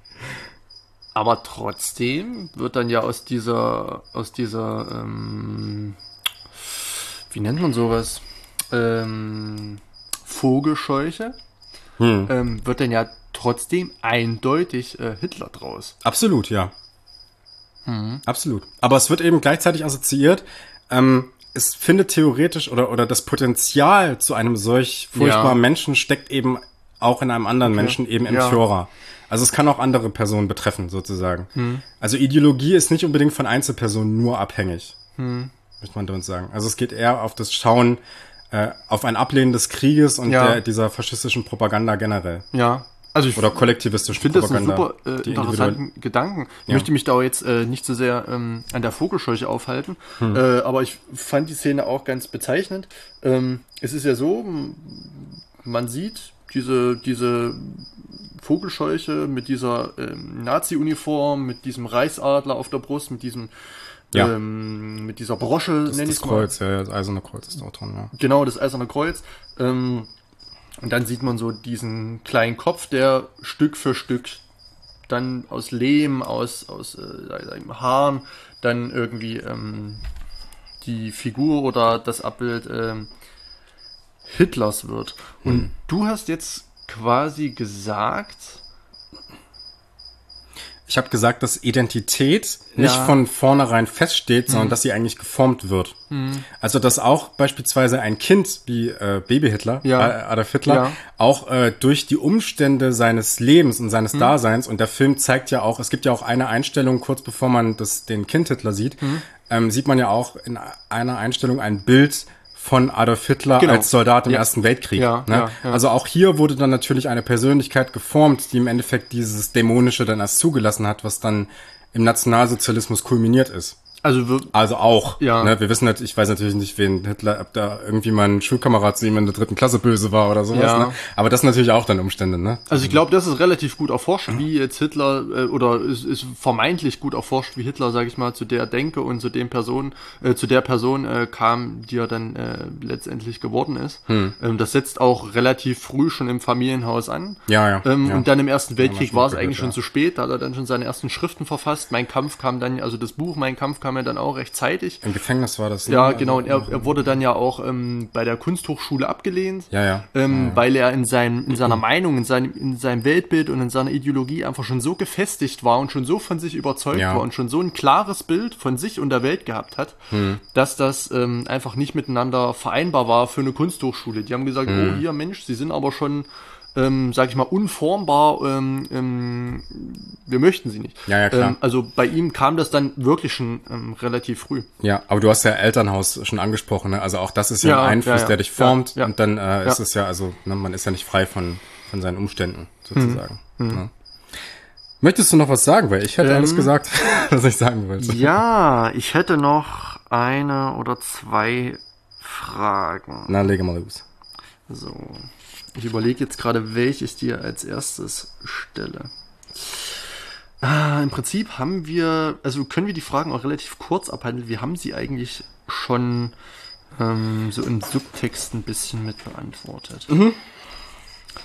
Aber trotzdem wird dann ja aus dieser, aus dieser, ähm, wie nennt man sowas? Ähm, Vogelscheuche, hm. ähm, wird dann ja trotzdem eindeutig äh, Hitler draus. Absolut, ja. Mhm. Absolut. Aber es wird eben gleichzeitig assoziiert, ähm, es findet theoretisch oder, oder das Potenzial zu einem solch furchtbaren ja. Menschen steckt eben auch in einem anderen okay. Menschen, eben im ja. Führer. Also es kann auch andere Personen betreffen, sozusagen. Hm. Also Ideologie ist nicht unbedingt von Einzelpersonen nur abhängig, hm. möchte man uns sagen. Also es geht eher auf das Schauen, äh, auf ein Ablehnen des Krieges und ja. der, dieser faschistischen Propaganda generell. Ja. Also ich oder kollektivistischen Propaganda. Ich finde das einen super äh, interessanten Gedanken. Ich ja. möchte mich da jetzt äh, nicht so sehr ähm, an der Vogelscheuche aufhalten, hm. äh, aber ich fand die Szene auch ganz bezeichnend. Ähm, es ist ja so, man sieht diese, diese Vogelscheuche mit dieser ähm, Nazi-Uniform, mit diesem Reichsadler auf der Brust, mit diesem ja. ähm, mit dieser Brosche, das, nenne ich es mal. Das Kreuz, ja, das eiserne Kreuz ist dort dran, ja. Genau, das eiserne Kreuz. Ähm, und dann sieht man so diesen kleinen Kopf, der Stück für Stück dann aus Lehm, aus, aus äh, Haaren, dann irgendwie ähm, die Figur oder das Abbild ähm, Hitlers wird. Und hm. du hast jetzt quasi gesagt... Ich habe gesagt, dass Identität nicht ja. von vornherein feststeht, sondern hm. dass sie eigentlich geformt wird. Hm. Also dass auch beispielsweise ein Kind wie äh, Baby-Hitler, ja. äh, Adolf Hitler, ja. auch äh, durch die Umstände seines Lebens und seines hm. Daseins, und der Film zeigt ja auch, es gibt ja auch eine Einstellung, kurz bevor man das, den Kind-Hitler sieht, hm. ähm, sieht man ja auch in einer Einstellung ein Bild von Adolf Hitler genau. als Soldat im ja. Ersten Weltkrieg. Ja, ne? ja, ja. Also auch hier wurde dann natürlich eine Persönlichkeit geformt, die im Endeffekt dieses Dämonische dann erst zugelassen hat, was dann im Nationalsozialismus kulminiert ist. Also, wir, also auch. Ja. Ne? Wir wissen natürlich, ich weiß natürlich nicht, wen Hitler, ob da irgendwie mal ein Schulkamerad zu ihm in der dritten Klasse böse war oder sowas. Ja. Ne? Aber das sind natürlich auch dann Umstände. Ne? Also ich glaube, das ist relativ gut erforscht, wie jetzt Hitler, äh, oder ist, ist vermeintlich gut erforscht, wie Hitler, sage ich mal, zu der Denke und zu dem Person, äh, zu der Person äh, kam, die er dann äh, letztendlich geworden ist. Hm. Ähm, das setzt auch relativ früh schon im Familienhaus an. Ja, ja. Ähm, ja. Und dann im Ersten Weltkrieg ja, war es eigentlich ja. schon zu spät, da hat er dann schon seine ersten Schriften verfasst. Mein Kampf kam dann, also das Buch Mein Kampf kam ja dann auch recht zeitig. Im Gefängnis war das. Ne? Ja, genau. Und er, er wurde dann ja auch ähm, bei der Kunsthochschule abgelehnt, ja, ja. Ähm, ja. weil er in, seinem, in seiner Meinung, in seinem, in seinem Weltbild und in seiner Ideologie einfach schon so gefestigt war und schon so von sich überzeugt ja. war und schon so ein klares Bild von sich und der Welt gehabt hat, hm. dass das ähm, einfach nicht miteinander vereinbar war für eine Kunsthochschule. Die haben gesagt, hm. oh, hier Mensch, Sie sind aber schon... Ähm, sag ich mal, unformbar, ähm, ähm, wir möchten sie nicht. Ja, ja, klar. Ähm, also bei ihm kam das dann wirklich schon ähm, relativ früh. Ja, aber du hast ja Elternhaus schon angesprochen, ne? Also auch das ist ja, ja ein Einfluss, ja, ja. der dich formt ja, ja. und dann äh, ist ja. es ja, also ne, man ist ja nicht frei von, von seinen Umständen, sozusagen. Hm. Ne? Möchtest du noch was sagen? Weil ich hätte ähm, alles gesagt, was ich sagen wollte. Ja, ich hätte noch eine oder zwei Fragen. Na, lege mal los. So. Ich überlege jetzt gerade, welche ich dir als erstes stelle. Ah, im Prinzip haben wir, also können wir die Fragen auch relativ kurz abhandeln. Wir haben sie eigentlich schon ähm, so im Subtext ein bisschen mit beantwortet. Mhm.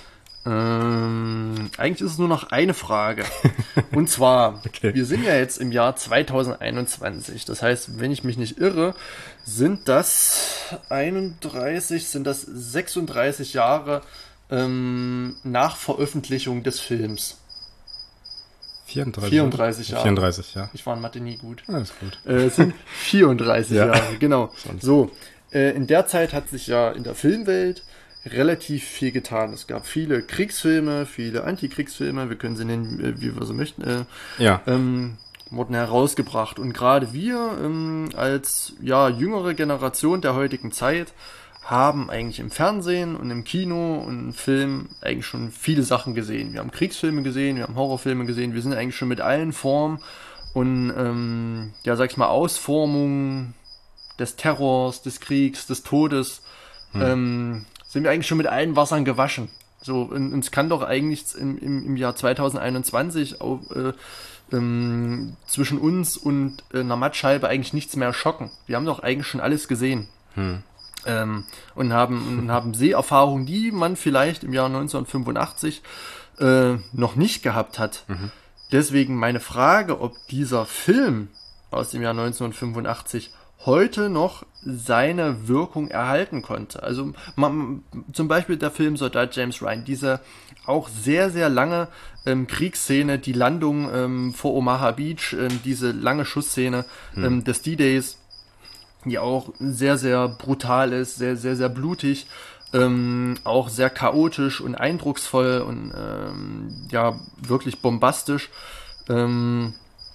Ähm, eigentlich ist es nur noch eine Frage. Und zwar, okay. Wir sind ja jetzt im Jahr zweitausendeinundzwanzig. Das heißt, wenn ich mich nicht irre, sind das einunddreißig, sind das sechsunddreißig Jahre ähm, nach Veröffentlichung des Films. vierunddreißig, vierunddreißig Jahre. vierunddreißig, ja. Ich war in Mathe nie gut. Alles gut. Äh, es sind vierunddreißig ja. Jahre, genau. So, äh, in der Zeit hat sich ja in der Filmwelt relativ viel getan. Es gab viele Kriegsfilme, viele Antikriegsfilme, wir können sie nennen, wie wir so möchten, äh, ja. ähm, wurden herausgebracht. Und gerade wir ähm, als ja jüngere Generation der heutigen Zeit haben eigentlich im Fernsehen und im Kino und im Film eigentlich schon viele Sachen gesehen. Wir haben Kriegsfilme gesehen, wir haben Horrorfilme gesehen, wir sind eigentlich schon mit allen Formen und ähm, ja, sag ich mal, Ausformungen des Terrors, des Kriegs, des Todes, hm. ähm, sind wir eigentlich schon mit allen Wassern gewaschen. So, und uns kann doch eigentlich im, im, im Jahr zweitausendeinundzwanzig auch, äh, ähm, zwischen uns und äh, einer Mattscheibe eigentlich nichts mehr schocken. Wir haben doch eigentlich schon alles gesehen. Hm. Ähm, und haben, und haben Seherfahrungen, die man vielleicht im Jahr neunzehnhundertfünfundachtzig äh, noch nicht gehabt hat. Mhm. Deswegen meine Frage, ob dieser Film aus dem Jahr neunzehnhundertfünfundachtzig heute noch seine Wirkung erhalten konnte. Also man, zum Beispiel der Film Soldat James Ryan, diese auch sehr, sehr lange ähm, Kriegsszene, die Landung ähm, vor Omaha Beach, ähm, diese lange Schussszene ähm, hm. des D-Days, die auch sehr, sehr brutal ist, sehr, sehr, sehr blutig, ähm, auch sehr chaotisch und eindrucksvoll und ähm, ja, wirklich bombastisch. Ähm,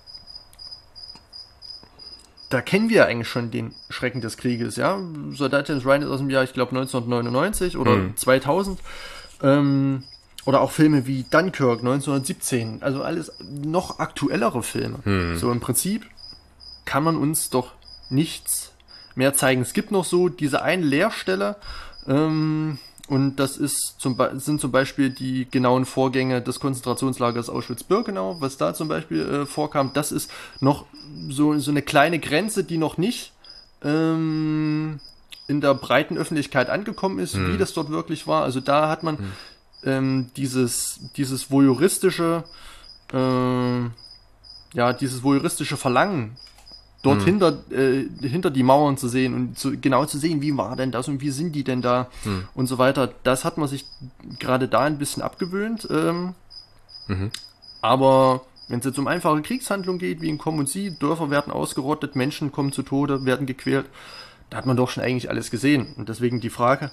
Da kennen wir eigentlich schon den Schrecken des Krieges, ja. Soldat James Ryan ist aus dem Jahr, ich glaube, neunzehnhundertneunundneunzig oder mhm. zweitausend. Ähm, oder auch Filme wie Dunkirk neunzehnhundertsiebzehn. Also alles noch aktuellere Filme. Mhm. So im Prinzip kann man uns doch nichts mehr zeigen. Es gibt noch so diese eine Leerstelle, ähm, und das ist zum Be- sind zum Beispiel die genauen Vorgänge des Konzentrationslagers Auschwitz-Birkenau, was da zum Beispiel äh, vorkam. Das ist noch so, so eine kleine Grenze, die noch nicht ähm, in der breiten Öffentlichkeit angekommen ist, hm. wie das dort wirklich war. Also da hat man hm. ähm, dieses, dieses voyeuristische, äh, ja, dieses voyeuristische Verlangen, dort hm. hinter, äh, hinter die Mauern zu sehen und zu, genau zu sehen, wie war denn das und wie sind die denn da hm. und so weiter. Das hat man sich gerade da ein bisschen abgewöhnt. Ähm, mhm. Aber wenn es jetzt um einfache Kriegshandlung geht, wie in Komm und Sie, Dörfer werden ausgerottet, Menschen kommen zu Tode, werden gequält, da hat man doch schon eigentlich alles gesehen. Und deswegen die Frage,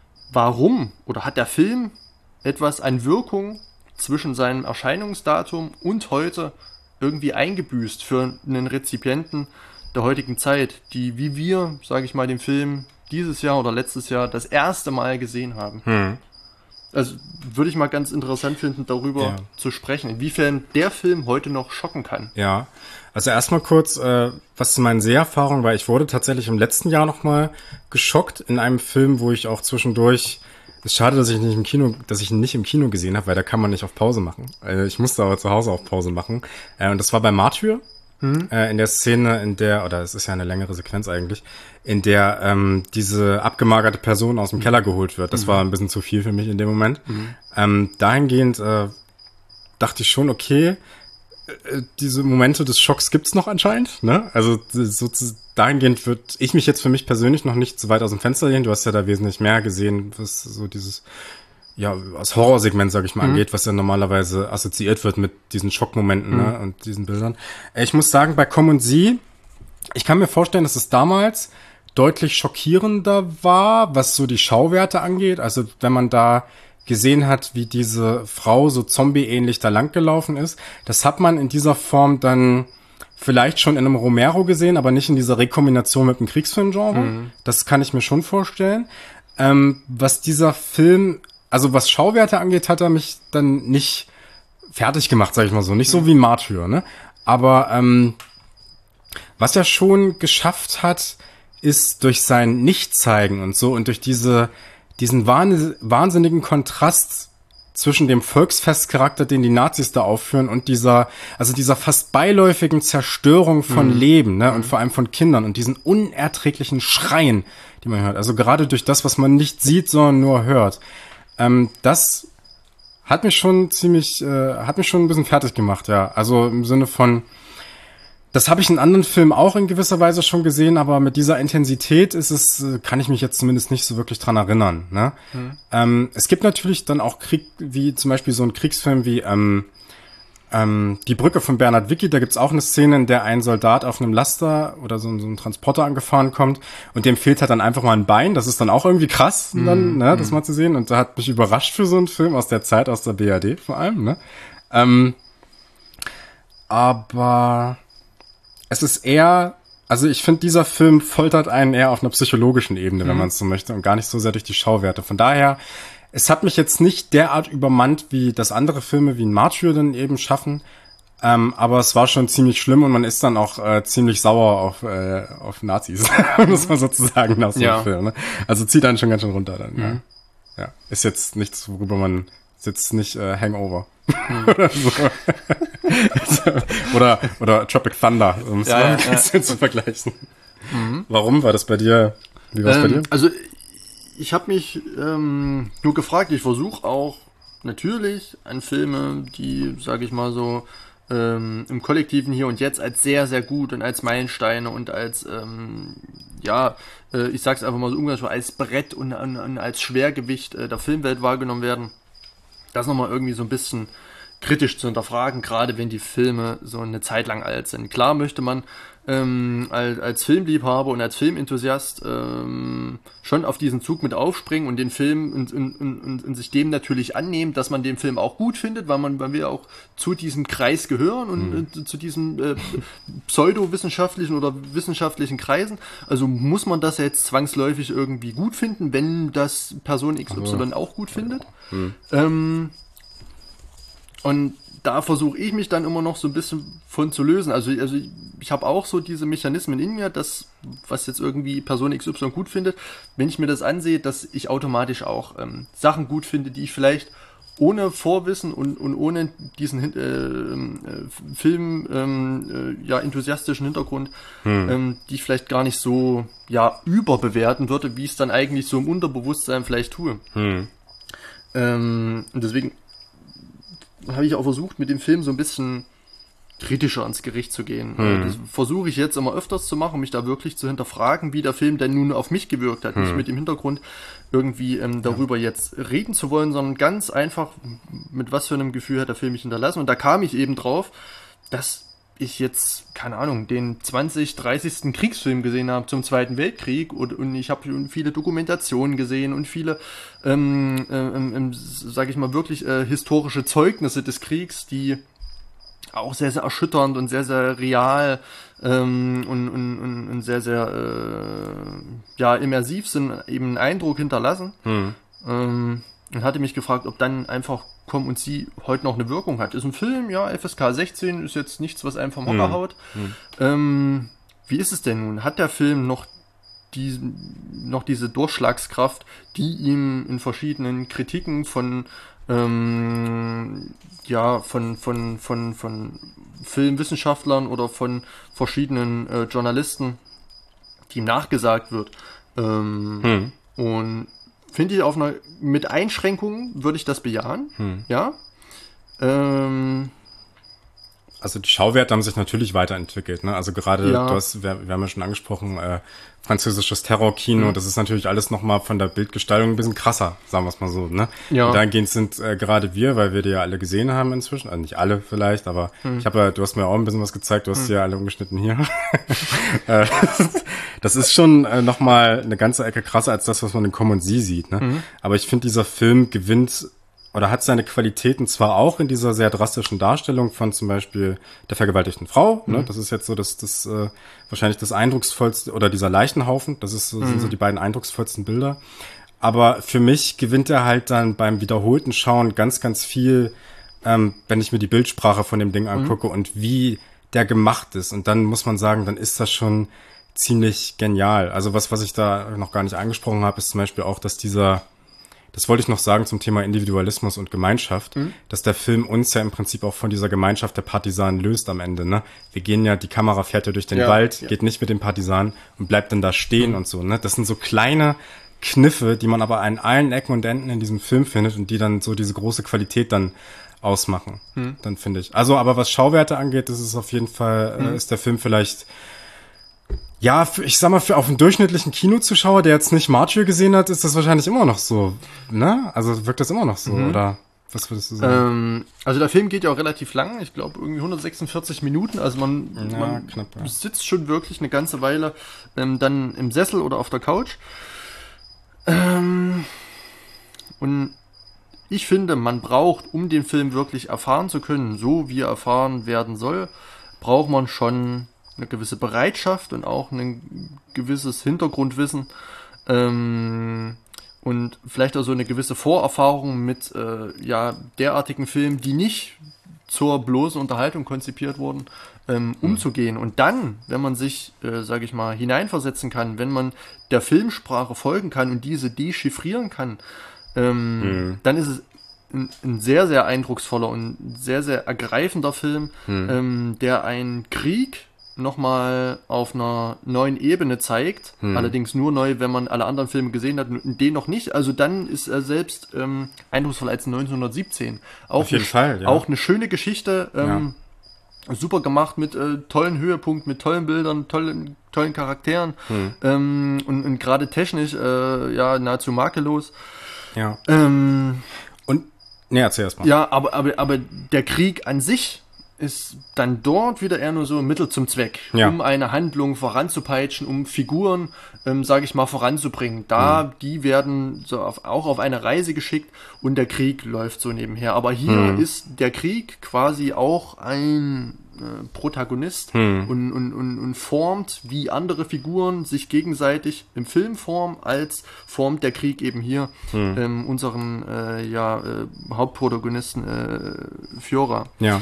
warum oder hat der Film etwas an Wirkung zwischen seinem Erscheinungsdatum und heute irgendwie eingebüßt für einen Rezipienten der heutigen Zeit, die wie wir, sage ich mal, den Film dieses Jahr oder letztes Jahr das erste Mal gesehen haben. Hm. Also würde ich mal ganz interessant finden, darüber ja. zu sprechen, inwiefern der Film heute noch schocken kann. Ja, also erstmal kurz, äh, was zu meinen Seherfahrungen war. Ich wurde tatsächlich im letzten Jahr nochmal geschockt in einem Film, wo ich auch zwischendurch, es ist schade, dass ich nicht im Kino, dass ich ihn nicht im Kino gesehen habe, weil da kann man nicht auf Pause machen. Also ich musste aber zu Hause auf Pause machen. Äh, und das war bei Martyr. Mhm. Äh, in der Szene, in der, oder es ist ja eine längere Sequenz eigentlich, in der ähm, diese abgemagerte Person aus dem mhm. Keller geholt wird. Das mhm. war ein bisschen zu viel für mich in dem Moment. Mhm. Ähm, dahingehend äh, dachte ich schon, okay, äh, diese Momente des Schocks gibt's noch anscheinend. Ne? Also so, dahingehend würde ich mich jetzt für mich persönlich noch nicht so weit aus dem Fenster lehnen. Du hast ja da wesentlich mehr gesehen, was so dieses ja, das Horrorsegment, sag ich mal, mhm. angeht, was ja normalerweise assoziiert wird mit diesen Schockmomenten, mhm. ne, und diesen Bildern. Ich muss sagen, bei Komm und Sie, ich kann mir vorstellen, dass es damals deutlich schockierender war, was so die Schauwerte angeht. Also wenn man da gesehen hat, wie diese Frau so zombie-ähnlich da langgelaufen ist, das hat man in dieser Form dann vielleicht schon in einem Romero gesehen, aber nicht in dieser Rekombination mit dem Kriegsfilmgenre. Mhm. Das kann ich mir schon vorstellen. Ähm, was dieser Film Also was Schauwerte angeht, hat er mich dann nicht fertig gemacht, sag ich mal so. Nicht so wie ein Martyr, ne? Aber ähm, was er schon geschafft hat, ist durch sein Nichtzeigen und so und durch diese diesen wahn- wahnsinnigen Kontrast zwischen dem Volksfestcharakter, den die Nazis da aufführen, und dieser, also dieser fast beiläufigen Zerstörung von mhm. Leben, ne? Und mhm. vor allem von Kindern und diesen unerträglichen Schreien, die man hört. Also gerade durch das, was man nicht sieht, sondern nur hört. Ähm, das hat mich schon ziemlich, äh, hat mich schon ein bisschen fertig gemacht, ja. Also im Sinne von, das habe ich in anderen Filmen auch in gewisser Weise schon gesehen, aber mit dieser Intensität ist es, kann ich mich jetzt zumindest nicht so wirklich dran erinnern. Ne? Hm. Ähm, es gibt natürlich dann auch Krieg, wie zum Beispiel so ein Kriegsfilm wie ähm, ähm, Die Brücke von Bernhard Wicki. Da gibt's auch eine Szene, in der ein Soldat auf einem Laster oder so, so einem Transporter angefahren kommt und dem fehlt halt dann einfach mal ein Bein. Das ist dann auch irgendwie krass, hm. dann, ne, das mal zu sehen. Und da hat mich überrascht für so einen Film aus der Zeit, aus der B R D vor allem. Ne? Ähm, aber es ist eher, also ich finde, dieser Film foltert einen eher auf einer psychologischen Ebene, mhm. wenn man es so möchte, und gar nicht so sehr durch die Schauwerte. Von daher, es hat mich jetzt nicht derart übermannt, wie das andere Filme wie ein Martyr dann eben schaffen, ähm, aber es war schon ziemlich schlimm und man ist dann auch äh, ziemlich sauer auf äh, auf Nazis, muss man sozusagen nach so einem ja. Film. Ne? Also zieht einen schon ganz schön runter dann. Mhm. Ja. ja, ist jetzt nichts, worüber man, ist jetzt nicht äh, Hangover. Hm. oder so. oder, oder Tropic Thunder, um es ja, mal ein ja, bisschen ja. zu vergleichen. Mhm. Warum war das bei dir? Wie war es ähm, bei dir? Also ich habe mich ähm, nur gefragt, ich versuche auch natürlich an Filme, die, sage ich mal so, ähm, im Kollektiven Hier und Jetzt als sehr, sehr gut und als Meilensteine und als, ähm, ja, äh, ich sag's einfach mal so umgangssprachlich, als Brett und, und, und als Schwergewicht äh, der Filmwelt wahrgenommen werden. Das nochmal irgendwie so ein bisschen kritisch zu hinterfragen, gerade wenn die Filme so eine Zeit lang alt sind. Klar möchte man ähm, als, als Filmliebhaber und als Filmenthusiast ähm, schon auf diesen Zug mit aufspringen und den Film und, und, und, und sich dem natürlich annehmen, dass man den Film auch gut findet, weil man, weil wir auch zu diesem Kreis gehören und mhm. äh, zu diesen äh, pseudowissenschaftlichen oder wissenschaftlichen Kreisen. Also muss man das jetzt zwangsläufig irgendwie gut finden, wenn das Person X Y also. auch gut findet. Mhm. Ähm, und da versuche ich mich dann immer noch so ein bisschen von zu lösen. Also, also ich, ich habe auch so diese Mechanismen in mir, dass, was jetzt irgendwie Person X Y gut findet, wenn ich mir das ansehe, dass ich automatisch auch ähm, Sachen gut finde, die ich vielleicht ohne Vorwissen und, und ohne diesen äh, äh, Film ähm, äh, ja, enthusiastischen Hintergrund, hm. ähm, die ich vielleicht gar nicht so ja, überbewerten würde, wie ich es dann eigentlich so im Unterbewusstsein vielleicht tue. Hm. Ähm, und deswegen habe ich auch versucht, mit dem Film so ein bisschen kritischer ans Gericht zu gehen. Hm. Das versuche ich jetzt immer öfters zu machen, mich da wirklich zu hinterfragen, wie der Film denn nun auf mich gewirkt hat. Hm. Nicht mit dem Hintergrund, irgendwie ähm, darüber ja. jetzt reden zu wollen, sondern ganz einfach, mit was für einem Gefühl hat der Film mich hinterlassen. Und da kam ich eben drauf, dass ich jetzt, keine Ahnung, den zwanzig, dreißigsten Kriegsfilm gesehen habe zum Zweiten Weltkrieg und, und ich habe viele Dokumentationen gesehen und viele, ähm, ähm, ähm, sage ich mal, wirklich äh, historische Zeugnisse des Kriegs, die auch sehr, sehr erschütternd und sehr, sehr real ähm, und, und, und, und sehr, sehr äh, ja, immersiv sind, eben einen Eindruck hinterlassen. Hm. Ähm, und hatte mich gefragt, ob dann einfach Komm und Sie heute noch eine Wirkung hat. Ist ein Film, ja, F S K sechzehn, ist jetzt nichts, was einem vom Hocker hm. haut. Hm. Ähm, wie ist es denn nun? Hat der Film noch, die, noch diese Durchschlagskraft, die ihm in verschiedenen Kritiken von ähm, ja, von, von, von, von Filmwissenschaftlern oder von verschiedenen äh, Journalisten, die ihm nachgesagt wird. Ähm, hm. Und finde ich auf einer, mit Einschränkungen würde ich das bejahen, hm. ja. Ähm, also die Schauwerte haben sich natürlich weiterentwickelt, ne? Also gerade, ja. du hast, wir, wir haben ja schon angesprochen, äh, französisches Terrorkino, mhm. das ist natürlich alles nochmal von der Bildgestaltung ein bisschen krasser, sagen wir es mal so, ne? Ja. Und dahingehend sind äh, gerade wir, weil wir die ja alle gesehen haben inzwischen, also nicht alle vielleicht, aber mhm. ich habe ja, du hast mir auch ein bisschen was gezeigt, du hast mhm. ja alle umgeschnitten hier. äh, das ist schon äh, nochmal eine ganze Ecke krasser als das, was man in Komm und Sie sieht, ne? Mhm. Aber ich finde, dieser Film gewinnt oder hat seine Qualitäten zwar auch in dieser sehr drastischen Darstellung von zum Beispiel der vergewaltigten Frau, mhm. ne? Das ist jetzt so das, das äh, wahrscheinlich das eindrucksvollste, oder dieser Leichenhaufen, das ist, mhm. sind so die beiden eindrucksvollsten Bilder. Aber für mich gewinnt er halt dann beim wiederholten Schauen ganz, ganz viel, ähm, wenn ich mir die Bildsprache von dem Ding angucke mhm. und wie der gemacht ist. Und dann muss man sagen, dann ist das schon ziemlich genial. Also was, was ich da noch gar nicht angesprochen habe, ist zum Beispiel auch, dass dieser Das wollte ich noch sagen zum Thema Individualismus und Gemeinschaft, mhm. dass der Film uns ja im Prinzip auch von dieser Gemeinschaft der Partisanen löst am Ende, ne? Wir gehen ja, die Kamera fährt ja durch den ja, Wald, ja. geht nicht mit den Partisanen und bleibt dann da stehen mhm. und so, ne? Das sind so kleine Kniffe, die man aber an allen Ecken und Enden in diesem Film findet und die dann so diese große Qualität dann ausmachen, hm. dann finde ich. Also, aber was Schauwerte angeht, das ist auf jeden Fall, hm. äh, ist der Film vielleicht, ja, für, ich sag mal, für auf einen durchschnittlichen Kinozuschauer, der jetzt nicht Martyr gesehen hat, ist das wahrscheinlich immer noch so, ne? Also wirkt das immer noch so, mhm. oder was würdest du sagen? Ähm, also der Film geht ja auch relativ lang, ich glaube irgendwie hundertsechsundvierzig Minuten, also man, ja, man knapp, ja. sitzt schon wirklich eine ganze Weile ähm, dann im Sessel oder auf der Couch. Ähm, und ich finde, man braucht, um den Film wirklich erfahren zu können, so wie er erfahren werden soll, braucht man schon eine gewisse Bereitschaft und auch ein gewisses Hintergrundwissen ähm, und vielleicht auch so eine gewisse Vorerfahrung mit äh, ja derartigen Filmen, die nicht zur bloßen Unterhaltung konzipiert wurden, ähm, umzugehen. Und dann, wenn man sich, äh, sage ich mal, hineinversetzen kann, wenn man der Filmsprache folgen kann und diese dechiffrieren kann, ähm, mhm. dann ist es ein, ein sehr, sehr eindrucksvoller und sehr, sehr ergreifender Film, mhm. ähm, der einen Krieg nochmal auf einer neuen Ebene zeigt, hm. allerdings nur neu, wenn man alle anderen Filme gesehen hat, den noch nicht, also dann ist er selbst ähm, eindrucksvoll als neunzehnhundertsiebzehn. Auch auf jeden eine, Fall, ja. Auch eine schöne Geschichte, ähm, ja. super gemacht mit äh, tollen Höhepunkten, mit tollen Bildern, tollen, tollen Charakteren hm. ähm, und, und gerade technisch äh, ja nahezu makellos. Ja. Ähm, und, ne, erzähl erst mal. Ja, aber, aber, aber der Krieg an sich ist dann dort wieder eher nur so Mittel zum Zweck, ja. um eine Handlung voranzupeitschen, um Figuren, ähm, sage ich mal, voranzubringen. Da, mhm. die werden so auf, auch auf eine Reise geschickt und der Krieg läuft so nebenher. Aber hier mhm. ist der Krieg quasi auch ein äh, Protagonist mhm. und, und, und, und formt, wie andere Figuren sich gegenseitig im Film formen, als formt der Krieg eben hier mhm. ähm, unseren äh, ja, äh, Hauptprotagonisten äh, Fiora. Ja.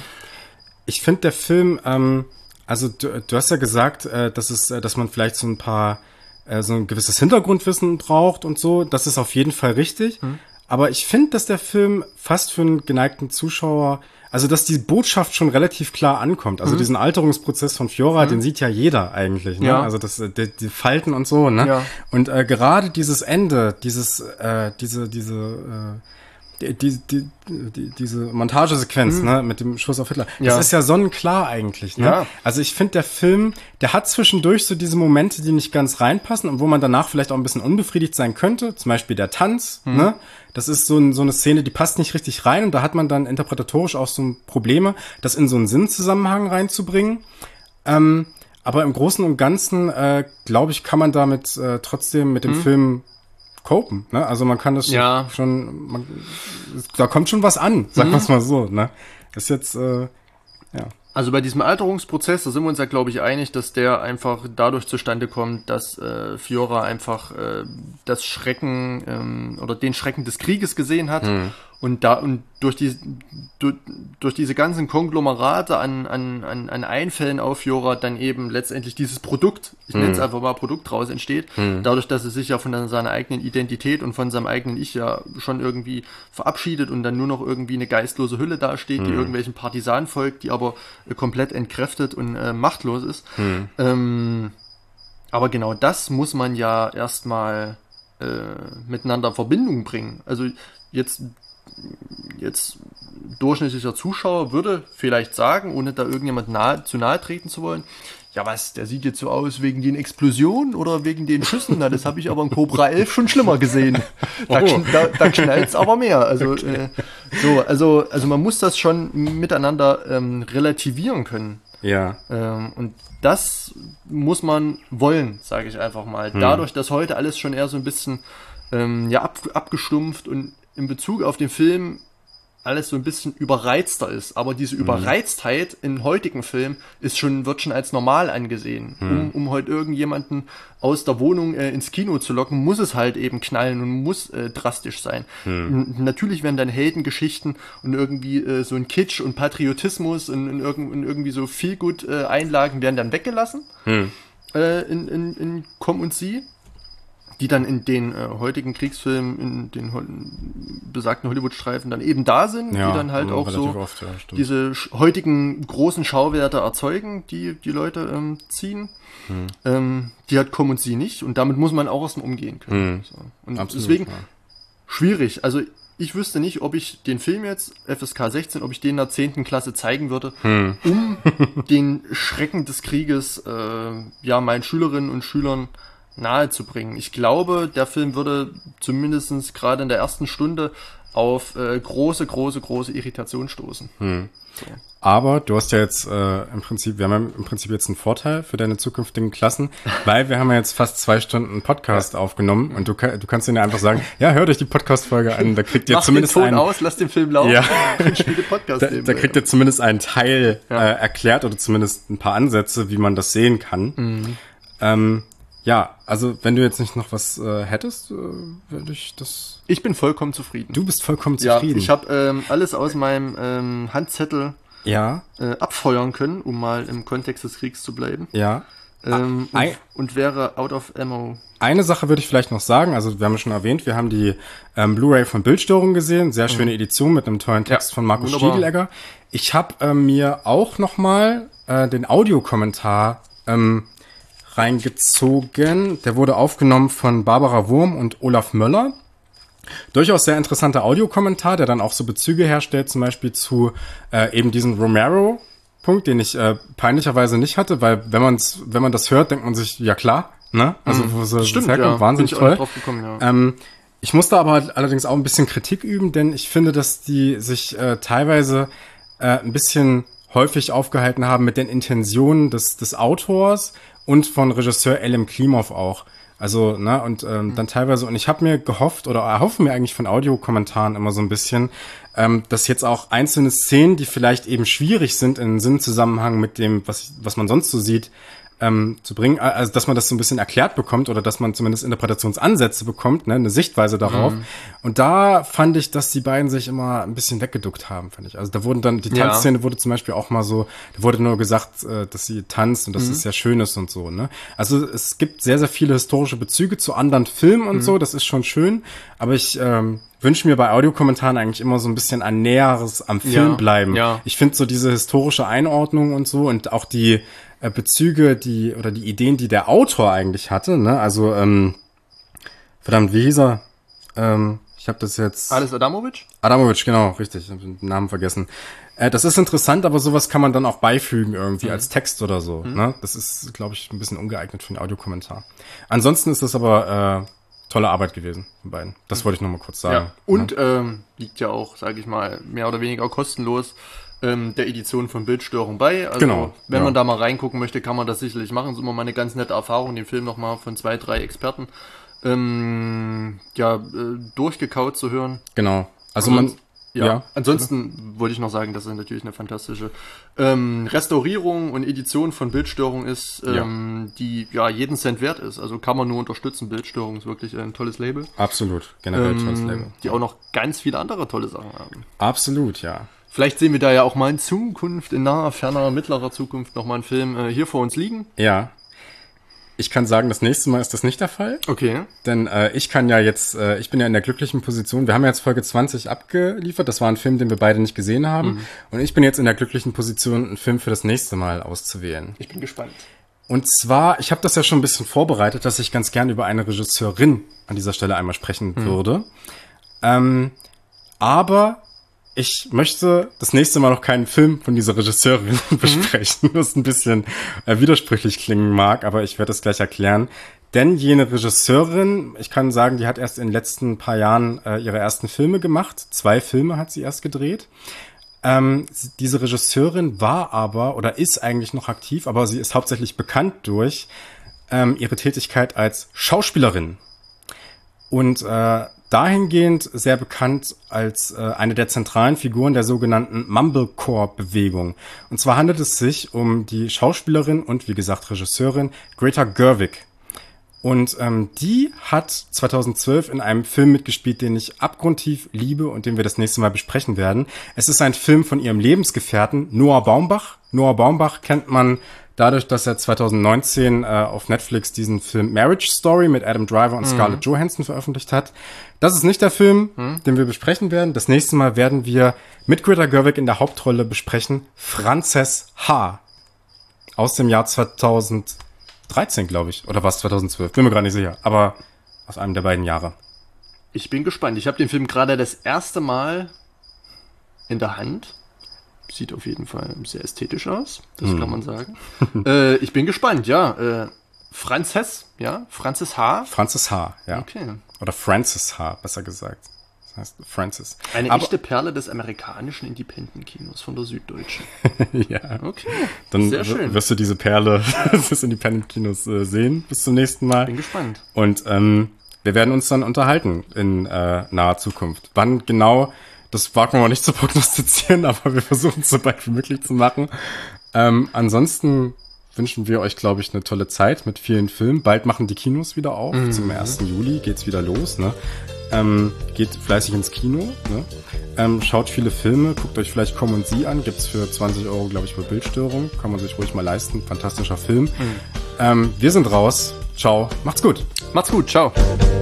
Ich finde der Film, ähm, also du, du hast ja gesagt, äh, dass es, äh, dass man vielleicht so ein paar, äh, so ein gewisses Hintergrundwissen braucht und so. Das ist auf jeden Fall richtig. Hm. Aber ich finde, dass der Film fast für einen geneigten Zuschauer, also dass die Botschaft schon relativ klar ankommt. Also hm. diesen Alterungsprozess von Fiora, hm. den sieht ja jeder eigentlich. Ne? Ja. Also das, die, die Falten und so. Ne? Ja. Und äh, gerade dieses Ende, dieses, äh, diese, diese äh, Die, die, die, diese Montagesequenz, mhm. ne, mit dem Schuss auf Hitler, das ja. ist ja sonnenklar eigentlich, ne? Ja. Also ich finde, der Film, der hat zwischendurch so diese Momente, die nicht ganz reinpassen und wo man danach vielleicht auch ein bisschen unbefriedigt sein könnte, zum Beispiel der Tanz, mhm. ne? Das ist so, ein, so eine Szene, die passt nicht richtig rein und da hat man dann interpretatorisch auch so Probleme, das in so einen Sinnzusammenhang reinzubringen. Ähm, aber im Großen und Ganzen, äh, glaube ich, kann man damit äh, trotzdem mit dem mhm. Film copen, ne? Also man kann das ja. schon, man, da kommt schon was an, sagen wir es mal so, ne? Ist jetzt, äh, ja. Also bei diesem Alterungsprozess, da sind wir uns ja, glaube ich, einig, dass der einfach dadurch zustande kommt, dass äh, Fiora einfach äh, das Schrecken ähm, oder den Schrecken des Krieges gesehen hat hm. und da und durch die durch, durch diese ganzen Konglomerate an an an, an Einfällen auf Fiora dann eben letztendlich dieses Produkt, ich hm. nenne es einfach mal Produkt raus entsteht, hm. dadurch, dass er sich ja von seiner eigenen Identität und von seinem eigenen Ich ja schon irgendwie verabschiedet und dann nur noch irgendwie eine geistlose Hülle dasteht, hm. die irgendwelchen Partisanen folgt, die aber äh, komplett entkräftet und äh, machtlos ist. Hm. Ähm, aber genau das muss man ja erstmal äh, miteinander in Verbindung bringen. Also jetzt jetzt durchschnittlicher Zuschauer würde vielleicht sagen, ohne da irgendjemand nahe, zu nahe treten zu wollen, ja was, der sieht jetzt so aus wegen den Explosionen oder wegen den Schüssen, na das habe ich aber in Cobra elf schon schlimmer gesehen. Da, oh. da, da knallt's aber mehr. Also äh, so, also also man muss das schon miteinander ähm, relativieren können. Ja. Ähm, und das muss man wollen, sage ich einfach mal. Hm. Dadurch, dass heute alles schon eher so ein bisschen ähm, ja ab, abgestumpft und in Bezug auf den Film alles so ein bisschen überreizter ist. Aber diese mhm. Überreiztheit in heutigen Filmen ist schon, wird schon als normal angesehen. Mhm. Um, um heute irgendjemanden aus der Wohnung äh, ins Kino zu locken, muss es halt eben knallen und muss äh, drastisch sein. Mhm. Natürlich werden dann Heldengeschichten und irgendwie äh, so ein Kitsch und Patriotismus und, und, irg- und irgendwie so Feelgood-Einlagen werden dann weggelassen. Mhm. Äh, in, in, in Komm und Sie. die dann in den äh, heutigen Kriegsfilmen, in den ho- besagten Hollywood-Streifen dann eben da sind, Ja, die dann halt auch so oft, ja, stimmt. diese sch- heutigen großen Schauwerte erzeugen, die die Leute ähm, ziehen. Hm. Ähm, die hat Com und Sie nicht und damit muss man auch erstmal umgehen können. Hm. So. Und Absolut, deswegen ja. schwierig. Also ich wüsste nicht, ob ich den Film jetzt, F S K sechzehn, ob ich den in der zehnten Klasse zeigen würde, Hm. um den Schrecken des Krieges äh, ja meinen Schülerinnen und Schülern nahezubringen. Ich glaube, der Film würde zumindest gerade in der ersten Stunde auf äh, große, große, große Irritation stoßen. Hm. So. Aber du hast ja jetzt äh, im Prinzip, wir haben ja im Prinzip jetzt einen Vorteil für deine zukünftigen Klassen, weil wir haben ja jetzt fast zwei Stunden Podcast ja. aufgenommen und du, du kannst ihnen ja einfach sagen, ja, hört euch die Podcast-Folge an, da kriegt ihr Mach zumindest den Ton einen, aus, lass den Film laufen, ja. Podcast da, da kriegt ihr zumindest einen Teil ja. äh, erklärt oder zumindest ein paar Ansätze, wie man das sehen kann. Mhm. Ähm, ja, also wenn du jetzt nicht noch was äh, hättest, äh, würde ich das... Ich bin vollkommen zufrieden. Du bist vollkommen zufrieden. Ja, ich habe ähm, alles aus meinem ähm, Handzettel ja. äh, abfeuern können, um mal im Kontext des Kriegs zu bleiben. Ja. Ähm, und, und wäre out of ammo. Eine Sache würde ich vielleicht noch sagen, also wir haben ja schon erwähnt, wir haben die ähm, Blu-ray von Bildstörung gesehen, sehr schöne mhm. Edition mit einem tollen Text ja, von Markus wunderbar. Stiegelegger. Ich habe äh, mir auch nochmal äh, den Audiokommentar ähm, reingezogen. Der wurde aufgenommen von Barbara Wurm und Olaf Möller. Durchaus sehr interessanter Audiokommentar, der dann auch so Bezüge herstellt, zum Beispiel zu äh, eben diesem Romero-Punkt, den ich äh, peinlicherweise nicht hatte, weil wenn man's, wenn man das hört, denkt man sich, ja klar, ne? Also wo so Stimmt, das herkommt, ja. wahnsinnig toll. Drauf gekommen, ja. Ähm, ich musste aber allerdings auch ein bisschen Kritik üben, denn ich finde, dass die sich äh, teilweise äh, ein bisschen häufig aufgehalten haben mit den Intentionen des, des Autors und von Regisseur Elem Klimov auch. Also, ne, und ähm, mhm. dann teilweise, und ich habe mir gehofft, oder erhoffe mir eigentlich von Audiokommentaren immer so ein bisschen, ähm, dass jetzt auch einzelne Szenen, die vielleicht eben schwierig sind in Sinnzusammenhang mit dem, was was man sonst so sieht, ähm, zu bringen, also dass man das so ein bisschen erklärt bekommt oder dass man zumindest Interpretationsansätze bekommt, ne, eine Sichtweise darauf. Mhm. Und da fand ich, dass die beiden sich immer ein bisschen weggeduckt haben, fand ich. Also da wurden dann, die Tanzszene ja. wurde zum Beispiel auch mal so, da wurde nur gesagt, äh, dass sie tanzt und dass mhm. es sehr schön ist und so, ne. Also es gibt sehr, sehr viele historische Bezüge zu anderen Filmen und mhm. so, das ist schon schön, aber ich ähm, wünsche mir bei Audiokommentaren eigentlich immer so ein bisschen ein Näheres am Film ja. bleiben. Ja. Ich finde so diese historische Einordnung und so und auch die Bezüge, die oder die Ideen, die der Autor eigentlich hatte, ne? Also, ähm, verdammt, wie hieß er? Ähm, ich habe das jetzt... Ales Adamovic? Adamovic, genau, richtig, ich habe den Namen vergessen. Äh, das ist interessant, aber sowas kann man dann auch beifügen irgendwie mhm. als Text oder so, mhm. ne? Das ist, glaube ich, ein bisschen ungeeignet für einen Audiokommentar. Ansonsten ist das aber äh, tolle Arbeit gewesen von beiden. Das mhm. wollte ich noch mal kurz sagen. Ja. Und ja. Ähm, liegt ja auch, sage ich mal, mehr oder weniger kostenlos Ähm, der Edition von Bildstörung bei. Also genau, wenn ja. man da mal reingucken möchte, kann man das sicherlich machen. Das ist immer mal eine ganz nette Erfahrung, den Film nochmal von zwei, drei Experten ähm, ja, äh, durchgekaut zu hören. Genau. Also Ansonsten, man... Ja, ja. ansonsten ja. wollte ich noch sagen, dass es natürlich eine fantastische ähm, Restaurierung und Edition von Bildstörung ist, ähm, ja. die ja jeden Cent wert ist. Also kann man nur unterstützen. Bildstörung ist wirklich ein tolles Label. Absolut, generell ähm, tolles Label. Die auch noch ganz viele andere tolle Sachen haben. Absolut, ja. Vielleicht sehen wir da ja auch mal in Zukunft, in naher, ferner, mittlerer Zukunft noch mal einen Film äh, hier vor uns liegen. Ja. Ich kann sagen, das nächste Mal ist das nicht der Fall. Okay. Denn äh, ich kann ja jetzt, äh, ich bin ja in der glücklichen Position, wir haben ja jetzt Folge zwanzig abgeliefert, das war ein Film, den wir beide nicht gesehen haben. Mhm. Und ich bin jetzt in der glücklichen Position, einen Film für das nächste Mal auszuwählen. Ich bin gespannt. Und zwar, ich habe das ja schon ein bisschen vorbereitet, dass ich ganz gern über eine Regisseurin an dieser Stelle einmal sprechen mhm. würde. Ähm, aber... Ich möchte das nächste Mal noch keinen Film von dieser Regisseurin mhm. besprechen, was ein bisschen äh, widersprüchlich klingen mag, aber ich werde es gleich erklären. Denn jene Regisseurin, ich kann sagen, die hat erst in den letzten paar Jahren äh, ihre ersten Filme gemacht. Zwei Filme hat sie erst gedreht. Ähm, diese Regisseurin war aber, oder ist eigentlich noch aktiv, aber sie ist hauptsächlich bekannt durch ähm, ihre Tätigkeit als Schauspielerin. Und äh, dahingehend sehr bekannt als äh, eine der zentralen Figuren der sogenannten Mumblecore-Bewegung. Und zwar handelt es sich um die Schauspielerin und, wie gesagt, Regisseurin Greta Gerwig. Und ähm, die hat zweitausendzwölf in einem Film mitgespielt, den ich abgrundtief liebe und den wir das nächste Mal besprechen werden. Es ist ein Film von ihrem Lebensgefährten Noah Baumbach. Noah Baumbach kennt man dadurch, dass er zwanzig neunzehn äh, auf Netflix diesen Film Marriage Story mit Adam Driver und mhm. Scarlett Johansson veröffentlicht hat. Das ist nicht der Film, mhm. den wir besprechen werden. Das nächste Mal werden wir mit Greta Gerwig in der Hauptrolle besprechen Frances Ha. Aus dem Jahr zweitausenddreizehn, glaube ich. Oder war es zweitausendzwölf? Bin mir gerade nicht sicher. Aber aus einem der beiden Jahre. Ich bin gespannt. Ich habe den Film gerade das erste Mal in der Hand. Sieht auf jeden Fall sehr ästhetisch aus. Das hm. kann man sagen. äh, ich bin gespannt, ja. Äh, Frances, ja? Frances H. Frances H, ja. Okay. Oder Frances H, besser gesagt. Das heißt Frances. Eine Aber, echte Perle des amerikanischen Independent-Kinos von der Süddeutschen. Ja. Okay. Dann sehr schön. wirst du diese Perle des Independent-Kinos äh, sehen. Bis zum nächsten Mal. Bin gespannt. Und ähm, wir werden uns dann unterhalten in äh, naher Zukunft. Wann genau, das wagen wir mal nicht zu prognostizieren, aber wir versuchen es so bald wie möglich zu machen. Ähm, ansonsten wünschen wir euch, glaube ich, eine tolle Zeit mit vielen Filmen. Bald machen die Kinos wieder auf. Mhm. Zum ersten Juli geht's wieder los. Ne? Ähm, geht fleißig ins Kino. Ne? Ähm, schaut viele Filme. Guckt euch vielleicht Komm und Sie an. Gibt's für zwanzig Euro, glaube ich, bei Bildstörung. Kann man sich ruhig mal leisten. Fantastischer Film. Mhm. Ähm, wir sind raus. Ciao. Macht's gut. Macht's gut. Ciao.